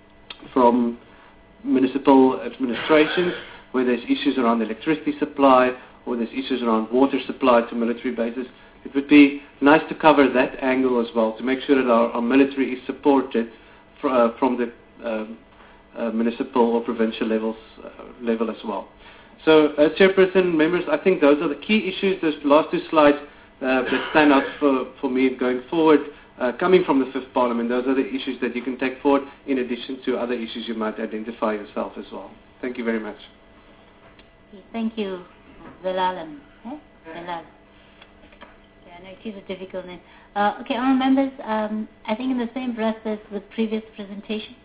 municipal administrations, where there's issues around electricity supply or there's issues around water supply to military bases. It would be nice to cover that angle as well, to make sure that our military is supported from the municipal or provincial level as well. So, Chairperson, members, I think those are the key issues. Those last two slides that stand out for me going forward coming from the Fifth Parliament, those are the issues that you can take forward in addition to other issues you might identify yourself as well. Thank you very much.
Thank you, Velalan. Velalan. Yeah, no, it is a difficult name. Okay, honourable members, I think in the same breath as the previous presentation,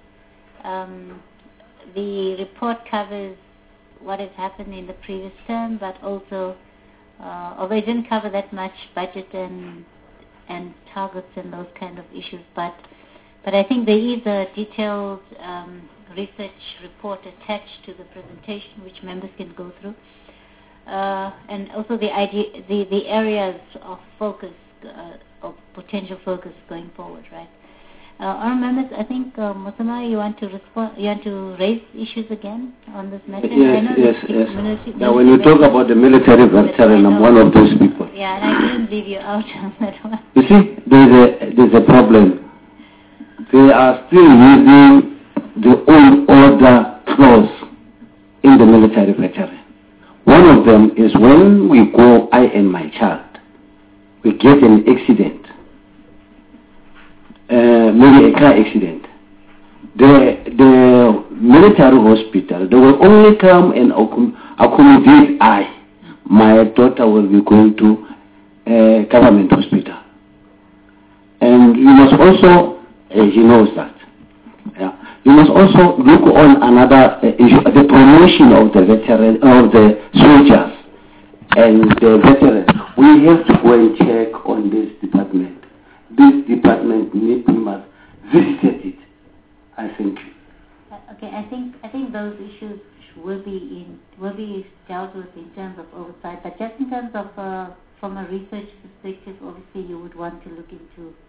the report covers what has happened in the previous term, but also, although it didn't cover that much budget and targets and those kind of issues, but I think there is a detailed research report attached to the presentation which members can go through, and also the areas of focus, of potential focus going forward, right? Honourable members, I think Mosama, you want to respond? You want to raise issues again on this matter?
Yes. Now, when you talk about the military veteran, I'm one of those people.
Yeah, and I didn't leave you out on that one.
You see, there's a problem. They are still using the old order clause in the military veteran. One of them is when we go, I and my child, we get an accident. Maybe a car accident. The military hospital, they will only come and accommodate my daughter will be going to a government hospital. And you must also, he knows that. Yeah. You must also look on another issue, the promotion of the veteran, of the soldiers and the veterans. We have to go and check on this department. This department must visit it, I think.
Okay, I think those issues will be dealt with in terms of oversight, but just in terms of from a research perspective, obviously you would want to look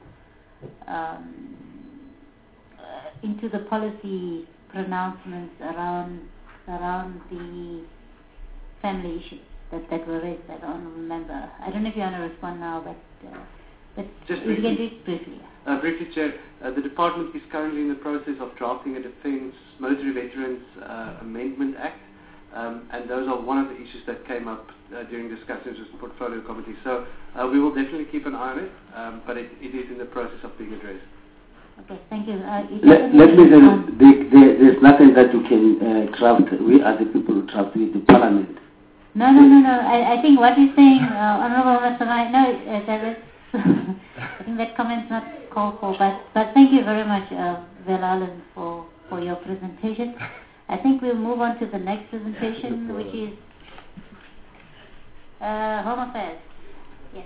into the policy pronouncements around the family issues that were raised by the honourable member. I don't know if you want to respond now, but
just
we can do it briefly.
Briefly, Chair, the department is currently in the process of drafting a Defence Military Veterans Amendment Act, and those are one of the issues that came up during discussions with the Portfolio Committee. So we will definitely keep an eye on it, but it is in the process of being addressed.
Okay, thank you.
Let me say, there's nothing that you can draft. We are the people who draft it, the Parliament.
No. I think what you're saying, Honourable Masamai, no, there is. I think that comment's not called for, but thank you very much, Velalan, for your presentation. I think we'll move on to the next presentation, which is Home Affairs. Yes.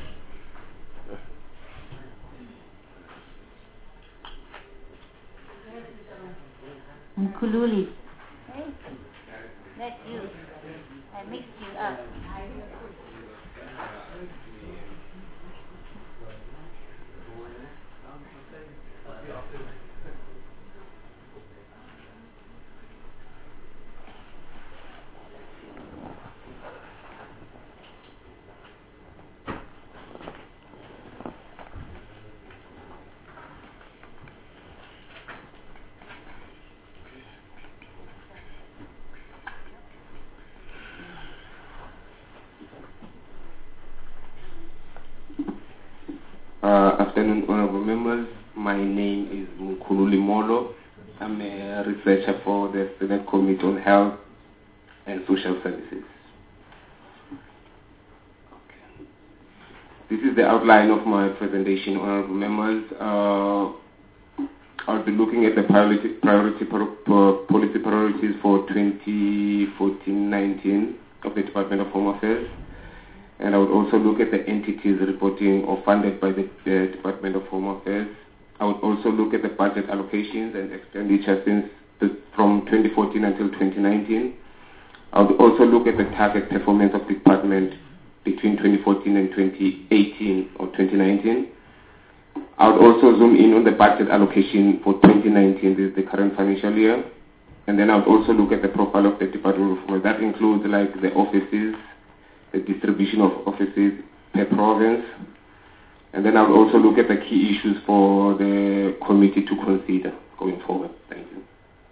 Nkululi. Hey, that's you. I mixed you up.
Afternoon, honorable members. My name is Mkhululi Molo. I'm a researcher for the Senate Committee on Health and Social Services. Okay. This is the outline of my presentation, honorable members. I'll be looking at the policy priorities for 2014-19 of the Department of Home Affairs. And I would also look at the entities reporting or funded by the Department of Home Affairs. I would also look at the budget allocations and expenditure from 2014 until 2019. I would also look at the target performance of the department between 2014 and 2018 or 2019. I would also zoom in on the budget allocation for 2019, this is the current financial year. And then I would also look at the profile of the Department of Home Affairs. That includes like the offices, the distribution of offices per province, and then I will also look at the key issues for the committee to consider going forward. Thank you.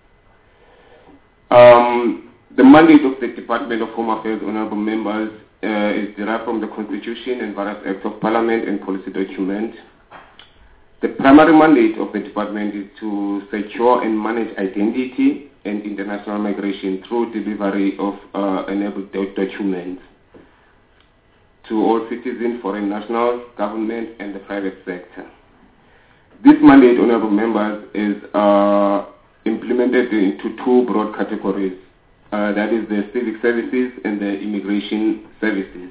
The mandate of the Department of Home Affairs, honorable members, is derived from the Constitution and various acts of Parliament and policy documents. The primary mandate of the department is to secure and manage identity and international migration through delivery of enabled documents to all citizens, foreign nationals, government, and the private sector. This mandate, honorable members, is implemented into two broad categories. That is the civic services and the immigration services.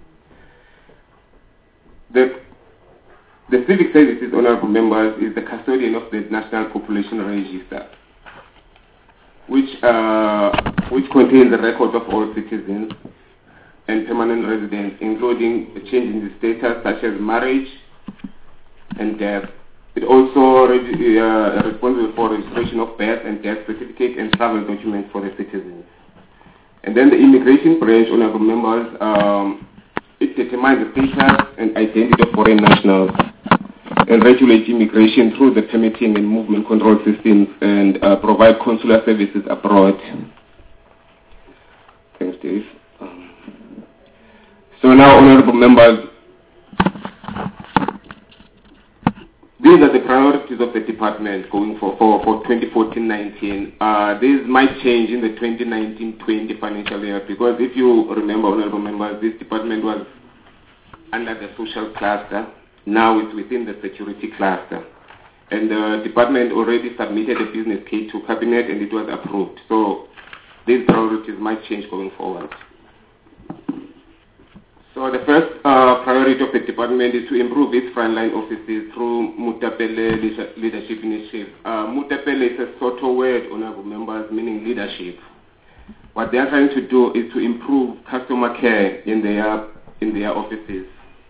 The civic services, honorable members, is the custodian of the National Population Register, which contains the records of all citizens and permanent residents, including a change in the status such as marriage and death. It also responsible for registration of birth and death certificate and travel documents for the citizens. And then the immigration branch, honorable members, it determines the status and identity of foreign nationals and regulates immigration through the permitting and movement control systems and provide consular services abroad. Thanks, Dave. So now, honorable members, these are the priorities of the department going for 2014-19. These might change in the 2019-20 financial year because if you remember, honorable members, this department was under the social cluster. Now it's within the security cluster. And the department already submitted a business case to cabinet and it was approved. So these priorities might change going forward. So the first priority of the department is to improve its frontline offices through Mutapele Leadership Initiative. Mutapele is a sort of word, honorable members, meaning leadership. What they are trying to do is to improve customer care in their offices.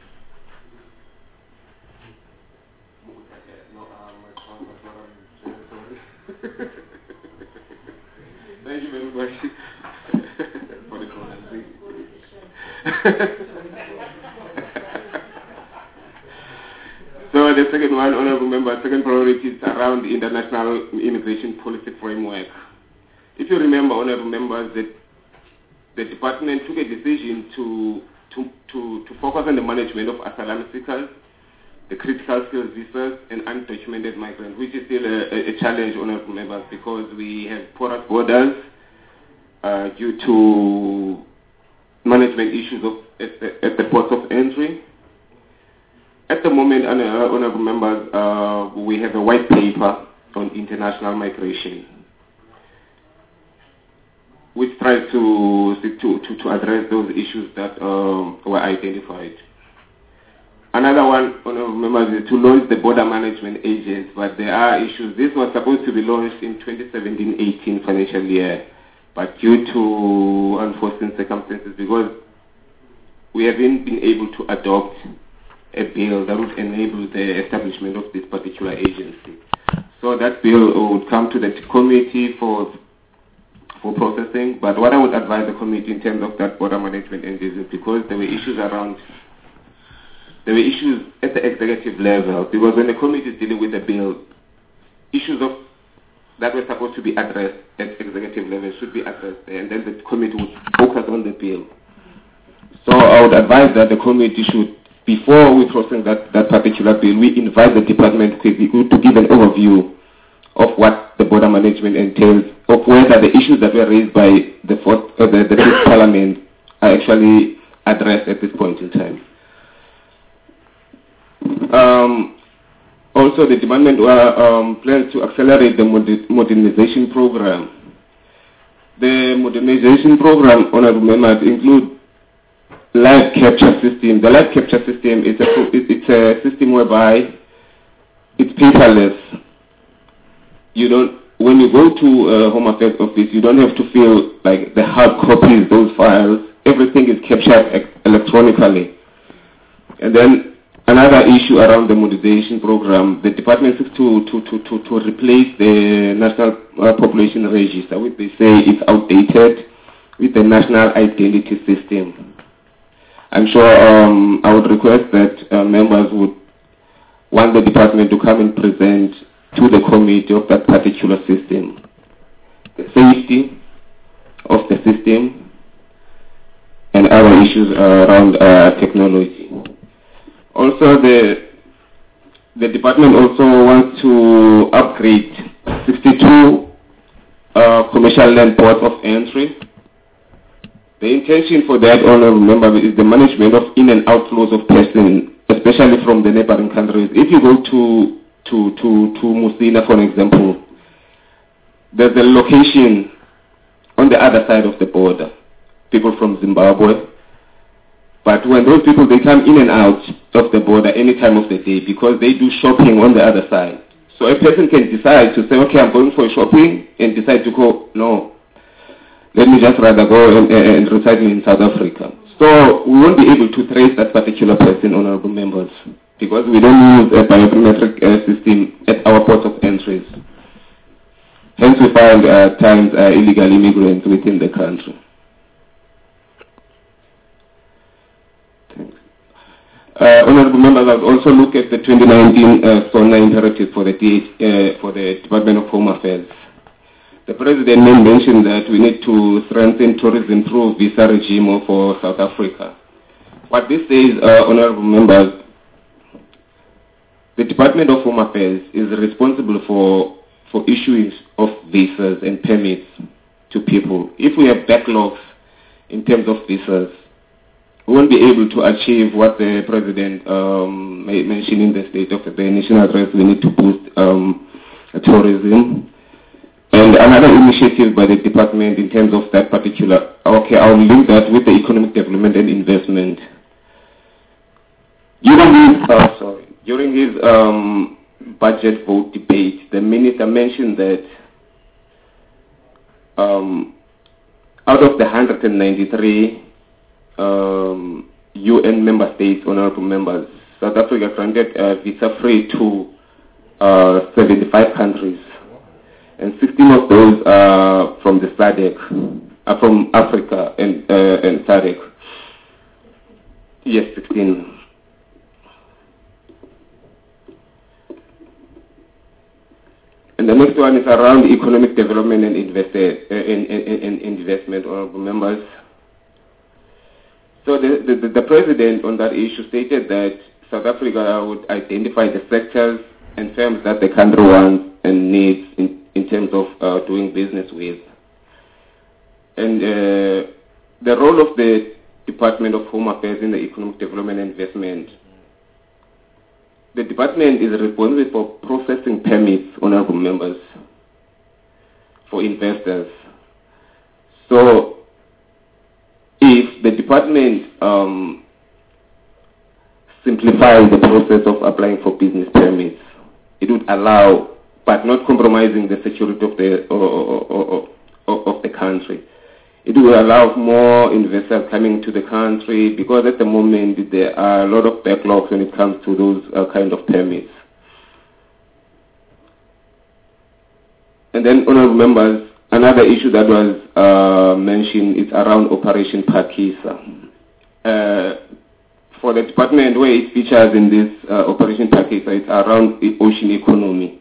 Thank you very much for the comment. So the second one, honorable member, second priority is around the international immigration policy framework. If you remember, honorable members, that the department took a decision to focus on the management of asylum seekers, the critical skills visas, and undocumented migrants, which is still a challenge, honorable members, because we have porous borders due to management issues at the ports of entry. At the moment, honorable members, we have a white paper on international migration, which tries to address those issues that were identified. Another one, honorable members, is to launch the border management agents, but there are issues. This was supposed to be launched in 2017-18 financial year, but due to unforeseen circumstances, because we haven't been able to adopt a bill that would enable the establishment of this particular agency. So that bill would come to the committee for processing, but what I would advise the committee in terms of that border management agency, because there were issues at the executive level, because when the committee is dealing with the bill, issues that were supposed to be addressed at executive level should be addressed there, and then the committee would focus on the bill. So I would advise that the committee should, before we process that particular bill, we invite the department to give an overview of what the border management entails, of whether the issues that were raised by the fifth parliament are actually addressed at this point in time. Also, the department plans to accelerate the modernization program. The modernization program, honorable members, include live capture system. The live capture system is a system whereby it's paperless. When you go to a Home Affairs office, you don't have to fill like the hard copies, those files. Everything is captured electronically. And then another issue around the modernization program, the department seeks to replace the National Population Register, which they say is outdated, with the National Identity System. I'm sure I would request that members would want the department to come and present to the committee of that particular system, the safety of the system, and other issues around technology. Also, the the department also wants to upgrade 62 commercial land ports of entry. The intention for that, honorable member, is the management of in and outflows of persons, especially from the neighboring countries. If you go to Musina, for example, there's a location on the other side of the border, people from Zimbabwe. But when those people, they come in and out of the border any time of the day because they do shopping on the other side. So a person can decide to say, okay, I'm going for shopping, and decide to go, no, let me just rather go and reside in South Africa. So we won't be able to trace that particular person, honorable members, because we don't use a biometric system at our ports of entries. Hence we find at times illegal immigrants within the country. Honorable members, I've also looked at the 2019 SONA imperative for the Department of Home Affairs. The President mentioned that we need to strengthen tourism through visa regime for South Africa. What this says, honorable members, the Department of Home Affairs is responsible for issuing of visas and permits to people. If we have backlogs in terms of visas, we won't be able to achieve what the President mentioned in the State of the National Address. We need to boost tourism. And another initiative by the department in terms of that particular, okay, I'll link that with the economic development and investment. During his budget vote debate, the minister mentioned that out of the 193 UN member states, honorable members, South Africa granted visa-free to 75 countries, and 16 of those are from the SADC, from Africa and SADC. Yes, 16. And the next one is around economic development and investment, honorable members. So the President on that issue stated that South Africa would identify the sectors and firms that the country wants and needs in terms of doing business with. And the role of the Department of Home Affairs in the economic development and investment, the department is responsible for processing permits, honorable members, for investors. So if the department simplifies the process of applying for business permits, it would allow, but not compromising the security of the country. It will allow more investors coming to the country, because at the moment there are a lot of backlogs when it comes to those kind of permits. And then, honorable members, another issue that was mentioned is around Operation Phakisa. For the department, where it features in this Operation Phakisa, it's around the ocean economy.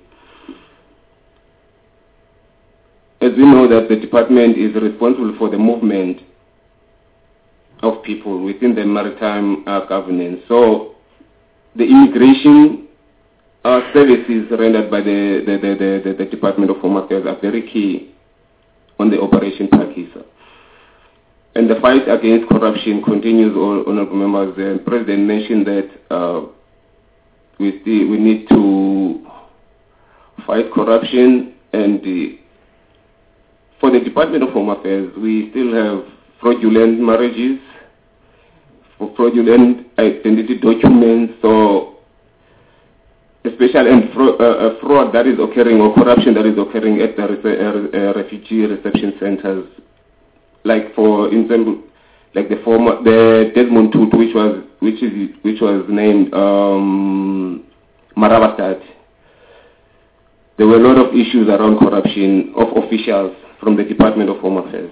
As we know that the department is responsible for the movement of people within the maritime governance. So the immigration services rendered by the Department of Home Affairs are very key on the Operation Phakisa. And the fight against corruption continues, honorable members. The President mentioned that we need to fight corruption, and for the Department of Home Affairs, we still have fraudulent marriages, for fraudulent identity documents, so especially fraud that is occurring, or corruption that is occurring at the refugee reception centers, like for example, like the Desmond Tutu, which was named Marabastad. There were a lot of issues around corruption of officials from the Department of Home Affairs.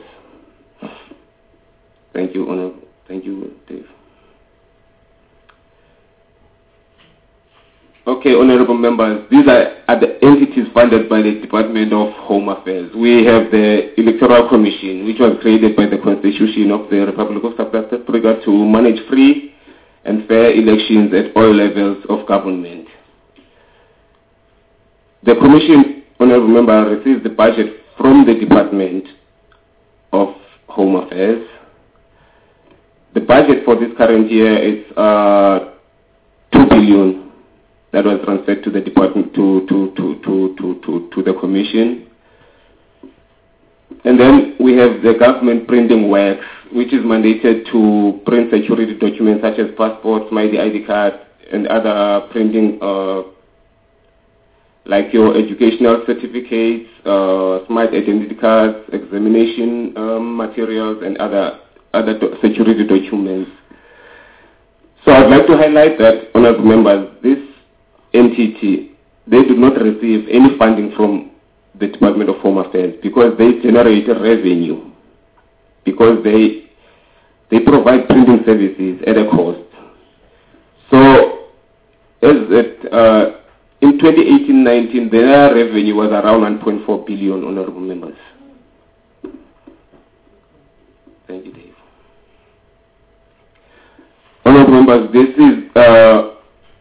Thank you, Honor. Thank you, Dave. Okay, honorable members, these are the entities funded by the Department of Home Affairs. We have the Electoral Commission, which was created by the Constitution of the Republic of South Africa to manage free and fair elections at all levels of government. the Commission, honourable member, receives the budget from the Department of Home Affairs. The budget for this current year is 2 billion that was transferred to the department to the Commission. And then we have the government printing works, which is mandated to print security documents such as passports, my ID card, and other printing, like your educational certificates, smart identity cards, examination materials, and other security documents. So I'd like to highlight that, honourable members, this entity, they do not receive any funding from the Department of Home Affairs because they generate revenue, because they provide printing services at a cost. So in 2018-19, their revenue was around 1.4 billion, honourable members. Thank you, Dave. Honourable members, this is a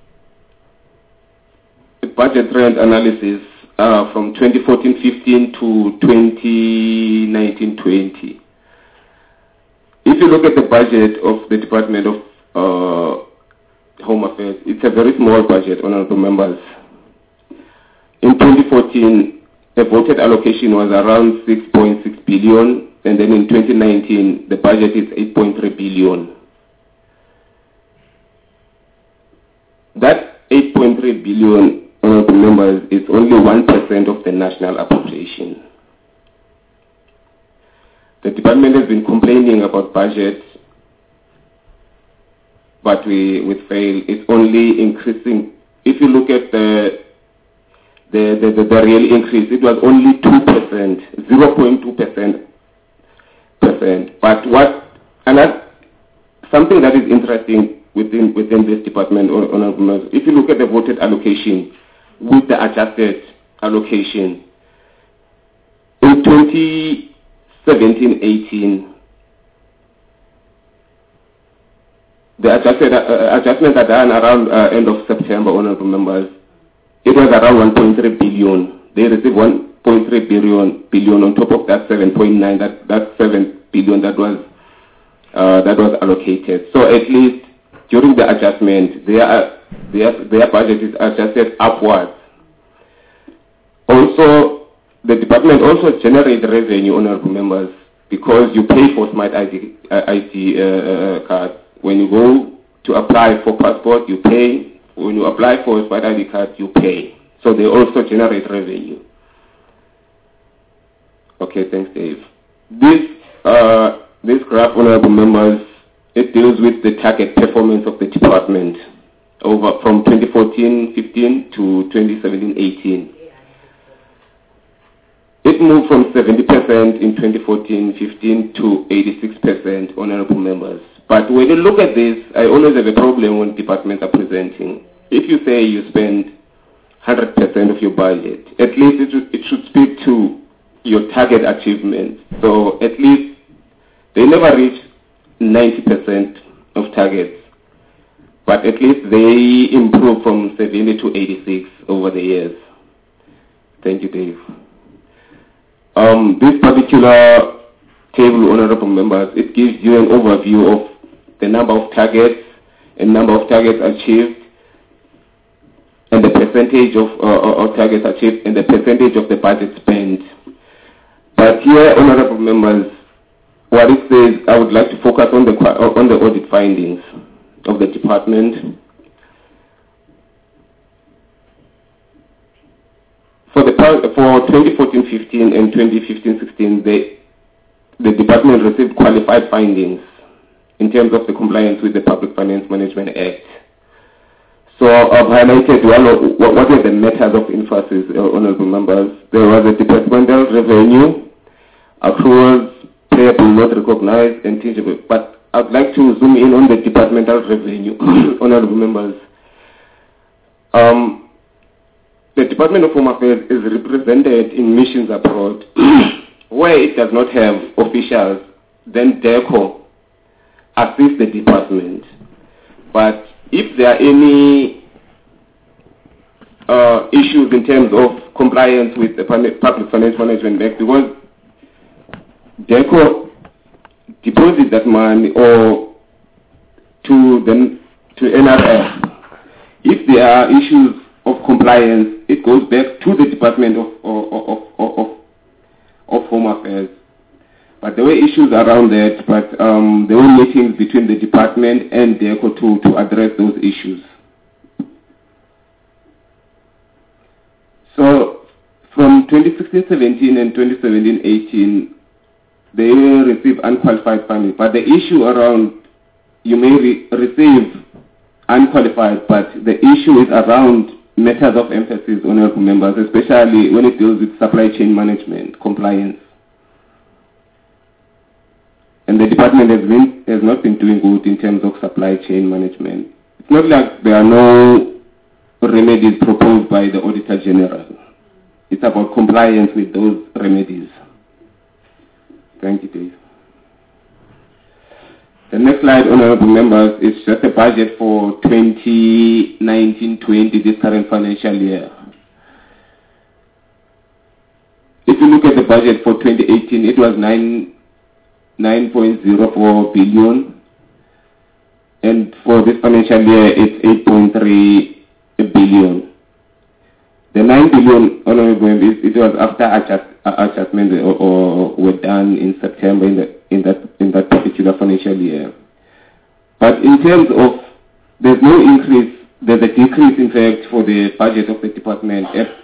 budget trend analysis from 2014-15 to 2019-20. If you look at the budget of the Department of Home Affairs, it's a very small budget, honourable members. In 2014, the voted allocation was around 6.6 billion, and then in 2019, the budget is 8.3 billion. That 8.3 billion, honourable members, is only 1% of the national appropriation. The department has been complaining about budget, but we fail. It's only increasing. If you look at the real increase, it was only 2%, 0.2%. But something that is interesting within this department, if you look at the voted allocation with the adjusted allocation, in 2017-18, the adjustments are done around end of September, honourable members. It was around 1.3 billion. They received 1.3 billion on top of that 7.9, that 7 billion that was allocated. So at least during the adjustment, their budget is adjusted upwards. Also, the department also generates revenue, honourable members, because you pay for smart ID cards. When you go to apply for passport, you pay. When you apply for a smart ID card, you pay. So they also generate revenue. Okay, thanks, Dave. This graph, honourable members, it deals with the target performance of the department from 2014-15 to 2017-18. It moved from 70% in 2014-15 to 86%, honourable members. But when you look at this, I always have a problem when departments are presenting. If you say you spend 100% of your budget, at least it should speak to your target achievement. So at least they never reach 90% of targets, but at least they improve from 70 to 86 over the years. Thank you, Dave. This particular table, honourable members, it gives you an overview of the number of targets and number of targets achieved, and the percentage of targets achieved, and the percentage of the budget spent. But here, honourable members, what it says, I would like to focus on the audit findings of the department. For 2014-15 and 2015-16, the department received qualified findings in terms of the compliance with the Public Finance Management Act. So I've highlighted what were the matters of emphasis, honourable members. There was a departmental revenue, accruals, payable, not recognized, and tangible. But I'd like to zoom in on the departmental revenue, honourable members. The Department of Home Affairs is represented in missions abroad, where it does not have officials. Then DECO assists the department. But if there are any issues in terms of compliance with the Public Finance Management Act, because DECO deposit that money or to NRF. If there are issues of compliance, it goes back to the Department of Home Affairs. But there were issues around that, but there were meetings between the department and DECO to address those issues. So from 2016-17 and 2017-18, they receive unqualified funding. But the issue around, you may receive unqualified, but the issue is around matters of emphasis, honorable members, especially when it deals with supply chain management, compliance. And the department has not been doing good in terms of supply chain management. It's not like there are no remedies proposed by the Auditor General. It's about compliance with those remedies. Thank you, Dave. The next slide, honorable members, is just a budget for 2019-20, this current financial year. If you look at the budget for 2018, it was 9.04 billion, and for this financial year, it's 8.3 billion. The 9 billion, honorable members, it was after adjustment or were done in September in that particular financial year. But in terms of, there's no increase, there's a decrease in fact for the budget of the department at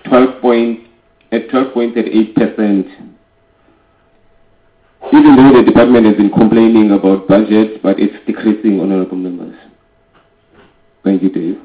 12.8%. Even though the department has been complaining about budget, but it's decreasing, honorable members. Thank you, Dave.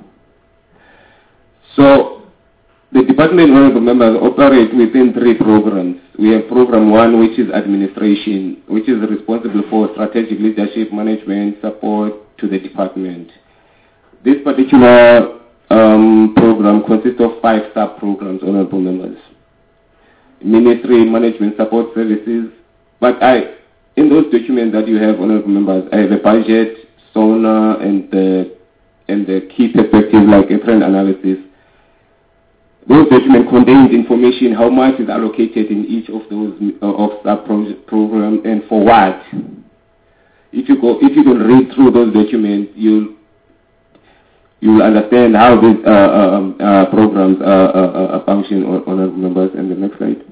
So, the department, honorable members, operate within 3 programs. We have program 1, which is administration, which is responsible for strategic leadership, management, support to the department. This particular program consists of 5 sub-programs, honorable members. Ministry, management, support services. But in those documents that you have, honorable members, I have a budget, SONA, and the key perspectives like a trend analysis. Those documents contain information how much is allocated in each of those sub-programs and for what. If you can read through those documents, you will understand how these programs function, honorable members. And the next slide.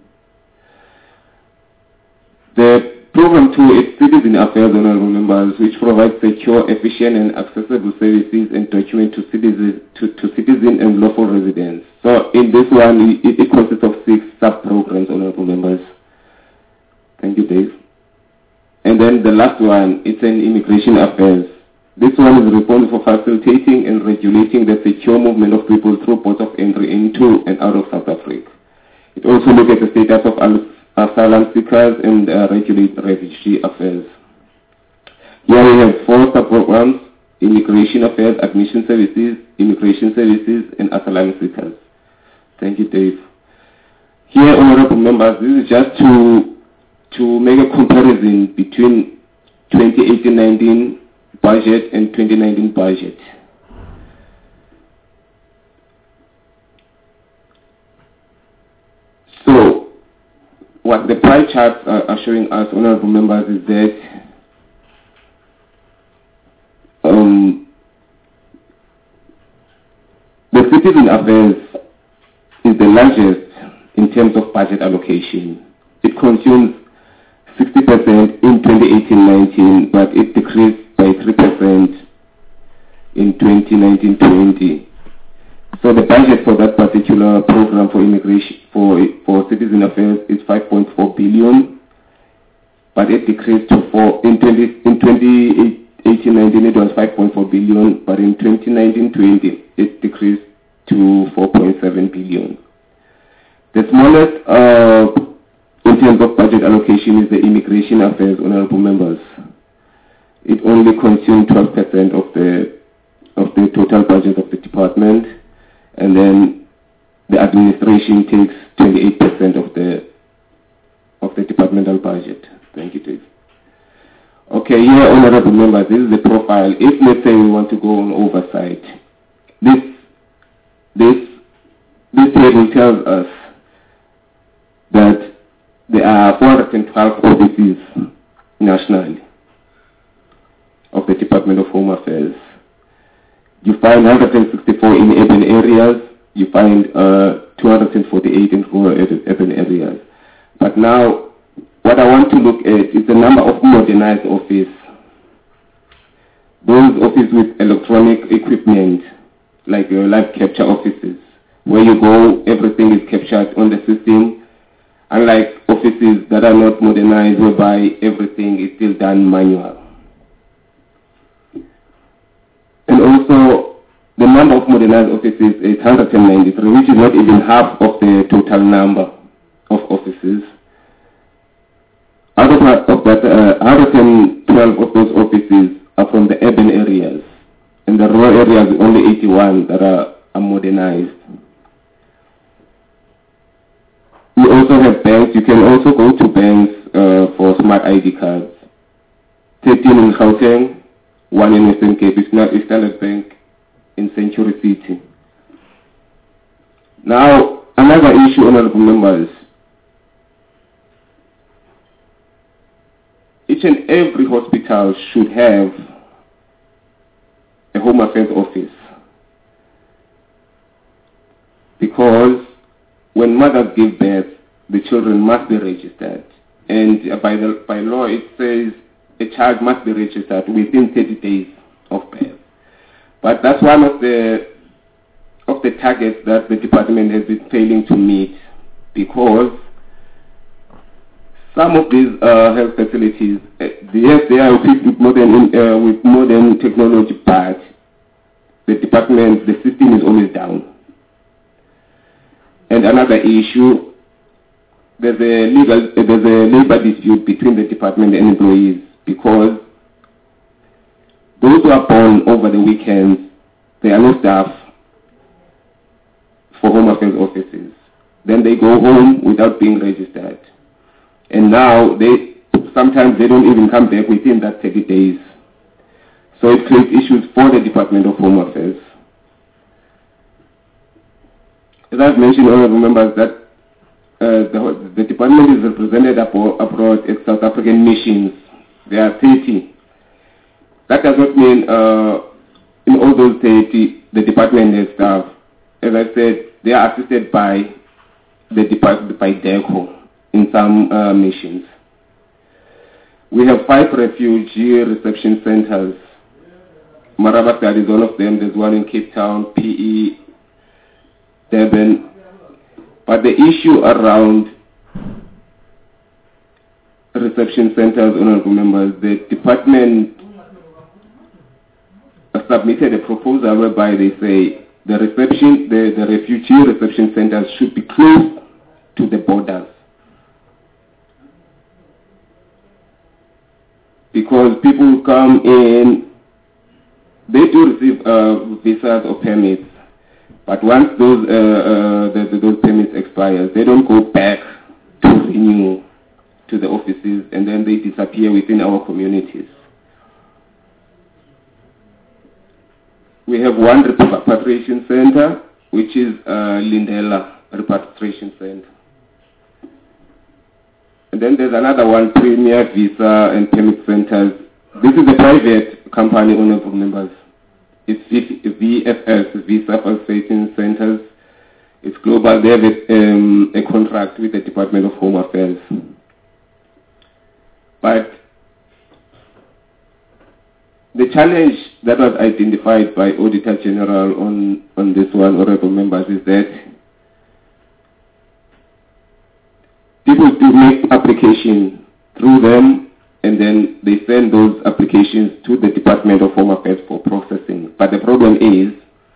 The program 2 is Citizen Affairs, honorable members, which provides secure, efficient, and accessible services and documents to citizens and lawful residents. So in this one, it consists of 6 sub-programs, honorable members. Thank you, Dave. And then the last one, it's an Immigration Affairs. This one is responsible for facilitating and regulating the secure movement of people through ports of entry into and out of South Africa. It also looks at the status of asylum seekers and regulate refugee affairs. Here we have 4 sub-programs: Immigration Affairs, Admission Services, Immigration Services, and Asylum Seekers. Thank you, Dave. Here, honorable members, this is just to make a comparison between 2018-19 budget and 2019 budget. So, what the pie charts are showing us, honorable members, is that the Citizen Affairs is the largest in terms of budget allocation. It consumes 60% in 2018-19, but it decreased by 3% in 2019-20. So the budget for that particular program for immigration, for Citizen Affairs, is 5.4 billion, but it decreased to 2018-19 it was 5.4 billion, but in 2019-20 it decreased to 4.7 billion. The smallest in terms of budget allocation is the Immigration Affairs, honorable members. It only consumed 12% of the total budget of the department, and then the administration takes 28% of the departmental budget. Thank you, Dave. Okay, here, honorable members, this is the profile. If, let's say, we want to go on oversight, this this table tells us that there are 412 offices nationally of the Department of Home Affairs. You find 164 in urban areas, you find 248 in rural urban areas. But now, what I want to look at is the number of modernized offices. Those offices with electronic equipment, like your live capture offices, where you go, everything is captured on the system, unlike offices that are not modernized, whereby everything is still done manual. And also, the number of modernized offices is 193, which is not even half of the total number of offices. Out of that, 112 of those offices are from the urban areas. In the rural areas, only 81 that are modernized. We also have banks. You can also go to banks for smart ID cards. 13 in Gauteng, 1 in Western Cape. It's not a Standard Bank in Century City. Now, another issue, honorable members. Each and every hospital should have a Home Affairs office, because when mothers give birth, the children must be registered, and by law it says a child must be registered within 30 days of birth. But that's one of the targets that the department has been failing to meet, because some of these health facilities, yes, they are equipped with modern technology, but the system is always down. And another issue, there's a labor dispute between the department and employees, because those who are born over the weekends, there are no staff for Home Affairs offices. Then they go home without being registered. And now, sometimes they don't even come back within that 30 days. So it creates issues for the Department of Home Affairs. As I've mentioned, honorable members, that the department is represented abroad at South African missions. There are 30. That does not mean in all those 30, the department has staff. As I said, they are assisted by the department, by DECO, in some missions. We have 5 refugee reception centers. Marabastad is one of them. There's one in Cape Town, PE, Durban. But the issue around reception centers, honorable members, the department submitted a proposal whereby they say the refugee reception centers should be close to the borders, because people come in, they do receive visas or permits, but once those permits expire, they don't go back to renew to the offices, and then they disappear within our communities. We have one repatriation center, which is Lindela Repatriation Center. And then there's another one, Premier Visa and Permit Centers. This is a private company, honorable members. It's VFS, Visa Facilitating Centers. It's global. They have a contract with the Department of Home Affairs. But the challenge that was identified by Auditor General on this one, honorable members, is that people do make application through them, and then they send those applications to the Department of Home Affairs for processing. But the problem is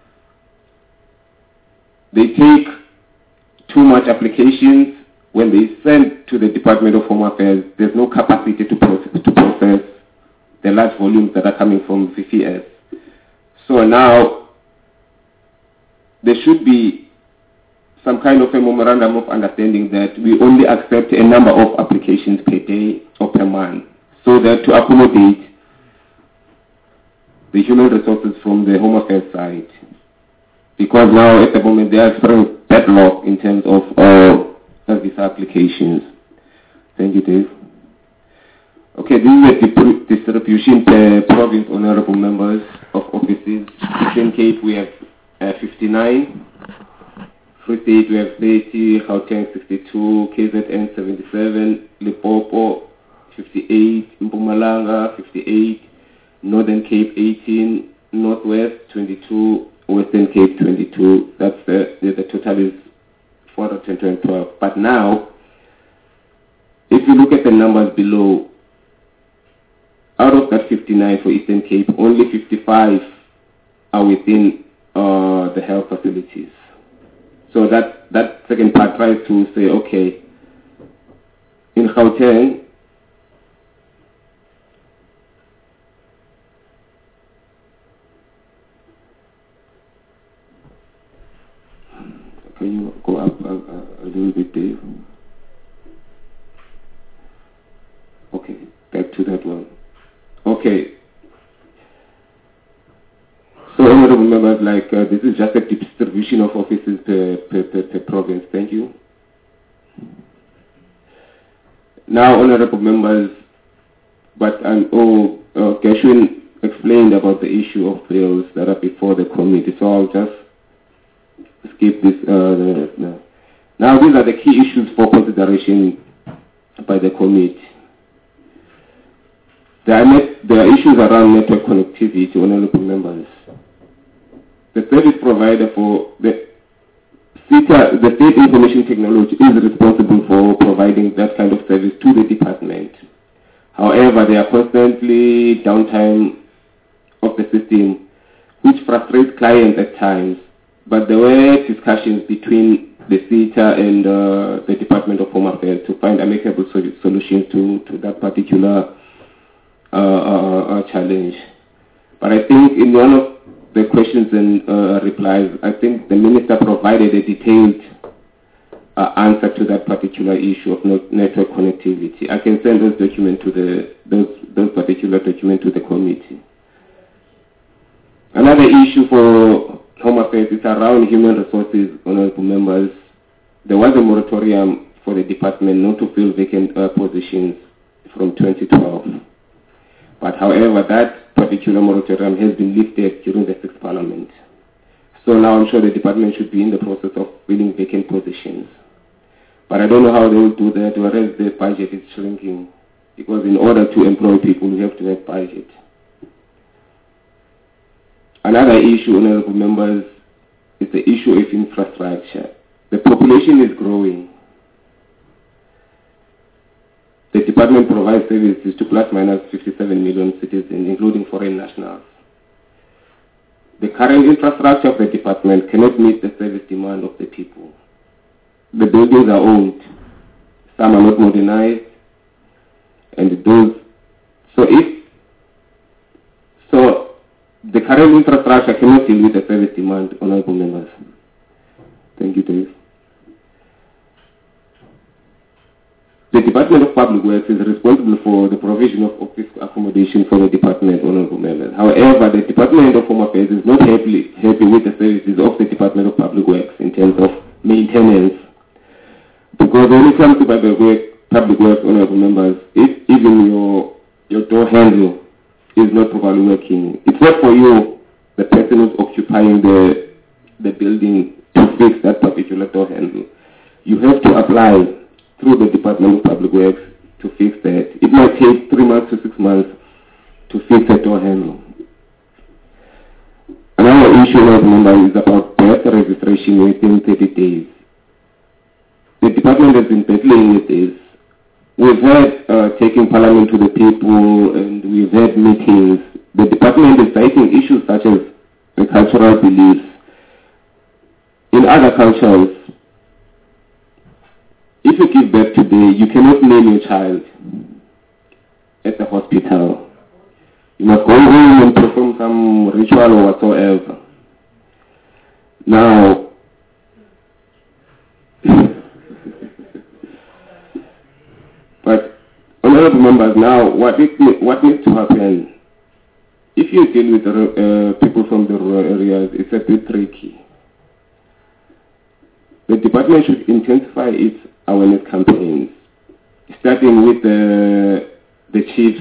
they take too much applications. When they send to the Department of Home Affairs, there's no capacity to process the large volumes that are coming from VFS. So now there should be some kind of a memorandum of understanding that we only accept a number of applications per day or per month, so that to accommodate the human resources from the Home Affairs side. Because now at the moment they are backlog in terms of visa applications. Thank you, Dave. Okay, this is the distribution per province, honorable members of offices. Eastern Cape, we have 59. Free State, we have 30. Gauteng, 62. KZN, 77. Limpopo, 58. Mpumalanga, 58. Northern Cape, 18. Northwest, 22. Western Cape, 22. That's the total is 412. But now, if you look at the numbers below, out of that 59 for Eastern Cape, only 55 are within the health facilities. So that second part tries to say, okay, in Gauteng, can you go up a little bit, Dave? Okay, back to that one. Okay. So, honorable members, this is just a distribution of offices per province. Thank you. Now, honorable members, but Gershwin explained about the issue of bills that are before the committee, so I'll just skip this. Now, these are the key issues for consideration by the committee. There are issues around network connectivity, honorable members. The service provider for the State Information Technology is responsible for providing that kind of service to the department. However, there are constantly downtime of the system, which frustrates clients at times. But there were discussions between the CETA and the Department of Home Affairs to find amicable solutions to that particular challenge. But I think in one of the questions and replies, I think the minister provided a detailed answer to that particular issue of network connectivity. I can send those documents to those particular documents to the committee. Another issue for Home Affairs is around human resources, honorable members. There was a moratorium for the department not to fill vacant positions from 2012. But however, that particular moratorium has been lifted during the 6th Parliament. So now I'm sure the department should be in the process of filling vacant positions. But I don't know how they will do that, whereas the budget is shrinking. Because in order to employ people, you have to have budget. Another issue, honorable members, is the issue of infrastructure. The population is growing. The department provides services to plus minus 57 million citizens, including foreign nationals. The current infrastructure of the department cannot meet the service demand of the people. The buildings are old, some are not modernized, and the current infrastructure cannot deal with the service demand, honorable members. Thank you, Dave. The Department of Public Works is responsible for the provision of office accommodation for the department, honorable members. However, the Department of Home Affairs is not happy with the services of the Department of Public Works in terms of maintenance. Because when it comes to public works, honorable members, if even your door handle is not properly working, it's not for you, the person who's occupying the building, to fix that particular door handle. You have to apply through the Department of Public Works to fix that. It might take 3 months to 6 months to fix a door handle. Another issue, honorable members, is about birth registration within 30 days. The department has been battling with this. We've had taking parliament to the people, and we've had meetings. The department is citing issues such as the cultural beliefs. In other cultures, if you give birth today, you cannot name your child at the hospital. You must go home and perform some ritual or whatsoever. Now, but honorable members, now what needs to happen? If you deal with people from the rural areas, it's a bit tricky. the department should intensify its awareness campaigns, starting with the chiefs,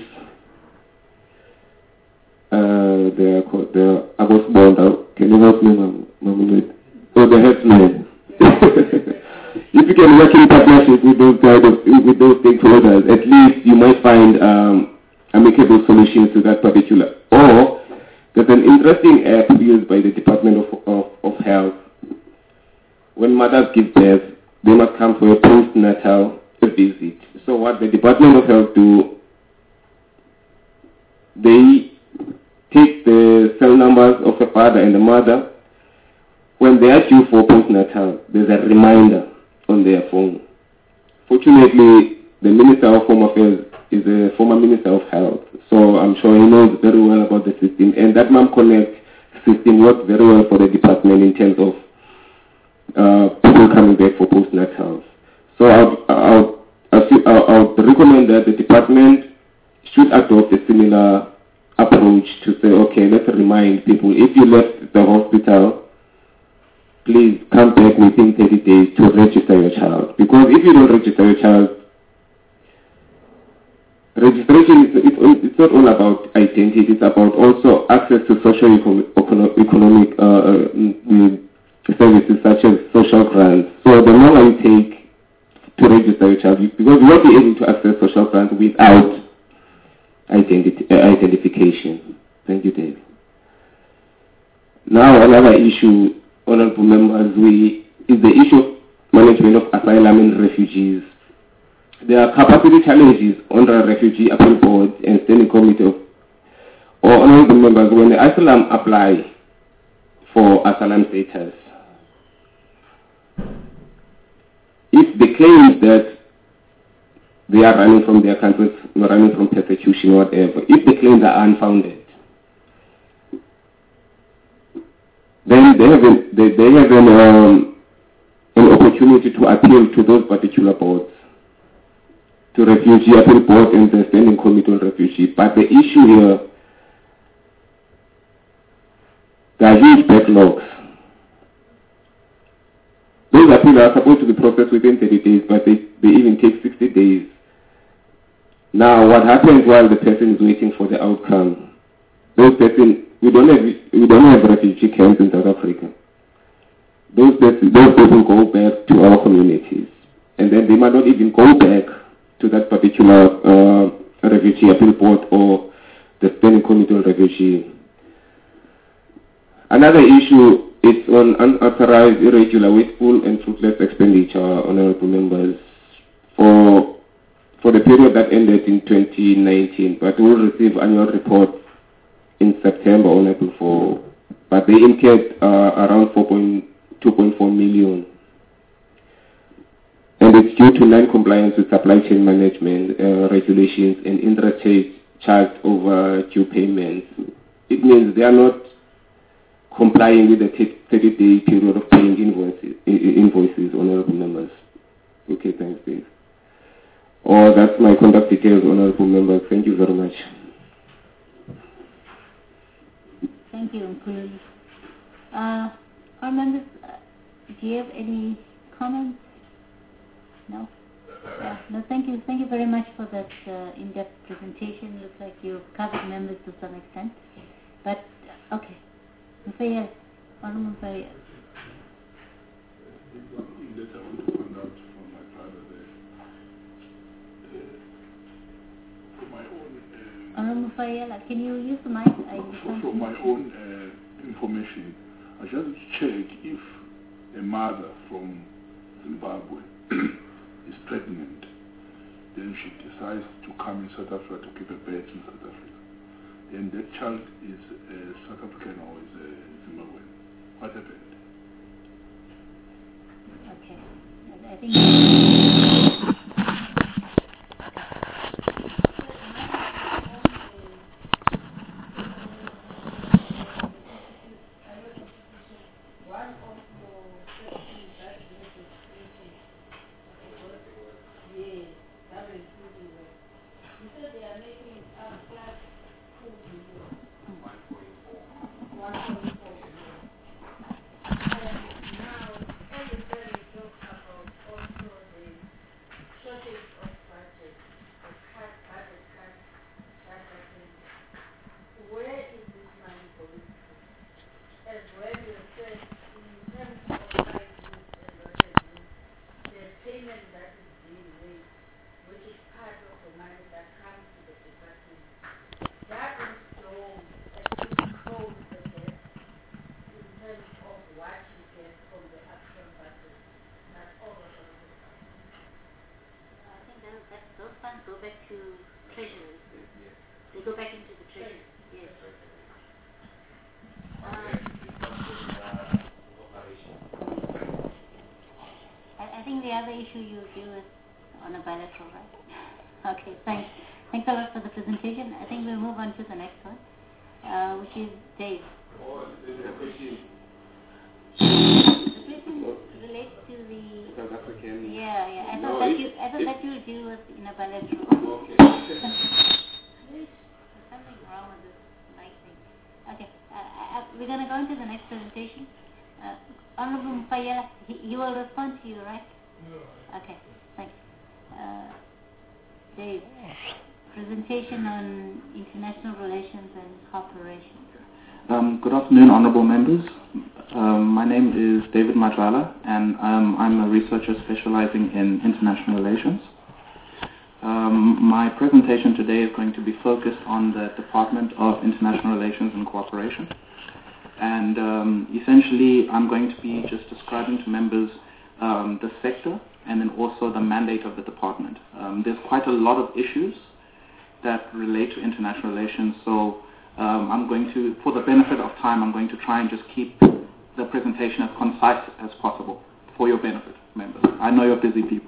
the Agos Bonda, can you help me, or the headsman. If you can work in partnership with those stakeholders, at least you might find amicable solutions to that particular. Or there's an interesting app used by the Department of Health. When mothers give birth, they must come for a postnatal visit. So what the Department of Health do, they take the cell numbers of the father and the mother. When they are due for postnatal, there's a reminder on their phone. Fortunately, the Minister of Home Affairs is a former Minister of Health, so I'm sure he knows very well about the system. And that Mom Connect system works very well for the department in terms of people coming back for postnatal. So I would recommend that the department should adopt a similar approach to say, okay, let's remind people, if you left the hospital, please come back within 30 days to register your child. Because if you don't register your child, registration it's not all about identity, it's about also access to socio-economic services such as social grants. So the longer you take to register your child, because you won't be able to access social grants without identification. Thank you, Dave. Now another issue, honorable members, is the issue of management of asylum and refugees. There are capacity challenges on the refugee appeal board and standing committee or honorable members when the asylum apply for asylum status. If they claim that they are running from their countries, running from persecution or whatever, if the claims are unfounded, then they have an opportunity to appeal to those particular boards, to refugee appeal board and the standing committee on refugee. But the issue here, there are huge backlogs. Those appeals are supposed to be processed within 30 days, but they even take 60 days. Now, what happens while the person is waiting for the outcome? Those persons, we don't have refugee camps in South Africa. Those people go back to our communities, and then they might not even go back to that particular refugee appeal board or the standing committee on refugee. Another issue is on unauthorized, irregular, wasteful, and fruitless expenditure, honorable members, for the period that ended in 2019. But we will receive annual report in September on April 4. But they incurred around 2.4 million. And it's due to non-compliance with supply chain management regulations and interest charged over due payments. It means they are not complying with the 30-day period of paying invoices, honorable members. Okay, thanks, Dave. That's my contact details, honorable members. Thank you very much.
Thank you, Nkulu. Our members, do you have any comments? No? No, thank you. Thank you very much for that in-depth presentation. Looks like you covered members to some extent. But, okay. Mufayel, Honorable Mufayel.
Later I want to find out from my brother there. For my own...
Honorable Mufayel, can you use the mic?
For my own information, I just check if a mother from Zimbabwe is pregnant, then she decides to come in South Africa to give a birth in South Africa. And that child is South African or is Zimbabwean. What happened?
Okay. I think...
money that comes to the department doesn't show the debt in terms of what you get from the actual budget, not overall.
I think those funds go back to treasury. They go back into the treasury. Yes. I think the other issue you deal with on a bilateral, right? Okay, thanks. Thanks a lot for the presentation. I think we'll move on to the next one, which is Dave. The question relates to the South African. Yeah. I thought that you would deal with in a bilateral. Okay. There's something wrong with this mic thing. Okay. We're going to go into the next presentation. Honorable Mpaya, he will respond to you, right? No. Okay, thanks. Dave, presentation on international relations and cooperation.
Good afternoon, honorable members. My name is David Madlala, and I'm a researcher specializing in international relations. My presentation today is going to be focused on the Department of International Relations and Cooperation. And essentially, I'm going to be just describing to members the sector and then also the mandate of the department. There's quite a lot of issues that relate to international relations, so I'm going to, for the benefit of time, I'm going to try and just keep the presentation as concise as possible for your benefit, members. I know you're busy people.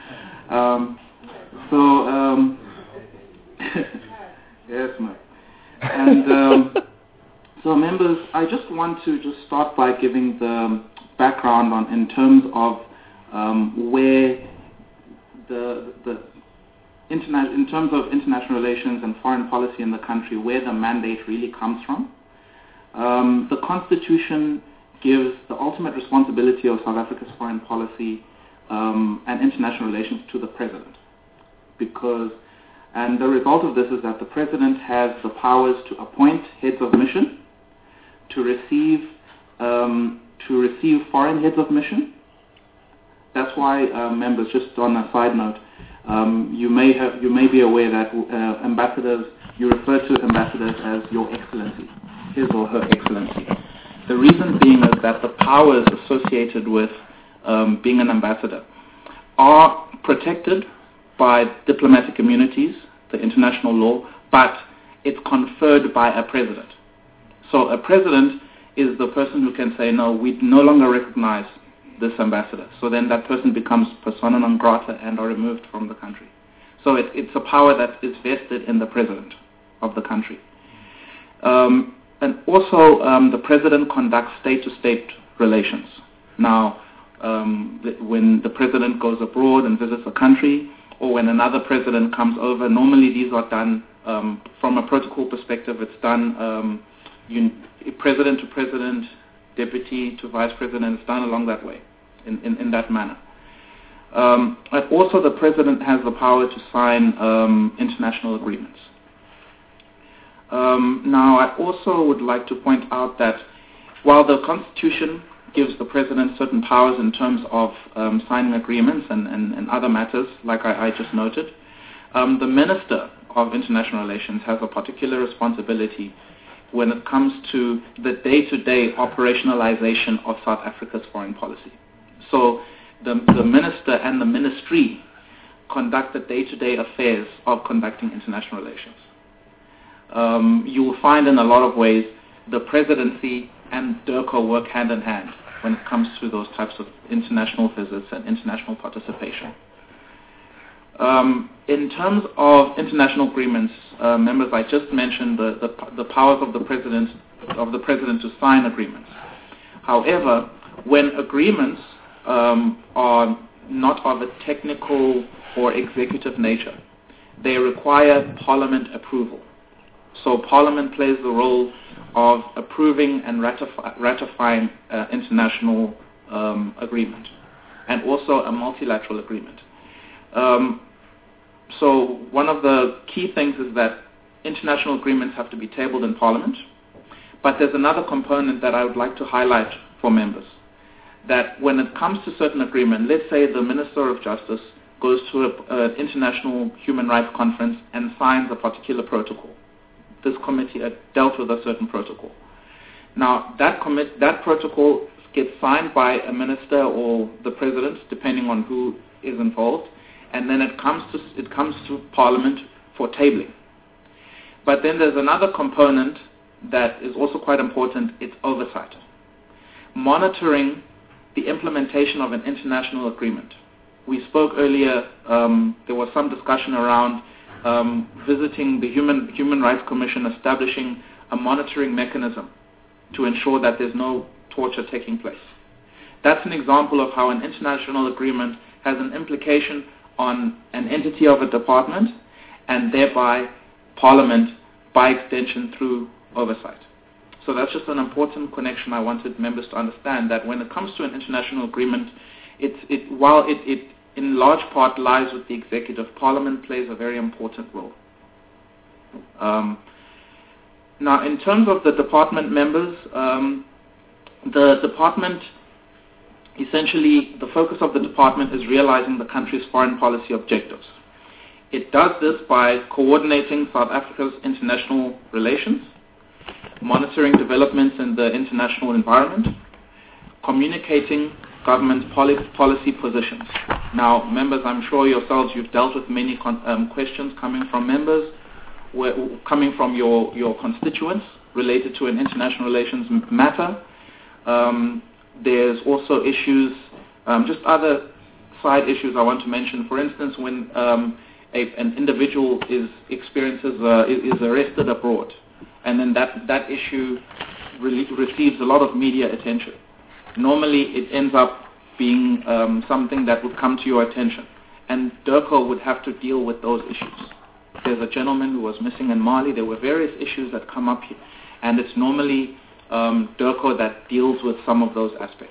Yes, ma'am. And so, members, I just want to just start by giving the background on in terms of where in terms of international relations and foreign policy in the country, where the mandate really comes from. The Constitution gives the ultimate responsibility of South Africa's foreign policy and international relations to the President, and the result of this is that the President has the powers to appoint heads of mission, to receive foreign heads of mission. That's why, members, just on a side note, you may be aware that ambassadors, you refer to ambassadors as Your Excellency, His or Her Excellency. The reason being is that the powers associated with being an ambassador are protected by diplomatic immunities, the international law, but it's conferred by a president. So a president is the person who can say, no, we no longer recognize this ambassador. So then that person becomes persona non grata and are removed from the country. So it's a power that is vested in the president of the country. And also the president conducts state-to-state relations. Now, when the president goes abroad and visits a country, or when another president comes over, normally these are done from a protocol perspective. It's done president to president, deputy to vice president. It's done along that way, in that manner. But also the president has the power to sign international agreements. Now, I also would like to point out that while the Constitution gives the president certain powers in terms of signing agreements and other matters, like I just noted, the Minister of International Relations has a particular responsibility when it comes to the day-to-day operationalization of South Africa's foreign policy. So the minister and the ministry conduct the day-to-day affairs of conducting international relations. You will find in a lot of ways the presidency and DIRCO work hand in hand when it comes to those types of international visits and international participation. In terms of international agreements, members, I just mentioned the powers of the president to sign agreements. However, when agreements are not of a technical or executive nature, they require Parliament approval. So Parliament plays the role of approving and ratifying international agreement, and also a multilateral agreement. So one of the key things is that international agreements have to be tabled in Parliament, but there's another component that I would like to highlight for members, that when it comes to certain agreement, let's say the Minister of Justice goes to an international human rights conference and signs a particular protocol. This committee dealt with a certain protocol. Now, that protocol gets signed by a minister or the president, depending on who is involved, and then it comes to Parliament for tabling. But then there's another component that is also quite important. It's oversight, monitoring the implementation of an international agreement. We spoke earlier. There was some discussion around visiting the Human Rights Commission, establishing a monitoring mechanism to ensure that there's no torture taking place. That's an example of how an international agreement has an implication on an entity of a department and thereby Parliament by extension through oversight. So that's just an important connection I wanted members to understand, that when it comes to an international agreement, while it in large part lies with the executive, Parliament plays a very important role. Now, in terms of the department members, the department, essentially, the focus of the department is realizing the country's foreign policy objectives. It does this by coordinating South Africa's international relations, monitoring developments in the international environment, communicating government policy positions. Now, members, I'm sure yourselves, you've dealt with many questions coming from members, coming from your constituents related to an international relations matter. There's also issues, just other side issues I want to mention. For instance, when an individual is arrested abroad, and then that issue receives a lot of media attention. Normally, it ends up being something that would come to your attention, and DIRCO would have to deal with those issues. There's a gentleman who was missing in Mali. There were various issues that come up here, and it's normally DIRCO that deals with some of those aspects.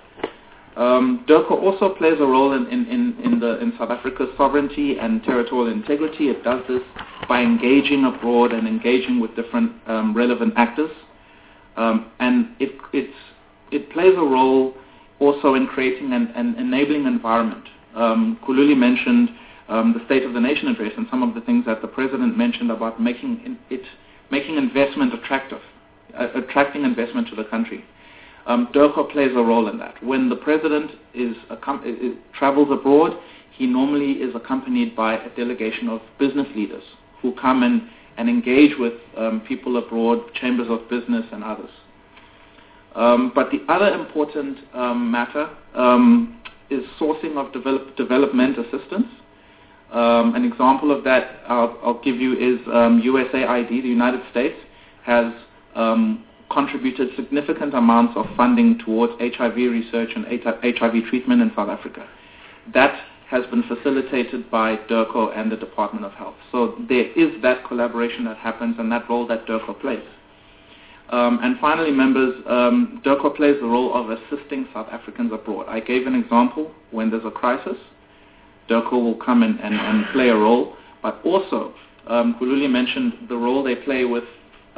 DIRCO also plays a role in South Africa's sovereignty and territorial integrity. It does this by engaging abroad and engaging with different relevant actors, and it plays a role also in creating an enabling environment. Kululi mentioned the State of the Nation address and some of the things that the President mentioned about making investment attractive, attracting investment to the country. DIRCO plays a role in that. When the President travels abroad, he normally is accompanied by a delegation of business leaders who come and engage with people abroad, chambers of business and others. But the other important matter is sourcing of development assistance. An example of that I'll give you is USAID, the United States, has contributed significant amounts of funding towards HIV research and HIV treatment in South Africa. That has been facilitated by DIRCO and the Department of Health. So there is that collaboration that happens and that role that DIRCO plays. And finally, members, DIRCO plays the role of assisting South Africans abroad. I gave an example. When there's a crisis, DIRCO will come and play a role, but also Kululi mentioned the role they play with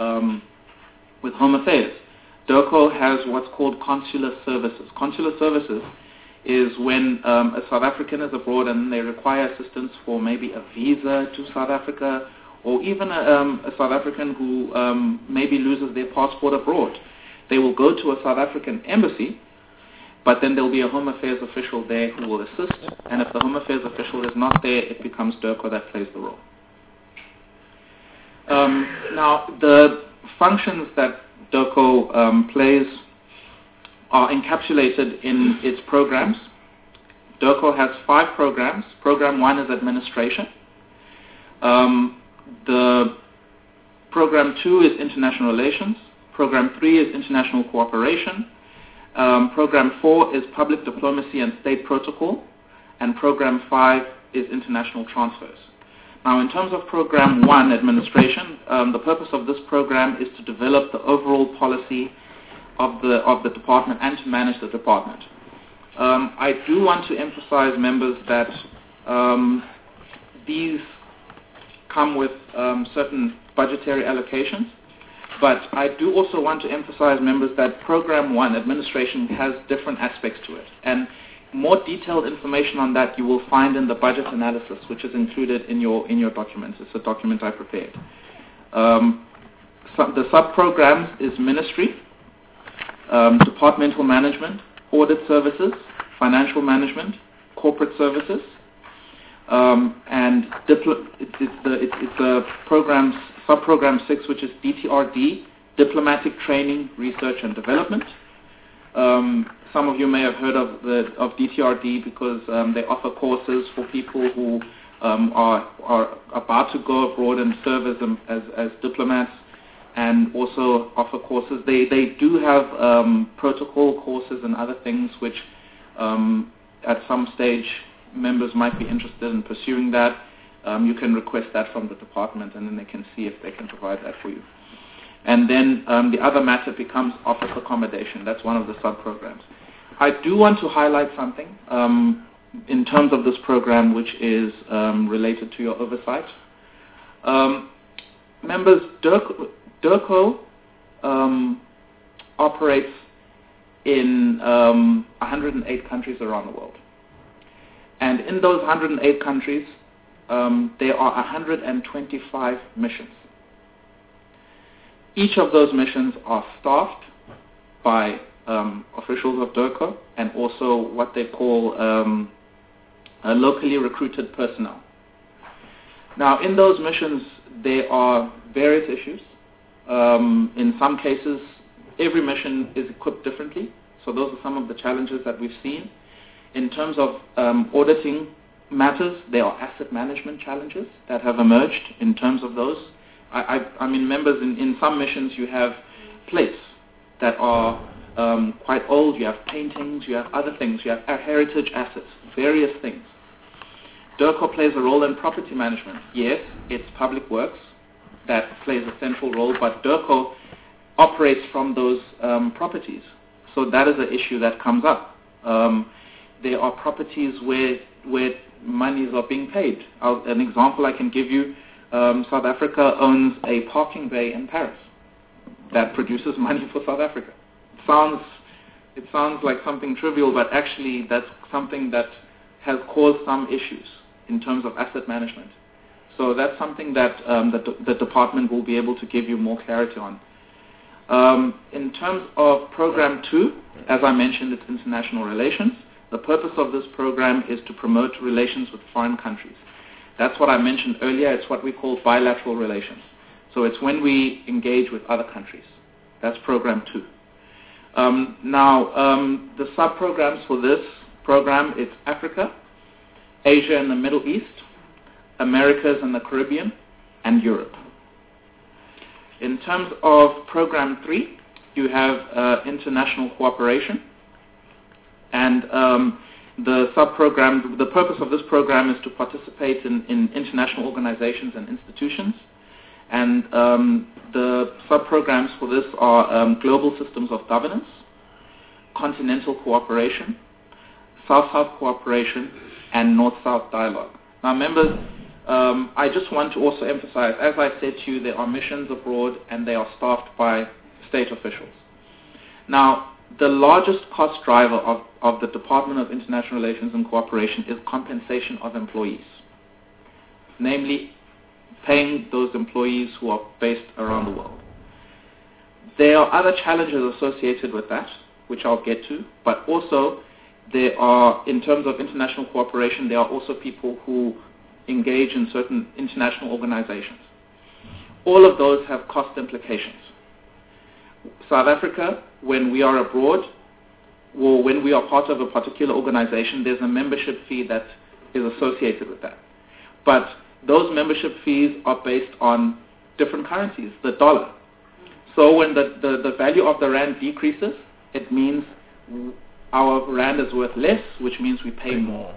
Home Affairs. DIRCO has what's called consular services. Consular services is when a South African is abroad and they require assistance for maybe a visa to South Africa, or even a South African who maybe loses their passport abroad. They will go to a South African embassy, but then there will be a Home Affairs official there who will assist, and if the Home Affairs official is not there, it becomes DIRCO that plays the role. Now, the functions that DIRCO plays are encapsulated in its programs. DIRCO has 5 programs. Program 1 is administration. The Program 2 is international relations. Program 3 is international cooperation. Program 4 is public diplomacy and state protocol. And Program 5 is international transfers. Now, in terms of Program 1, administration, the purpose of this program is to develop the overall policy of the department and to manage the department. I do want to emphasize, members, that these come with certain budgetary allocations, but I do also want to emphasize, members, that Program 1, administration, has different aspects to it. And more detailed information on that you will find in the budget analysis, which is included in your documents. It's a document I prepared. The sub-programs is ministry, departmental management, audit services, financial management, corporate services, and it's a sub-program 6, which is DTRD, diplomatic training, research and development. Some of you may have heard of DTRD because they offer courses for people who are about to go abroad and serve as diplomats, and also offer courses. They do have protocol courses and other things which at some stage members might be interested in pursuing that. You can request that from the department, and then they can see if they can provide that for you. And then the other matter becomes office accommodation. That's one of the sub-programs. I do want to highlight something in terms of this program which is related to your oversight. Members, DIRCO operates in 108 countries around the world. And in those 108 countries, there are 125 missions. Each of those missions are staffed by officials of DIRCO and also what they call locally recruited personnel. Now, in those missions, there are various issues. In some cases, every mission is equipped differently. So those are some of the challenges that we've seen. In terms of auditing matters, there are asset management challenges that have emerged in terms of those. I mean, members, in some missions you have plates that are quite old, you have paintings, you have other things, you have heritage assets, various things. DIRCO plays a role in property management. Yes, it's public works that plays a central role, but DIRCO operates from those properties. So that is an issue that comes up. There are properties where monies are being paid. An example I can give you, South Africa owns a parking bay in Paris that produces money for South Africa. It sounds like something trivial, but actually that's something that has caused some issues in terms of asset management. So that's something that the department will be able to give you more clarity on. In terms of Program 2, as I mentioned, it's international relations. The purpose of this program is to promote relations with foreign countries. That's what I mentioned earlier. It's what we call bilateral relations. So it's when we engage with other countries. That's Program 2. The sub-programs for this program, it's Africa, Asia and the Middle East, Americas and the Caribbean, and Europe. In terms of Program 3, you have international cooperation. And the sub-program, the purpose of this program is to participate in international organizations and institutions. And the sub-programs for this are global systems of governance, continental cooperation, South-South cooperation, and North-South dialogue. Now, members, I just want to also emphasize, as I said to you, there are missions abroad and they are staffed by state officials. Now, the largest cost driver of the Department of International Relations and Cooperation is compensation of employees, namely paying those employees who are based around the world. There are other challenges associated with that, which I'll get to, but also there are, in terms of international cooperation, there are also people who engage in certain international organizations. All of those have cost implications. South Africa, when we are abroad, or when we are part of a particular organization, there's a membership fee that is associated with that. But those membership fees are based on different currencies, the dollar. So when the value of the rand decreases, it means our rand is worth less, which means we pay more.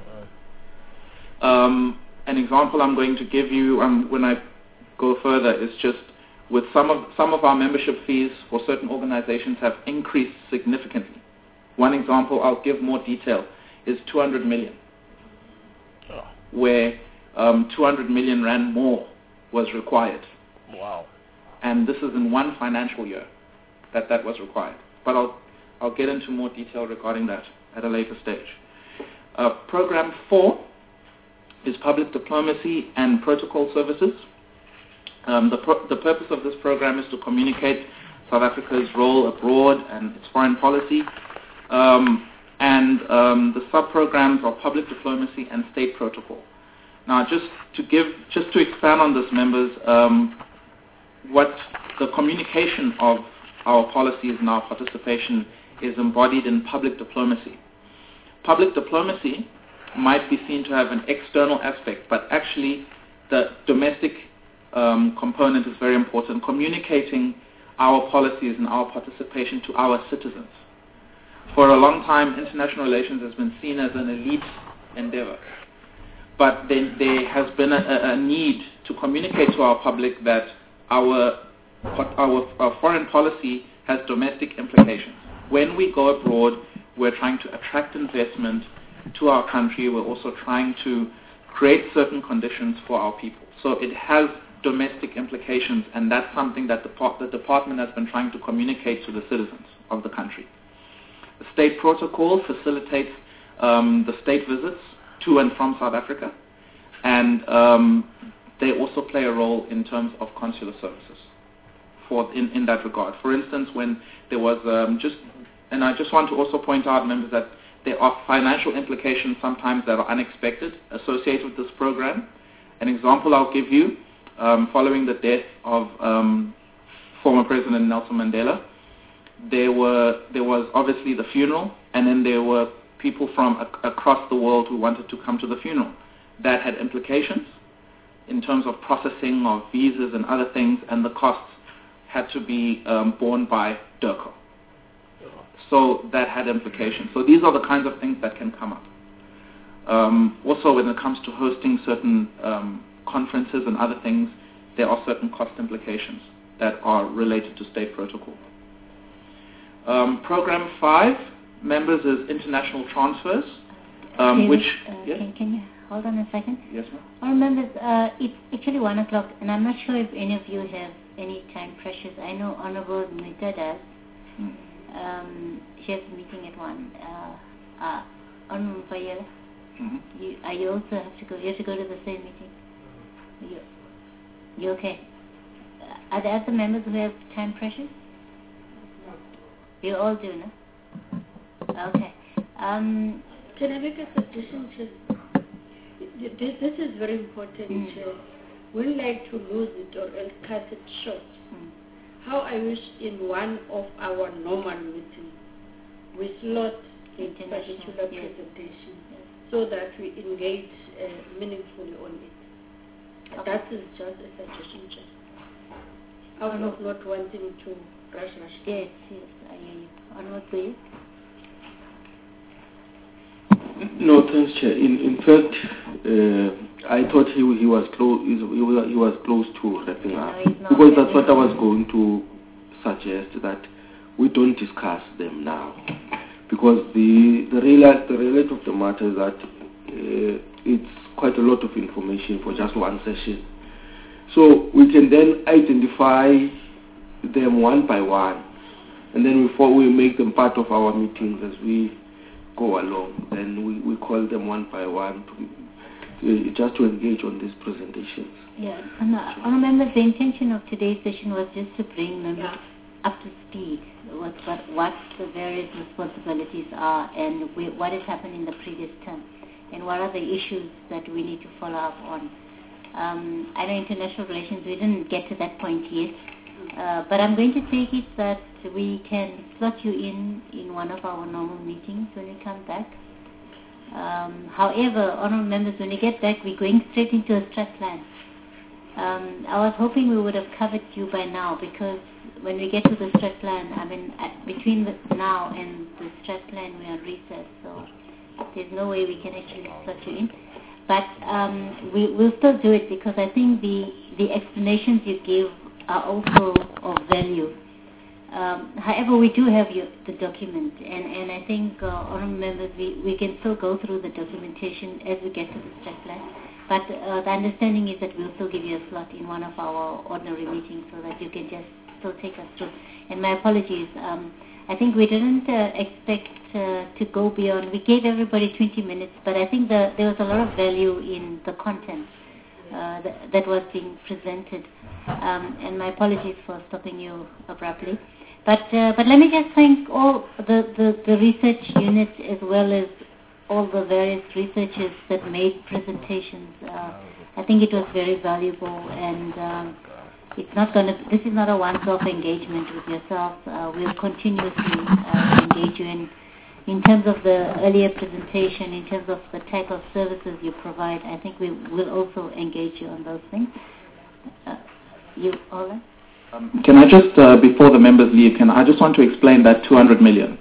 An example I'm going to give you when I go further is just with some of our membership fees for certain organizations have increased significantly. One example, I'll give more detail, is 200 million, where 200 million rand more was required.
Wow.
And this is in one financial year that was required. But I'll get into more detail regarding that at a later stage. Program 4 is public diplomacy and protocol services. The purpose of this program is to communicate South Africa's role abroad and its foreign policy. The sub-programs are public diplomacy and state protocol. Now, just to expand on this, members, what the communication of our policies and our participation is embodied in public diplomacy. Public diplomacy might be seen to have an external aspect, but actually the domestic component is very important, communicating our policies and our participation to our citizens. For a long time, international relations has been seen as an elite endeavor. But there has been a need to communicate to our public that our foreign policy has domestic implications. When we go abroad, we're trying to attract investment to our country. We're also trying to create certain conditions for our people. So it has domestic implications, and that's something that the department has been trying to communicate to the citizens of the country. The state protocol facilitates the state visits to and from South Africa, and they also play a role in terms of consular services in that regard. For instance, when there was and I just want to also point out, members, that there are financial implications sometimes that are unexpected associated with this program. An example I'll give you, following the death of former President Nelson Mandela, there was obviously the funeral, and then there were people from across the world who wanted to come to the funeral. That had implications in terms of processing of visas and other things, and the costs had to be borne by DIRCO. So that had implications. So these are the kinds of things that can come up. Also, when it comes to hosting certain conferences and other things, there are certain cost implications that are related to state protocol. Program 5, members, is international transfers, which... Yes?
Can you hold on a second?
Yes, ma'am.
All members, it's actually 1 o'clock, and I'm not sure if any of you have any time pressures. I know Honorable Mwita does. She has a meeting at 1. Honorable Mpayela, you also have to go. You have to go to the same meeting. You okay? Are there other members who have time pressures? You all do, no? Okay.
Can I make a suggestion, Chair? This is very important, Chair. We like to lose it or else cut it short. How I wish in one of our normal meetings we slot a particular presentation so that we engage meaningfully on it. Okay. That is just a suggestion, Chair. Out of not wanting to rush.
Yes, I hear you. Onward, please.
No, thanks, Chair. In fact, I thought he was close. He was close to wrapping up, because that's what I was going to suggest, that we don't discuss them now, because the reality of the matter is that it's quite a lot of information for just one session. So we can then identify them one by one, and then before we make them part of our meetings as we go along, then we call them one by one just to engage on these presentations.
Yeah, members, the intention of today's session was just to bring members up to speed with what the various responsibilities are and what has happened in the previous term and what are the issues that we need to follow up on. I know international relations, we didn't get to that point yet, but I'm going to take it that we can slot you in one of our normal meetings when we come back. However, honorable members, when we get back, we're going straight into a strat plan. I was hoping we would have covered you by now, because when we get to the strat plan, I mean, between now and the strat plan, we're on recess, so there's no way we can actually slot you in. But we'll still do it, because I think the explanations you give are also of value. However, we do have the document, and I think, honorable members, we can still go through the documentation as we get to the strat plan. But the understanding is that we'll still give you a slot in one of our ordinary meetings so that you can just still take us through. And my apologies. I think we didn't expect to go beyond. We gave everybody 20 minutes, but I think there was a lot of value in the content that was being presented. And my apologies for stopping you abruptly. But let me just thank all the research unit as well as all the various researchers that made presentations. I think it was very valuable, and this is not a once-off engagement with yourself. We'll continuously engage you in terms of the earlier presentation, in terms of the type of services you provide. I think we will also engage you on those things. You, Ola?
Can I just, before the members leave, I just want to explain that 200 million.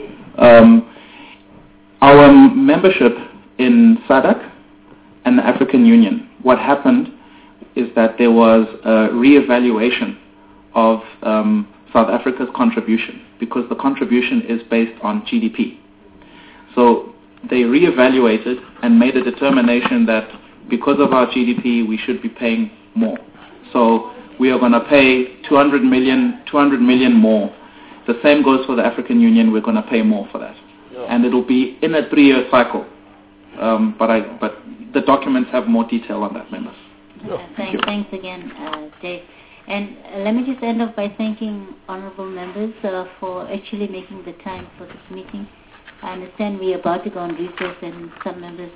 Our membership in SADC and the African Union, what happened is that there was a re-evaluation of South Africa's contribution, because the contribution is based on GDP. So they re-evaluated and made a determination that because of our GDP, we should be paying more. So we are going to pay 200 million more. The same goes for the African Union. We're going to pay more for that. Yeah. And it'll be in a 3-year cycle. But the documents have more detail on that, members.
Thanks again, Dave. And let me just end off by thanking honorable members for actually making the time for this meeting. I understand we're about to go on recess, and some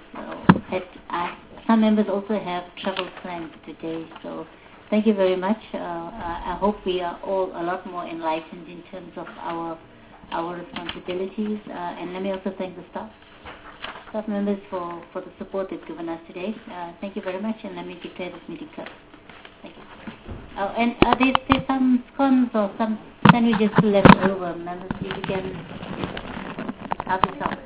members also have travel plans today. So thank you very much. I hope we are all a lot more enlightened in terms of our responsibilities. And let me also thank the staff members for the support they've given us today. Thank you very much, and let me declare this meeting closed. Thank you. Oh, and there's some scones or some sandwiches left over, members. If you can help yourself.